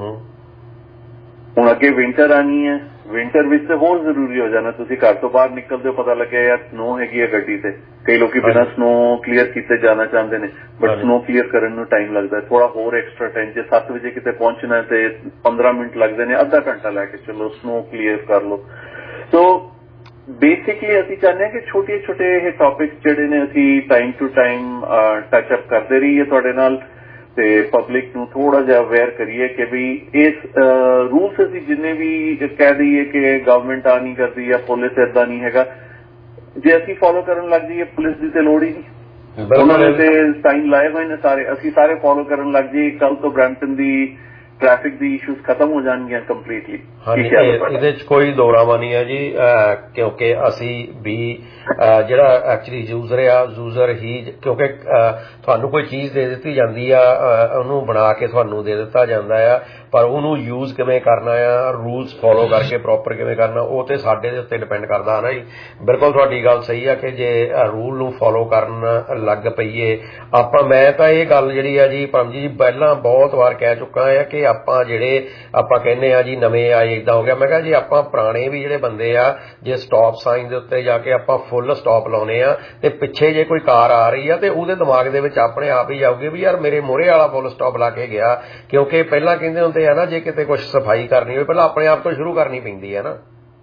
ਹੁਣ ਅੱਗੇ ਵਿੰਟਰ ਆਣੀ ਹੈ, ਵਿੰਟਰ ਵਿੱਚ ਤੇ ਹੋਰ ਜ਼ਰੂਰੀ ਹੋ ਜਾਣਾ। ਤੁਸੀਂ ਘਰ ਤੋਂ ਬਾਹਰ ਨਿਕਲਦੇ ਹੋ, ਪਤਾ ਲੱਗਿਆ ਯਾਰ ਸਨੋ ਹੈਗੀ ਹੈ ਗੱਡੀ ਤੇ, ਕਈ ਲੋਕੀ ਬਿਨਾਂ ਸਨੋ ਕਲੀਅਰ ਕੀਤੇ ਜਾਣਾ ਚਾਹੁੰਦੇ ਨੇ, ਬਟ ਸਨੋ ਕਲੀਅਰ ਕਰਨ ਨੂੰ ਟਾਈਮ ਲੱਗਦਾ। ਥੋੜਾ ਹੋਰ ਐਕਸਟਰਾ ਟਾਈਮ, ਜੇ 7 ਵਜੇ ਕਿਤੇ ਪਹੁੰਚਣਾ ਤੇ 15 ਮਿੰਟ ਲੱਗਦੇ ਨੇ, ਅੱਧਾ ਘੰਟਾ ਲੈ ਕੇ ਚਲੋ, ਸਨੋ ਕਲੀਅਰ ਕਰ ਲਓ। ਸੋ ਬੇਸਿਕਲੀ ਅਸੀਂ ਚਾਹੁੰਦੇ ਹਾਂ ਕਿ ਛੋਟੇ ਛੋਟੇ ਇਹ ਟੌਪਿਕਸ ਜਿਹੜੇ ਨੇ ਅਸੀਂ time to time touch up ਕਰਦੇ ਰਹੀਏ ਤੁਹਾਡੇ ਨਾਲ ਤੇ ਪਬਲਿਕ ਨੂੰ ਥੋੜਾ ਜਿਹਾ ਅਵੇਅਰ ਕਰੀਏ ਕਿ ਵੀ ਇਸ ਰੂਲਸ ਅਸੀਂ ਜਿੰਨੇ ਵੀ ਕਹਿ ਦਈਏ ਕਿ ਗਵਰਨਮੈਂਟ ਆ ਨਹੀਂ ਕਰਦੀ ਜਾਂ ਪੁਲਿਸ ਏਦਾਂ ਨਹੀਂ ਹੈਗਾ, ਜੇ ਅਸੀਂ ਫੋਲੋ ਕਰਨ ਲੱਗ ਜਾਈਏ ਪੁਲਿਸ ਦੀ ਤੇ ਲੋੜ ਹੀ ਨਹੀਂ। ਉਹਨਾਂ ਨੇ ਤੇ ਸਾਈਨ ਲਾਏ ਹੋਏ ਨੇ ਸਾਰੇ, ਅਸੀਂ ਸਾਰੇ ਫੋਲੋ ਕਰਨ ਲੱਗ ਜਾਈਏ, ਕੱਲ ਤੋਂ ਬਰੈਂਪਟਨ ਦੀ ਟ੍ਰੈਫਿਕ ਦੀ ਇਸ਼ੂਜ਼ ਖਤਮ ਹੋ ਜਾਣਗੀਆਂ ਕੰਪਲੀਟਲੀ।
ਇਹਦੇ ਚ ਕੋਈ ਦੋਰਾਵਾ ਨਹੀਂ ਹੈ ਜੀ, ਕਿਉਂਕਿ ਅਸੀਂ ਵੀ ਜਿਹੜਾ ਐਕਚੁਅਲੀ ਯੂਜ਼ਰ ਹੀ, ਕਿਉਂਕਿ ਤੁਹਾਨੂੰ ਕੋਈ ਚੀਜ਼ ਦੇ ਦਿੱਤੀ ਜਾਂਦੀ ਆ, ਉਹਨੂੰ ਬਣਾ ਕੇ ਤੁਹਾਨੂੰ ਦੇ ਦਿੱਤਾ ਜਾਂਦਾ ਆ, ਪਰ ਉਹਨੂੰ ਯੂਜ਼ ਕਿਵੇਂ ਕਰਨਾ ਆ, ਰੂਲਸ ਫੋਲੋ ਕਰਕੇ ਪ੍ਰੋਪਰ ਕਿਵੇਂ ਕਰਨਾ, ਉਹ ਤੇ ਸਾਡੇ ਦੇ ਉੱਤੇ ਡਿਪੈਂਡ ਕਰਦਾ ਹੈ ਨਾ ਜੀ। ਬਿਲਕੁਲ ਤੁਹਾਡੀ ਗੱਲ ਸਹੀ ਆ ਕਿ ਜੇ ਰੂਲ ਨੂੰ ਫੋਲੋ ਕਰਨ ਲੱਗ ਪਈਏ ਆਪਾਂ, ਮੈਂ ਤਾਂ ਇਹ ਗੱਲ ਜਿਹੜੀ ਆ ਜੀ ਪਰਮ ਜੀ ਪਹਿਲਾਂ ਬਹੁਤ ਵਾਰ ਕਹਿ ਚੁੱਕਾ ਆ ਕਿ ਆਪਾਂ ਕਹਿੰਦੇ ਆ ਜੀ ਨਵੇਂ ਆਏ ਏਦਾਂ ਹੋ ਗਿਆ, ਮੈਂ ਕਿਹਾ ਜੀ ਆਪਾਂ ਪੁਰਾਣੇ ਵੀ ਜਿਹੜੇ ਬੰਦੇ ਆ, ਜੇ ਸਟਾਪ ਸਾਈਨ ਦੇ ਉੱਤੇ ਜਾ ਕੇ ਆਪਾਂ ਫੁੱਲ ਸਟਾਪ ਲਾਉਣੇ ਆ ਤੇ ਪਿੱਛੇ ਜੇ ਕੋਈ ਕਾਰ ਆ ਰਹੀ ਆ ਤੇ ਉਹਦੇ ਦਿਮਾਗ ਦੇ ਵਿੱਚ ਆਪਣੇ ਆਪ ਹੀ ਜਾਊਗੇ ਵੀ ਯਾਰ ਮੇਰੇ ਮੋਹਰੇ ਵਾਲਾ ਫੁੱਲ ਸਟਾਪ ਲਾ ਕੇ ਗਿਆ, ਕਿਉਂਕਿ ਪਹਿਲਾਂ ਕਹਿੰਦੇ ਹੁੰਦੇ ਆ ਨਾ ਜੇ ਕਿਤੇ ਕੁਝ ਸਫਾਈ ਕਰਨੀ ਹੋਵੇ ਪਹਿਲਾਂ ਆਪਣੇ ਆਪ ਤੋਂ ਸ਼ੁਰੂ ਕਰਨੀ ਪੈਂਦੀ ਹੈ ਨਾ।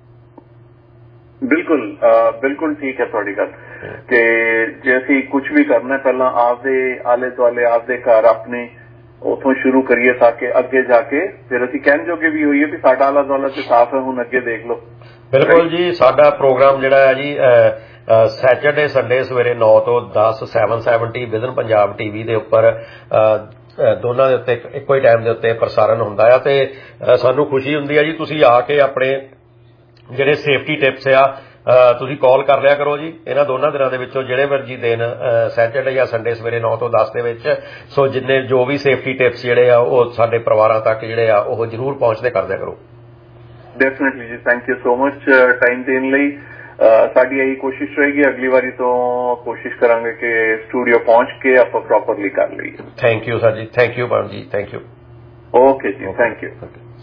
ਬਿਲਕੁਲ ਠੀਕ ਹੈ ਤੁਹਾਡੀ ਗੱਲ ਕਿ ਜੇ ਅਸੀਂ ਕੁਝ ਵੀ ਕਰਨਾ ਪਹਿਲਾਂ ਆਪਦੇ ਆਲੇ ਦੁਆਲੇ ਆਪਦੇ ਘਰ ਆਪਣੇ ਉੱਥੋਂ ਸ਼ੁਰੂ ਕਰੀਏ ਤਾਂ ਕਿ ਅੱਗੇ ਜਾ ਕੇ ਫਿਰ ਅਸੀਂ ਕਹਿਣ ਜੋਗੇ ਵੀ ਹੋਈਏ ਵੀ ਸਾਡਾ ਆਲਾ ਦੁਆਲਾ ਤੇ ਸਾਫ਼ ਹੈ, ਹੁਣ ਅੱਗੇ ਦੇਖ ਲਓ।
ਬਿਲਕੁਲ ਜੀ, ਸਾਡਾ ਪ੍ਰੋਗਰਾਮ ਜਿਹੜਾ ਹੈ ਜੀ ਸੈਟਰਡੇ ਸੰਡੇ ਸਵੇਰੇ 9 ਤੋਂ 10 770 ਵਿਜ਼ਨ ਪੰਜਾਬ ਟੀਵੀ ਦੇ ਉੱਪਰ ਦੋਨਾਂ ਦੇ ਉੱਤੇ ਇੱਕੋ ਹੀ ਟਾਈਮ ਦੇ ਉੱਤੇ ਪ੍ਰਸਾਰਣ ਹੁੰਦਾ ਆ ਤੇ ਸਾਨੂੰ ਖੁਸ਼ੀ ਹੁੰਦੀ ਹੈ ਜੀ ਤੁਸੀਂ ਆ ਕੇ ਆਪਣੇ ਜਿਹੜੇ ਸੇਫਟੀ ਟਿਪਸ ਆ ਤੁਸੀਂ ਕਾਲ ਕਰ ਲਿਆ ਕਰੋ ਜੀ ਇਹਨਾਂ ਦੋਨਾਂ ਦਿਨਾਂ ਦੇ ਵਿੱਚੋਂ ਜਿਹੜੇ ਮਰਜੀ ਦਿਨ ਸੈਟਰਡੇ ਜਾਂ ਸੰਡੇ ਸਵੇਰੇ 9 ਤੋਂ 10 ਦੇ ਵਿੱਚ। ਸੋ ਜਿੰਨੇ ਜੋ ਵੀ ਸੇਫਟੀ ਟਿਪਸ ਜਿਹੜੇ ਆ ਉਹ ਸਾਡੇ ਪਰਿਵਾਰਾਂ ਤੱਕ ਜਿਹੜੇ ਆ ਉਹ ਜ਼ਰੂਰ ਪਹੁੰਚਦੇ ਕਰ ਦਿਆ ਕਰੋ।
ਡੈਫੀਨਿਟਲੀ ਜੀ, thank you so much time ਦੇਣ ਲਈ। ਸਾਡੀ ਇਹੀ ਕੋਸ਼ਿਸ਼ ਰਹੇਗੀ, ਅਗਲੀ ਵਾਰੀ ਤੋਂ ਕੋਸ਼ਿਸ਼ ਕਰਾਂਗੇ ਕਿ ਸਟੂਡੀਓ ਪਹੁੰਚ ਕੇ ਆਪਾਂ ਪ੍ਰੋਪਰਲੀ ਕਰ ਲਈਏ।
Thank you sir ji, thank you Param ji, thank you.
Okay ji, thank you.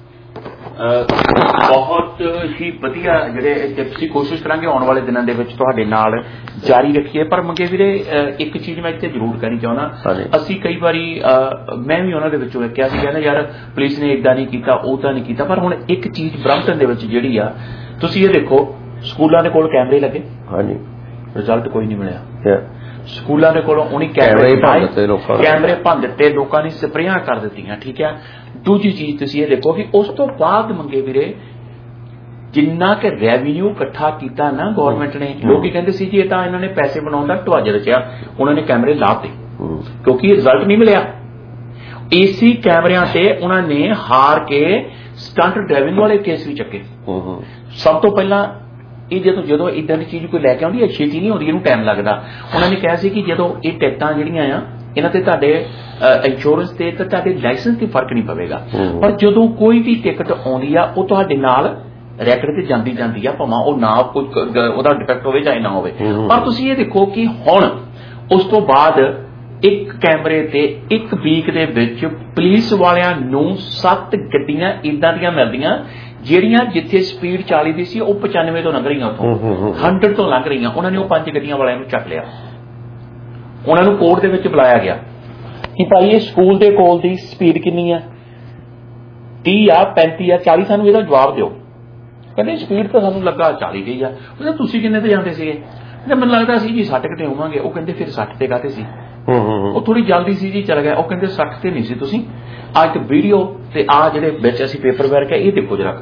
ਬਹੁਤ ਹੀ ਵਧੀਆ ਜਿਹੜੇ ਟਿਪਸ ਦੀ ਕੋਸ਼ਿਸ਼ ਕਰਾਂਗੇ ਆਉਣ ਵਾਲੇ ਦਿਨਾਂ ਦੇ ਵਿੱਚ ਤੁਹਾਡੇ ਨਾਲ ਜਾਰੀ ਰੱਖੀਏ। ਪਰ ਮੰਗੇ ਵੀਰੇ ਇੱਕ ਚੀਜ਼ ਮੈਂ ਇੱਥੇ ਜ਼ਰੂਰ ਕਹਿਣੀ ਚਾਹੁੰਦਾ, ਅਸੀਂ ਕਈ ਵਾਰੀ ਮੈਂ ਵੀ ਉਹਨਾਂ ਦੇ ਵਿੱਚੋਂ ਵੇਖਿਆ ਸੀ ਕਹਿੰਦਾ ਯਾਰ ਪੁਲਿਸ ਨੇ ਏਦਾਂ ਨਹੀਂ ਕੀਤਾ ਉਹ ਤਾਂ ਨਹੀਂ ਕੀਤਾ, ਪਰ ਹੁਣ ਇੱਕ ਚੀਜ਼ ਬਰੰਪਟਨ ਦੇ ਵਿੱਚ ਜਿਹੜੀ ਆ ਤੁਸੀਂ ਇਹ ਦੇਖੋ ਸਕੂਲਾਂ ਦੇ ਕੋਲ ਕੈਮਰੇ ਲੱਗੇ, ਹਾਂਜੀ ਰਿਜ਼ਲਟ ਕੋਈ ਨਹੀਂ ਮਿਲਿਆ। ਸਕੂਲਾਂ ਦੇ ਕੋਲੋਂ ਉਹਨੇ ਕੈਮਰੇ ਭੰਨ ਦਿੱਤੇ, ਲੋਕਾਂ ਨੇ ਸਪਰੇਆਂ ਕਰ ਦਿੱਤੀਆਂ, ਠੀਕ ਹੈ। ਦੂਜੀ ਚੀਜ਼ ਤੁਸੀਂ ਇਹ ਦੇਖੋ ਕਿ ਉਸ ਤੋਂ ਬਾਅਦ ਮੰਗੇ ਵੀਰੇ ਜਿੰਨਾ ਕਿ ਰੈਵਨਿਊ ਇਕੱਠਾ ਕੀਤਾ ਨਾ ਗੌਰਮੈਂਟ ਨੇ, ਲੋਕੀ ਕਹਿੰਦੇ ਸੀ ਜੀ ਇਹ ਤਾਂ ਇਹਨਾਂ ਨੇ ਪੈਸੇ ਬਣਾਉਣ ਦਾ ਢਵਾਜਾ ਰਚਿਆ, ਉਹਨਾਂ ਨੇ ਕੈਮਰੇ ਲਾਤੇ ਕਿਉਂਕਿ ਰਿਜ਼ਲਟ ਨਹੀਂ ਮਿਲਿਆ। ਏਸੀ ਕੈਮਰਿਆਂ ਤੇ ਉਹਨਾਂ ਨੇ ਹਾਰ ਕੇ ਸਟੰਟ ਡਰਾਈਵਿੰਗ ਵਾਲੇ ਕੇਸ ਵੀ ਚੱਕੇ। ਸਭ ਤੋਂ ਪਹਿਲਾਂ ਇਹ ਜਦੋਂ ਇਦਾਂ ਦੀ ਚੀਜ਼ ਕੋਈ ਲੈ ਕੇ ਆਉਂਦੀ ਹੈ ਛੇਤੀ ਨਹੀਂ ਆਉਂਦੀ, ਇਹਨੂੰ ਟਾਈਮ ਲੱਗਦਾ। ਉਹਨਾਂ ਨੇ ਕਿਹਾ ਸੀ ਕਿ ਜਦੋਂ ਇਹ ਟਿਕਟਾਂ ਜਿਹੜੀਆਂ ਆ ਇਹਨਾਂ ਤੇ ਤੁਹਾਡੇ ਇੰਸ਼ੋਰੈਂਸ ਤੇ ਤੇ ਤੁਹਾਡੇ ਲਾਇਸੈਂਸ ਤੇ ਫਰਕ ਨਹੀਂ ਪਵੇਗਾ, ਪਰ ਜਦੋਂ ਕੋਈ ਵੀ ਟਿਕਟ ਆਉਂਦੀ ਆ ਉਹ ਤੁਹਾਡੇ ਨਾਲ ਰੈਕਡ ਤੇ ਜਾਂਦੀ ਆ, ਭਾਵੇਂ ਉਹ ਨਾ ਕੋਈ ਉਹਦਾ ਡਿਫੈਕਟ ਹੋਵੇ ਚਾਹੇ ਨਾ ਹੋਵੇ। ਪਰ ਤੁਸੀਂ ਇਹ ਦੇਖੋ ਕਿ ਹੁਣ ਉਸ ਤੋਂ ਬਾਅਦ ਇੱਕ ਕੈਮਰੇ ਤੇ ਇੱਕ ਵੀਕ ਦੇ ਵਿੱਚ ਪੁਲਿਸ ਵਾਲਿਆਂ ਨੂੰ 7 ਗੱਡੀਆਂ ਇਦਾਂ ਦੀਆਂ ਮਿਲਦੀਆਂ ਜਿਹੜੀਆਂ ਜਿੱਥੇ ਸਪੀਡ 40 ਦੀ ਸੀ ਉਹ 95 ਤੋਂ ਲੰਘ ਰਹੀਆਂ, ਉੱਥੋਂ 100 ਤੋਂ ਲੰਘ ਰਹੀਆਂ। ਉਹਨਾਂ ਨੇ ਉਹ 5 ਗੱਡੀਆਂ ਵਾਲਿਆਂ ਨੂੰ ਚੱਕ ਲਿਆ, ਉਹਨਾਂ ਨੂੰ ਕੋਰਟ ਦੇ ਵਿੱਚ ਬੁਲਾਇਆ ਗਿਆ ਕਿ ਭਾਈ ਇਹ ਸਕੂਲ ਦੇ ਕੋਲ ਦੀ ਸਪੀਡ ਕਿੰਨੀ ਆ, 30 ਆ 35 ਆ 40, ਸਾਨੂੰ ਇਹਦਾ ਜਵਾਬ ਦਿਓ। ਕਹਿੰਦੇ ਸਪੀਡ ਤਾਂ ਸਾਨੂੰ ਲੱਗਾ 40 ਗਈ ਆ। ਕਹਿੰਦੇ ਤੁਸੀਂ ਕਿੰਨੇ ਤੇ ਜਾਂਦੇ ਸੀਗੇ? ਮੈਨੂੰ ਲੱਗਦਾ ਸੀ ਜੀ 60 ਤੇ ਹੋਵਾਂਗੇ। ਉਹ ਕਹਿੰਦੇ ਫਿਰ 60 ਤੇ ਕਾਹਤੇ ਸੀ? ਉਹ ਥੋੜੀ ਜਲਦੀ ਸੀ ਜੀ ਚਲ ਗਿਆ। ਉਹ ਕਹਿੰਦੇ 60 ਤੇ ਨਹੀਂ ਸੀ ਤੁਸੀਂ। ਅੱਜ ਵੀਡੀਓ ਤੇ ਆ ਜਿਹੜੇ ਵਿੱਚ ਅਸੀਂ ਪੇਪਰ ਵਰਕ ਹੈ ਇਹ ਦੇਖੋ ਜਰਾ,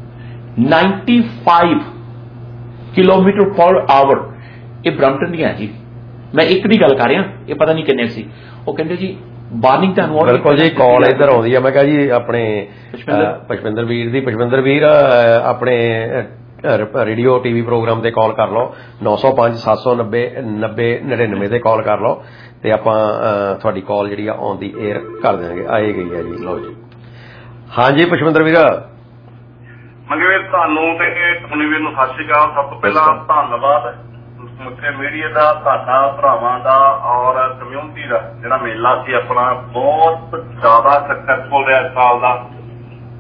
95 ਕਿਲੋਮੀਟਰ ਪਰ ਆਵਰ ਇਹ ਬਰੰਪਟਨ ਦੀਆਂ ਜੀ। ਮੈਂ ਇੱਕ ਦੀ ਗੱਲ ਕਰ ਰਿਹਾ, ਇਹ ਪਤਾ ਨਹੀਂ ਕਿੰਨੇ ਸੀ। ਉਹ ਕਹਿੰਦੇ ਜੀ ਵਾਰਨਿੰਗ ਤੁਹਾਨੂੰ
ਬਿਲਕੁਲ ਜੀ ਕਾਲ ਇੱਧਰ ਆਉਂਦੀ ਆ। ਮੈਂ ਕਿਹਾ ਜੀ ਆਪਣੇ ਪੁਸ਼ਪਿੰਦਰ ਵੀਰ ਆਪਣੇ ਰੇਡੀਓ ਟੀਵੀ ਪ੍ਰੋਗਰਾਮ ਤੇ ਕਾਲ ਕਰ ਲਓ, 905 790 9099 ਤੇ ਕਾਲ ਕਰ ਲਓ ਤੇ ਆਪਾਂ ਤੁਹਾਡੀ ਕਾਲ ਜਿਹੜੀ ਆ ਔਨ ਦੀ 에ਅਰ ਕਰ ਦੇਵਾਂਗੇ। ਆਏ ਗਈ ਆ ਜੀ। ਲਓ ਜੀ, ਹਾਂਜੀ ਪੁਸ਼ਪਿੰਦਰ ਵੀਰ।
ਮੰਗੇ ਵੀਰ ਤੁਹਾਨੂੰ ਤੇ ਟੋਨੀ ਵੀਰ ਨੂੰ ਸਤਿ ਸ਼੍ਰੀ ਅਕਾਲ। ਸਭ ਤੋਂ ਪਹਿਲਾਂ ਧੰਨਵਾਦ ਸਮੁੱਚੇ ਮੀਡੀਆ ਦਾ, ਤੁਹਾਡਾ ਭਰਾਵਾਂ ਦਾ ਔਰ ਕਮਿਊਨਿਟੀ ਦਾ ਜਿਹੜਾ ਮੇਲਾ ਸੀ ਆਪਣਾ ਬਹੁਤ ਜ਼ਿਆਦਾ ਸਕਸੈਸਫੁਲ ਰਿਹਾ ਇਸ ਸਾਲ ਦਾ।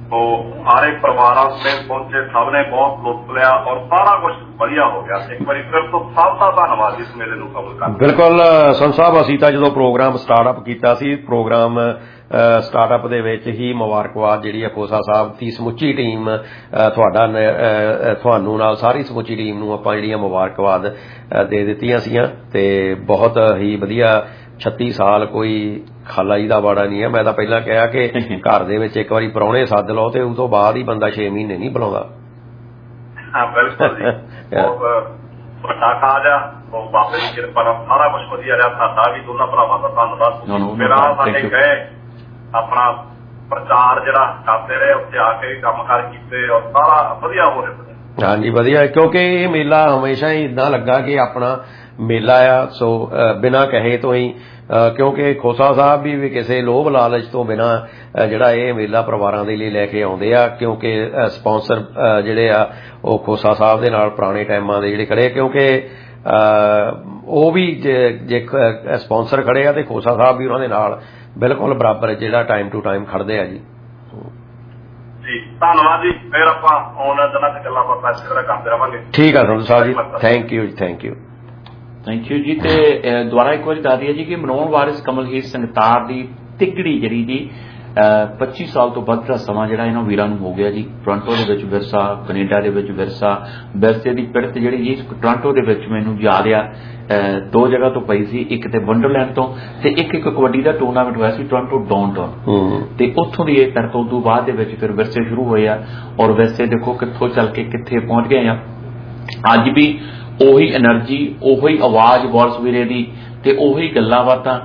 तो सारे परिवार पहुंचे, सबने बहुत लुत्फ लिया और सारा कुछ ਵਧੀਆ ਹੋ ਗਿਆ। ਇੱਕ ਵਾਰੀ ਫਿਰ ਤੋਂ ਸਭ ਦਾ ਧੰਨਵਾਦ ਇਸ ਮੇਲੇ ਨੂੰ ਕਬੂਲ ਕਰਨ।
ਬਿਲਕੁਲ ਸੰਤ ਸਾਹਿਬ, ਅਸੀਂ ਤਾਂ ਜਦੋਂ ਪ੍ਰੋਗਰਾਮ ਸਟਾਰਟਅਪ ਕੀਤਾ ਸੀ, ਪ੍ਰੋਗਰਾਮ ਸਟਾਰਟਅਪ ਦੇ ਵਿੱਚ ਹੀ ਮੁਬਾਰਕਬਾਦ ਜਿਹੜੀ ਆ ਖੋਸਾ ਸਾਹਿਬ ਦੀ ਸਮੁੱਚੀ ਟੀਮ ਤੁਹਾਨੂੰ ਨਾਲ ਸਾਰੀ ਸਮੁੱਚੀ ਟੀਮ ਨੂੰ ਆਪਾਂ ਜਿਹੜੀਆਂ ਮੁਬਾਰਕਬਾਦ ਦੇ ਦਿੱਤੀਆਂ ਸੀਗੀਆਂ ਤੇ ਬਹੁਤ ਹੀ ਵਧੀਆ 36 ਸਾਲ ਕੋਈ ਖਾਲਾ ਜੀ ਦਾ ਬਾੜਾ ਨਹੀਂ ਹੈ। ਮੈਂ ਤਾਂ ਪਹਿਲਾਂ ਕਿਹਾ ਕਿ ਘਰ ਦੇ ਵਿੱਚ ਇੱਕ ਵਾਰੀ ਪ੍ਰਾਹੁਣੇ ਸੱਦ ਲਓ ਤੇ ਉਸ ਤੋਂ ਬਾਅਦ ਹੀ ਬੰਦਾ 6 ਮਹੀਨੇ ਨਹੀਂ ਬੁਲਾਉਂਦਾ।
ਹਾਂ ਬਿਲਕੁਲ ਜੀ, ਬਹੁਤ ਵੱਡਾ ਕਾਜ ਆ। ਬਾਬੇ ਦੀ ਕਿਰਪਾ ਨਾਲ ਸਾਰਾ ਕੁਝ ਵਧੀਆ ਰਿਹਾ। ਸਾਡਾ ਵੀ ਦੋਨਾਂ ਭਰਾਵਾਂ ਦਾ ਧੰਨਵਾਦ। ਮੇਰਾ ਸਾਡੇ ਗਏ ਆਪਣਾ ਪ੍ਰਚਾਰ ਜਿਹੜਾ ਕਰਦੇ ਰਹੇ, ਉੱਥੇ ਆ ਕੇ ਕੰਮ ਕਾਰ ਕੀਤੇ ਔਰ ਸਾਰਾ ਵਧੀਆ ਹੋ ਰਿਹਾ।
ਹਾਂਜੀ ਵਧੀਆ, ਕਿਉਂਕਿ ਇਹ ਮੇਲਾ ਹਮੇਸ਼ਾ ਹੀ ਇਦਾਂ ਲੱਗਾ ਕਿ ਆਪਣਾ ਮੇਲਾ ਆ। ਸੋ ਬਿਨਾਂ ਕਹੇ ਤੋਂ ਹੀ, ਕਿਉਂਕਿ ਖੋਸਾ ਸਾਹਿਬ ਵੀ ਕਿਸੇ ਲੋਭ ਲਾਲਚ ਤੋਂ ਬਿਨਾਂ ਜਿਹੜਾ ਇਹ ਮੇਲਾ ਪਰਿਵਾਰਾਂ ਦੇ ਲਈ ਲੈ ਕੇ ਆਉਂਦੇ ਆ, ਕਿਉਂਕਿ ਸਪਾਂਸਰ ਜਿਹੜੇ ਆ ਉਹ ਖੋਸਾ ਸਾਹਿਬ ਦੇ ਨਾਲ ਪੁਰਾਣੇ ਟਾਈਮਾਂ ਦੇ ਜਿਹੜੇ ਖੜੇ, ਕਿਉਂਕਿ ਉਹ ਵੀ ਜੇ ਸਪਾਂਸਰ ਖੜੇ ਆ ਤੇ ਖੋਸਾ ਸਾਹਿਬ ਵੀ ਉਹਨਾਂ ਦੇ ਨਾਲ ਬਿਲਕੁਲ ਬਰਾਬਰ ਜਿਹੜਾ ਟਾਈਮ ਟੂ ਟਾਈਮ ਖੜਦੇ ਆ ਜੀ।
ਜੀ ਧੰਨਵਾਦ ਜੀ, ਫਿਰ ਆਪਾਂ ਆਉਣ ਦਿਨਾਂ 'ਚ ਗੱਲਾਂ ਬਾਤਾਂ ਇਸੇ ਤਰ੍ਹਾਂ ਕਰਦੇ ਰਹਾਂਗੇ।
ਠੀਕ ਆ Sandhu Sahib ji, thank you ji, thank you.
Thank you ji. ਤੇ ਦੁਬਾਰਾ ਇੱਕ ਵਾਰੀ ਦੱਸ ਦਈਏ ਜੀ ਕਿ ਮਨੋਹਰ ਵਾਰਿਸ ਕਮਲਹੀਰ ਸੰਗਤਾਰ ਦੀ ਤਿਗੜੀ ਜਿਹੜੀ ਜੀ 25 ਸਾਲ ਤੋਂ ਵੱਧ ਦਾ ਸਮਾਂ ਜਿਹੜਾ ਇਹਨਾਂ ਵੀਰਾਂ ਨੂੰ ਹੋ ਗਿਆ ਜੀ। ਟੋਰਾਂਟੋ ਦੇ ਵਿੱਚ ਵਿਰਸਾ, ਕੈਨੇਡਾ ਦੇ ਵਿੱਚ ਵਿਰਸੇ ਦੀ ਪਿੜਤ ਜਿਹੜੀ ਜੀ ਟੋਰਾਂਟੋ ਦੇ ਵਿੱਚ ਮੈਨੂੰ ਯਾਦ ਆ 2 ਜਗ੍ਹਾ ਤੋਂ ਪਈ ਸੀ, ਇੱਕ ਤੇ ਵੰਡਰਲੈਂਡ ਤੋਂ ਤੇ ਇੱਕ ਕਬੱਡੀ ਦਾ ਟੂਰਨਾਮੈਂਟ ਹੋਇਆ ਸੀ ਟੋਰਾਂਟੋ ਡਾਊਨਟਾਊਨ ਤੇ ਉੱਥੋਂ ਦੀ ਇਹ ਪਿੜਤ। ਉਸ ਤੋਂ ਬਾਅਦ ਦੇ ਵਿੱਚ ਫਿਰ ਵਿਰਸੇ ਸ਼ੁਰੂ ਹੋਏ ਆ ਔਰ ਵਿਰਸੇ ਦੇਖੋ ਕਿੱਥੋਂ ਚੱਲ ਕੇ ਕਿੱਥੇ ਪਹੁੰਚ ਗਏ ਆ। ਅੱਜ ਵੀ ਉਹੀ ਐਨਰਜੀ, ਉਹੀ ਆਵਾਜ਼ ਵਾਰਿਸ ਵੀਰੇ ਦੀ ਤੇ ਉਹੀ ਗੱਲਾਂ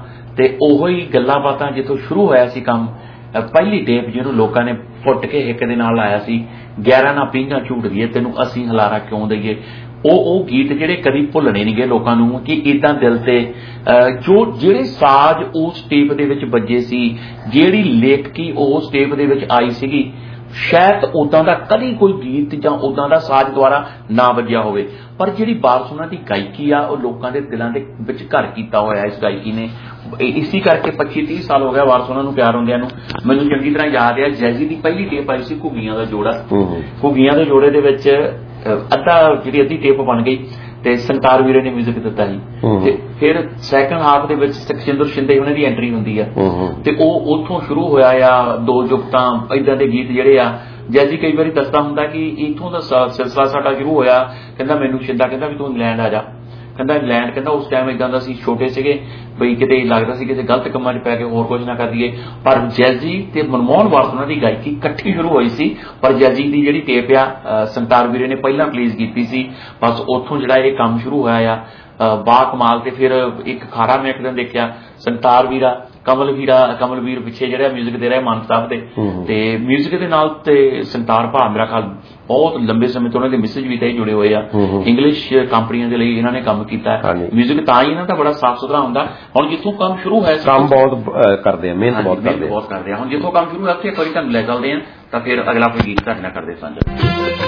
ਬਾਤਾਂ ਜਿੱਥੋਂ ਸ਼ੁਰੂ ਹੋਇਆ ਸੀ ਕੰਮ। ਪਹਿਲੀ ਟੇਪ ਜਿਹਨੂੰ ਲੋਕਾਂ ਨੇ ਫੁੱਟ ਕੇ ਹਿੱਕ ਦੇ ਨਾਲ ਲਾਇਆ ਸੀ, 11 ਨਾ ਪੀਂਘਾਂ ਝੂਟ ਗਈਏ ਤੈਨੂੰ ਅਸੀਂ ਹਲਾਰਾ ਕਿਉਂ ਦਈਏ, ਉਹ ਗੀਤ ਜਿਹੜੇ ਕਦੀ ਭੁੱਲਣੇ ਨਹੀਂ ਗਏ ਲੋਕਾਂ ਨੂੰ ਕਿ ਇਦਾਂ ਦਿਲ ਤੇ ਜਿਹੜੇ ਸਾਜ਼ ਉਸ ਟੇਪ ਦੇ ਵਿੱਚ ਵੱਜੇ ਸੀ, ਜਿਹੜੀ ਲੇਖਕੀ ਉਸ ਟੇਪ ਦੇ ਵਿੱਚ ਆਈ ਸੀਗੀ, ਸ਼ਾਇਦ ਉਦਾਂ ਦਾ ਕਦੀ ਕੋਈ ਗੀਤ ਜਾਂ ਉਦਾਂ ਦਾ ਸਾਜ਼ ਦੁਆਰਾ ਨਾ ਵੱਜਿਆ ਹੋਵੇ। ਪਰ ਜਿਹੜੀ ਵਾਰਿਸ ਉਹਨਾਂ ਦੀ ਗਾਇਕੀ ਆ ਉਹ ਲੋਕਾਂ ਦੇ ਦਿਲਾਂ ਦੇ ਵਿੱਚ ਘਰ ਕੀਤਾ ਹੋਇਆ ਇਸ ਗਾਇਕੀ ਨੇ। ਇਸੀ ਕਰਕੇ 25-30 ਸਾਲ ਹੋ ਗਿਆ ਵਾਰਿਸ ਉਹਨਾਂ ਨੂੰ ਪਿਆਰ ਹੁੰਦਿਆਂ ਨੂੰ। ਮੈਨੂੰ ਚੰਗੀ ਤਰ੍ਹਾਂ ਯਾਦ ਆ ਜੈਜ਼ੀ ਦੀ ਪਹਿਲੀ ਟੇਪ ਆਈ ਸੀ ਘੁੱਗੀਆਂ ਦਾ ਜੋੜਾ। ਘੁੱਗੀਆਂ ਦੇ ਜੋੜੇ ਦੇ ਵਿੱਚ ਅੱਧੀ ਟੇਪ ਬਣ ਗਈ ਤੇ ਸੰਗਤਾਰ ਵੀਰੇ ਨੇ ਮਿਊਜ਼ਿਕ ਦਿੱਤਾ ਸੀ ਤੇ ਫਿਰ ਸੈਕੰਡ ਹਾਫ ਦੇ ਵਿੱਚ ਸਖਸ਼ਿੰਦਰ ਸ਼ਿੰਦੇ ਉਹਨਾਂ ਦੀ ਐਂਟਰੀ ਹੁੰਦੀ ਆ ਤੇ ਉਹ ਉੱਥੋਂ ਸ਼ੁਰੂ ਹੋਇਆ ਆ। 2 ਜੁਗਤਾਂ ਏਦਾਂ ਦੇ ਗੀਤ ਜਿਹੜੇ ਆ ਜੈਜ਼ੀ ਕਈ ਵਾਰੀ ਦੱਸਦਾ ਹੁੰਦਾ ਕਿ ਇੱਥੋਂ ਦਾ ਸਿਲਸਿਲਾ ਸਾਡਾ ਸ਼ੁਰੂ ਹੋਇਆ। ਕਹਿੰਦਾ ਮੈਨੂੰ ਸ਼ਿੰਦਾ ਕਹਿੰਦਾ ਵੀ ਤੂੰ ਇੰਗਲੈਂਡ ਆ ਜਾ, ਕਹਿੰਦਾ ਇੰਗਲੈਂਡ ਕਹਿੰਦਾ ਉਸ ਟਾਈਮ ਏਦਾਂ ਦਾ ਸੀ, ਛੋਟੇ ਸੀਗੇ ਬਈ ਕਿਤੇ ਲੱਗਦਾ ਸੀ ਕਿਸੇ ਗਲਤ ਕੰਮਾਂ 'ਚ ਪੈ ਕੇ ਹੋਰ ਕੁਝ ਨਾ ਕਰ ਦਈਏ। ਪਰ ਜੈਜ਼ੀ ਤੇ ਮਨਮੋਹਨ ਵਾਰਿਸ ਉਹਨਾਂ ਦੀ ਗਾਇਕੀ ਇਕੱਠੀ ਸ਼ੁਰੂ ਹੋਈ ਸੀ। ਪਰ ਜੈਜ਼ੀ ਦੀ ਜਿਹੜੀ ਟੇਪ ਆ ਸੰਗਤਾਰ ਵੀਰੇ ਨੇ ਪਹਿਲਾਂ ਰਿਲੀਜ਼ ਕੀਤੀ ਸੀ, ਬਸ ਉੱਥੋਂ ਜਿਹੜਾ ਇਹ ਕੰਮ ਸ਼ੁਰੂ ਹੋਇਆ ਆ ਬਾ ਕਮਾਲ। ਤੇ ਫਿਰ ਇੱਕ ਖਾਰਾ ਮੈਂ ਇੱਕ ਦਿਨ ਦੇਖਿਆ ਸੰਗਤਾਰ ਵੀਰਾ ਕਮਲਵੀਰ ਪਿੱਛੇ ਜਿਹੜਾ ਮਿਊਜ਼ਿਕ ਦੇ ਰਿਹਾ ਮਾਨ ਸਾਹਿਬ ਤੇ ਮਿਊਜ਼ਿਕ ਦੇ ਨਾਲ ਤੇ ਸੰਗਤਾਰ ਭਾ ਮੇਰਾ ਖਿਆਲ ਬਹੁਤ ਲੰਬੇ ਸਮੇਂ ਤੋਂ ਉਹਨਾਂ ਦੇ ਮਿਸੇਜ ਵੀ ਤਾਂ ਜੁੜੇ ਹੋਏ ਆ। ਇੰਗਲਿਸ਼ ਕੰਪਨੀਆਂ ਦੇ ਲਈ ਇਹਨਾਂ ਨੇ ਕੰਮ ਕੀਤਾ। ਮਿਊਜ਼ਿਕ ਤਾਂ ਹੀ ਇਹਨਾਂ ਦਾ ਬੜਾ ਸਾਫ਼ ਸੁਥਰਾ ਹੁੰਦਾ। ਹੁਣ ਜਿੱਥੋਂ ਕੰਮ ਸ਼ੁਰੂ ਹੋਇਆ ਕੰਮ
ਬਹੁਤ ਕਰਦੇ ਆ, ਮਿਹਨਤ ਬਹੁਤ
ਕਰਦੇ ਆ। ਹੁਣ ਜਿੱਥੋਂ ਕੰਮ ਸ਼ੁਰੂ ਹੋਇਆ ਉੱਥੇ ਇੱਕ ਵਾਰੀ ਤੁਹਾਨੂੰ ਲੈ ਚੱਲਦੇ ਆ ਤਾਂ ਫਿਰ ਅਗਲਾ ਕੋਈ ਗੀਤ ਤੁਹਾਡੇ ਨਾਲ ਕਰਦੇ ਸਾਂਝਾ।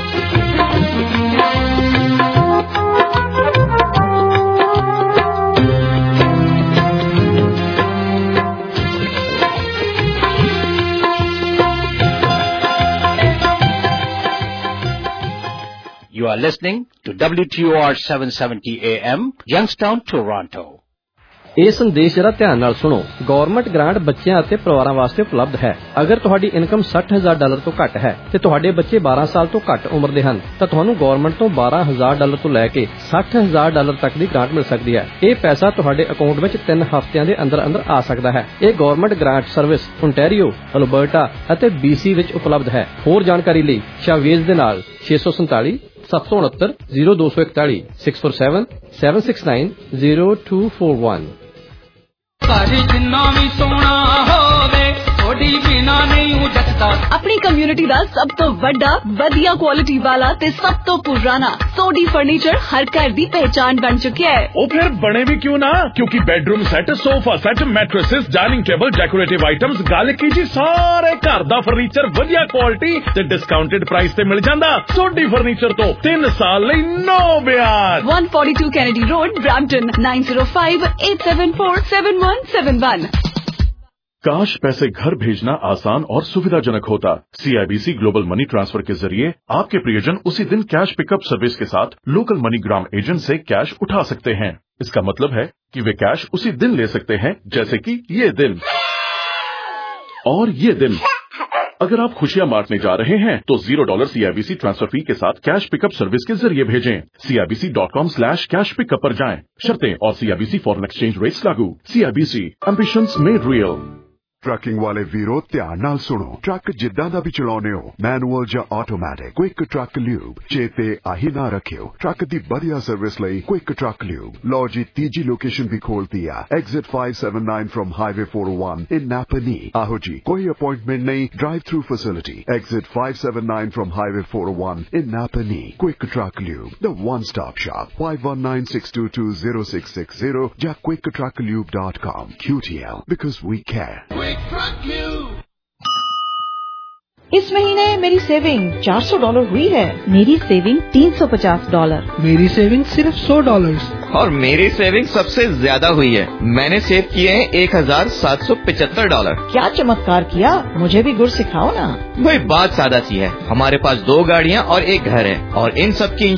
You are listening to WTOR 770 AM, Youngstown, Toronto.
ਇਹ ਸੰਦੇਸ਼ ਜਰਾ ਧਿਆਨ ਨਾਲ ਸੁਣੋ। ਗਵਰਨਮੈਂਟ ਗ੍ਰਾਂਟ ਬੱਚਿਆਂ ਅਤੇ ਪਰਿਵਾਰਾਂ ਵਾਸਤੇ ਉਪਲਬਧ ਹੈ। ਅਗਰ ਤੁਹਾਡੀ ਇਨਕਮ $60,000 ਤੋਂ ਘੱਟ ਹੈ ਤੇ ਤੁਹਾਡੇ ਬੱਚੇ 12 ਸਾਲ ਤੋਂ ਘੱਟ ਉਮਰ ਦੇ ਹਨ ਤਾਂ ਤੁਹਾਨੂੰ ਗਵਰਨਮੈਂਟ ਤੋਂ $12,000 ਤੋਂ ਲੈ ਕੇ $60,000 ਤੱਕ ਦੀ ਗ੍ਰਾਂਟ ਮਿਲ ਸਕਦੀ ਹੈ। ਇਹ ਪੈਸਾ ਤੁਹਾਡੇ ਅਕਾਊਂਟ ਵਿੱਚ 3 ਹਫ਼ਤਿਆਂ ਦੇ ਅੰਦਰ ਆ ਸਕਦਾ ਹੈ। ਇਹ government grant service Ontario, Alberta ਅਤੇ BC ਵਿੱਚ ਉਪਲਬਧ ਹੈ। ਹੋਰ ਜਾਣਕਾਰੀ ਲਈ ਸ਼ਾਵੇਜ਼ ਦੇ ਨਾਲ 647 769 0241 647 769 0241।
ਘਰ ਜਿੰਨਾ ਵੀ ਸੋਹਣਾ ਹੋਵੇ ਥੋੜੀ ਬਿਨਾ ਨਹੀਂ ਜੱਟਦਾ।
ਆਪਣੀ ਕਮਿਊਨਿਟੀ ਦਾ ਸਭ ਤੋਂ ਵੱਡਾ, ਵਧੀਆ ਕੁਆਲਿਟੀ ਵਾਲਾ ਤੇ ਸਭ ਤੋਂ ਪੁਰਾਣਾ ਸੋਡੀ ਫਰਨੀਚਰ ਹਰ ਘਰ ਦੀ ਪਹਿਚਾਨ ਬਣ ਚੁੱਕਿਆ ਹੈ।
ਉਹ ਫਿਰ ਬਣੇ ਵੀ ਕਿਉਂ ਨਾ, ਕਿਉਂਕਿ bedroom set, sofa set, mattresses, dining table, decorative items, ਗੱਲ ਕੀ ਜੀ ਸਾਰੇ ਘਰ ਦਾ ਫਰਨੀਚਰ ਵਧੀਆ ਕੁਆਲਿਟੀ ਤੇ ਡਿਸਕਾਊਂਟਡ ਪ੍ਰਾਈਸ ਤੇ ਮਿਲ ਜਾਂਦਾ। ਸੋਡੀ ਫਰਨੀਚਰ ਤੋਂ 3 ਸਾਲ ਲਈ ਨੋ ਵਿਆਜ।
142 ਕੈਨੇਡੀ ਰੋਡ, ਬ੍ਰੈਂਪਟਨ, 9058747171।
काश पैसे घर भेजना आसान और सुविधाजनक होता। CIBC ग्लोबल मनी ट्रांसफर के जरिए आपके प्रियजन उसी दिन कैश पिकअप सर्विस के साथ लोकल मनीग्राम एजेंट से कैश उठा सकते हैं। इसका मतलब है कि वे कैश उसी दिन ले सकते हैं, जैसे कि ये दिन और ये दिन। अगर आप खुशियां बांटने जा रहे हैं तो $0 CIBC ट्रांसफर फी के साथ कैश पिकअप सर्विस के जरिए भेजें। CIBC.com/कैश पिकअप पर जाएं। शर्तें और CIBC फॉरेन एक्सचेंज रेट्स लागू। CIBC ambitions made real.
Trucking वाले वीरो ध्यान नाल सुनो। ट्रक जिद्दां दा भी चलाउने हो, मैनुअल ਜਾਂ ਆਟੋਮੈਟਿਕ, क्विक ट्रक ल्यूब चेते आही ना रखियो। ट्रक दी बढ़िया सर्विस लई क्विक ट्रक ल्यूब। लो जी तीजी लोकेशन भी खोलती है, exit 579 from highway 401 in Napanee. आहो जी कोई अपॉइंटमेंट नहीं, drive through facility. Exit 579 from highway 401 in Napanee. Quick truck lube, the one stop shop. 5196220660 या quicktrucklube.com। QTL because we care।
इस महीने मेरी सेविंग $400 हुई है। मेरी सेविंग $350।
मेरी सेविंग सिर्फ $100।
और मेरी सेविंग सबसे ज्यादा हुई है। मैंने सेव किए हैं $1775।
क्या चमत्कार किया, मुझे भी गुर सिखाओ ना।
भाई बात सादा सी है, हमारे पास 2 गाड़ियाँ और 1 घर है और इन सब की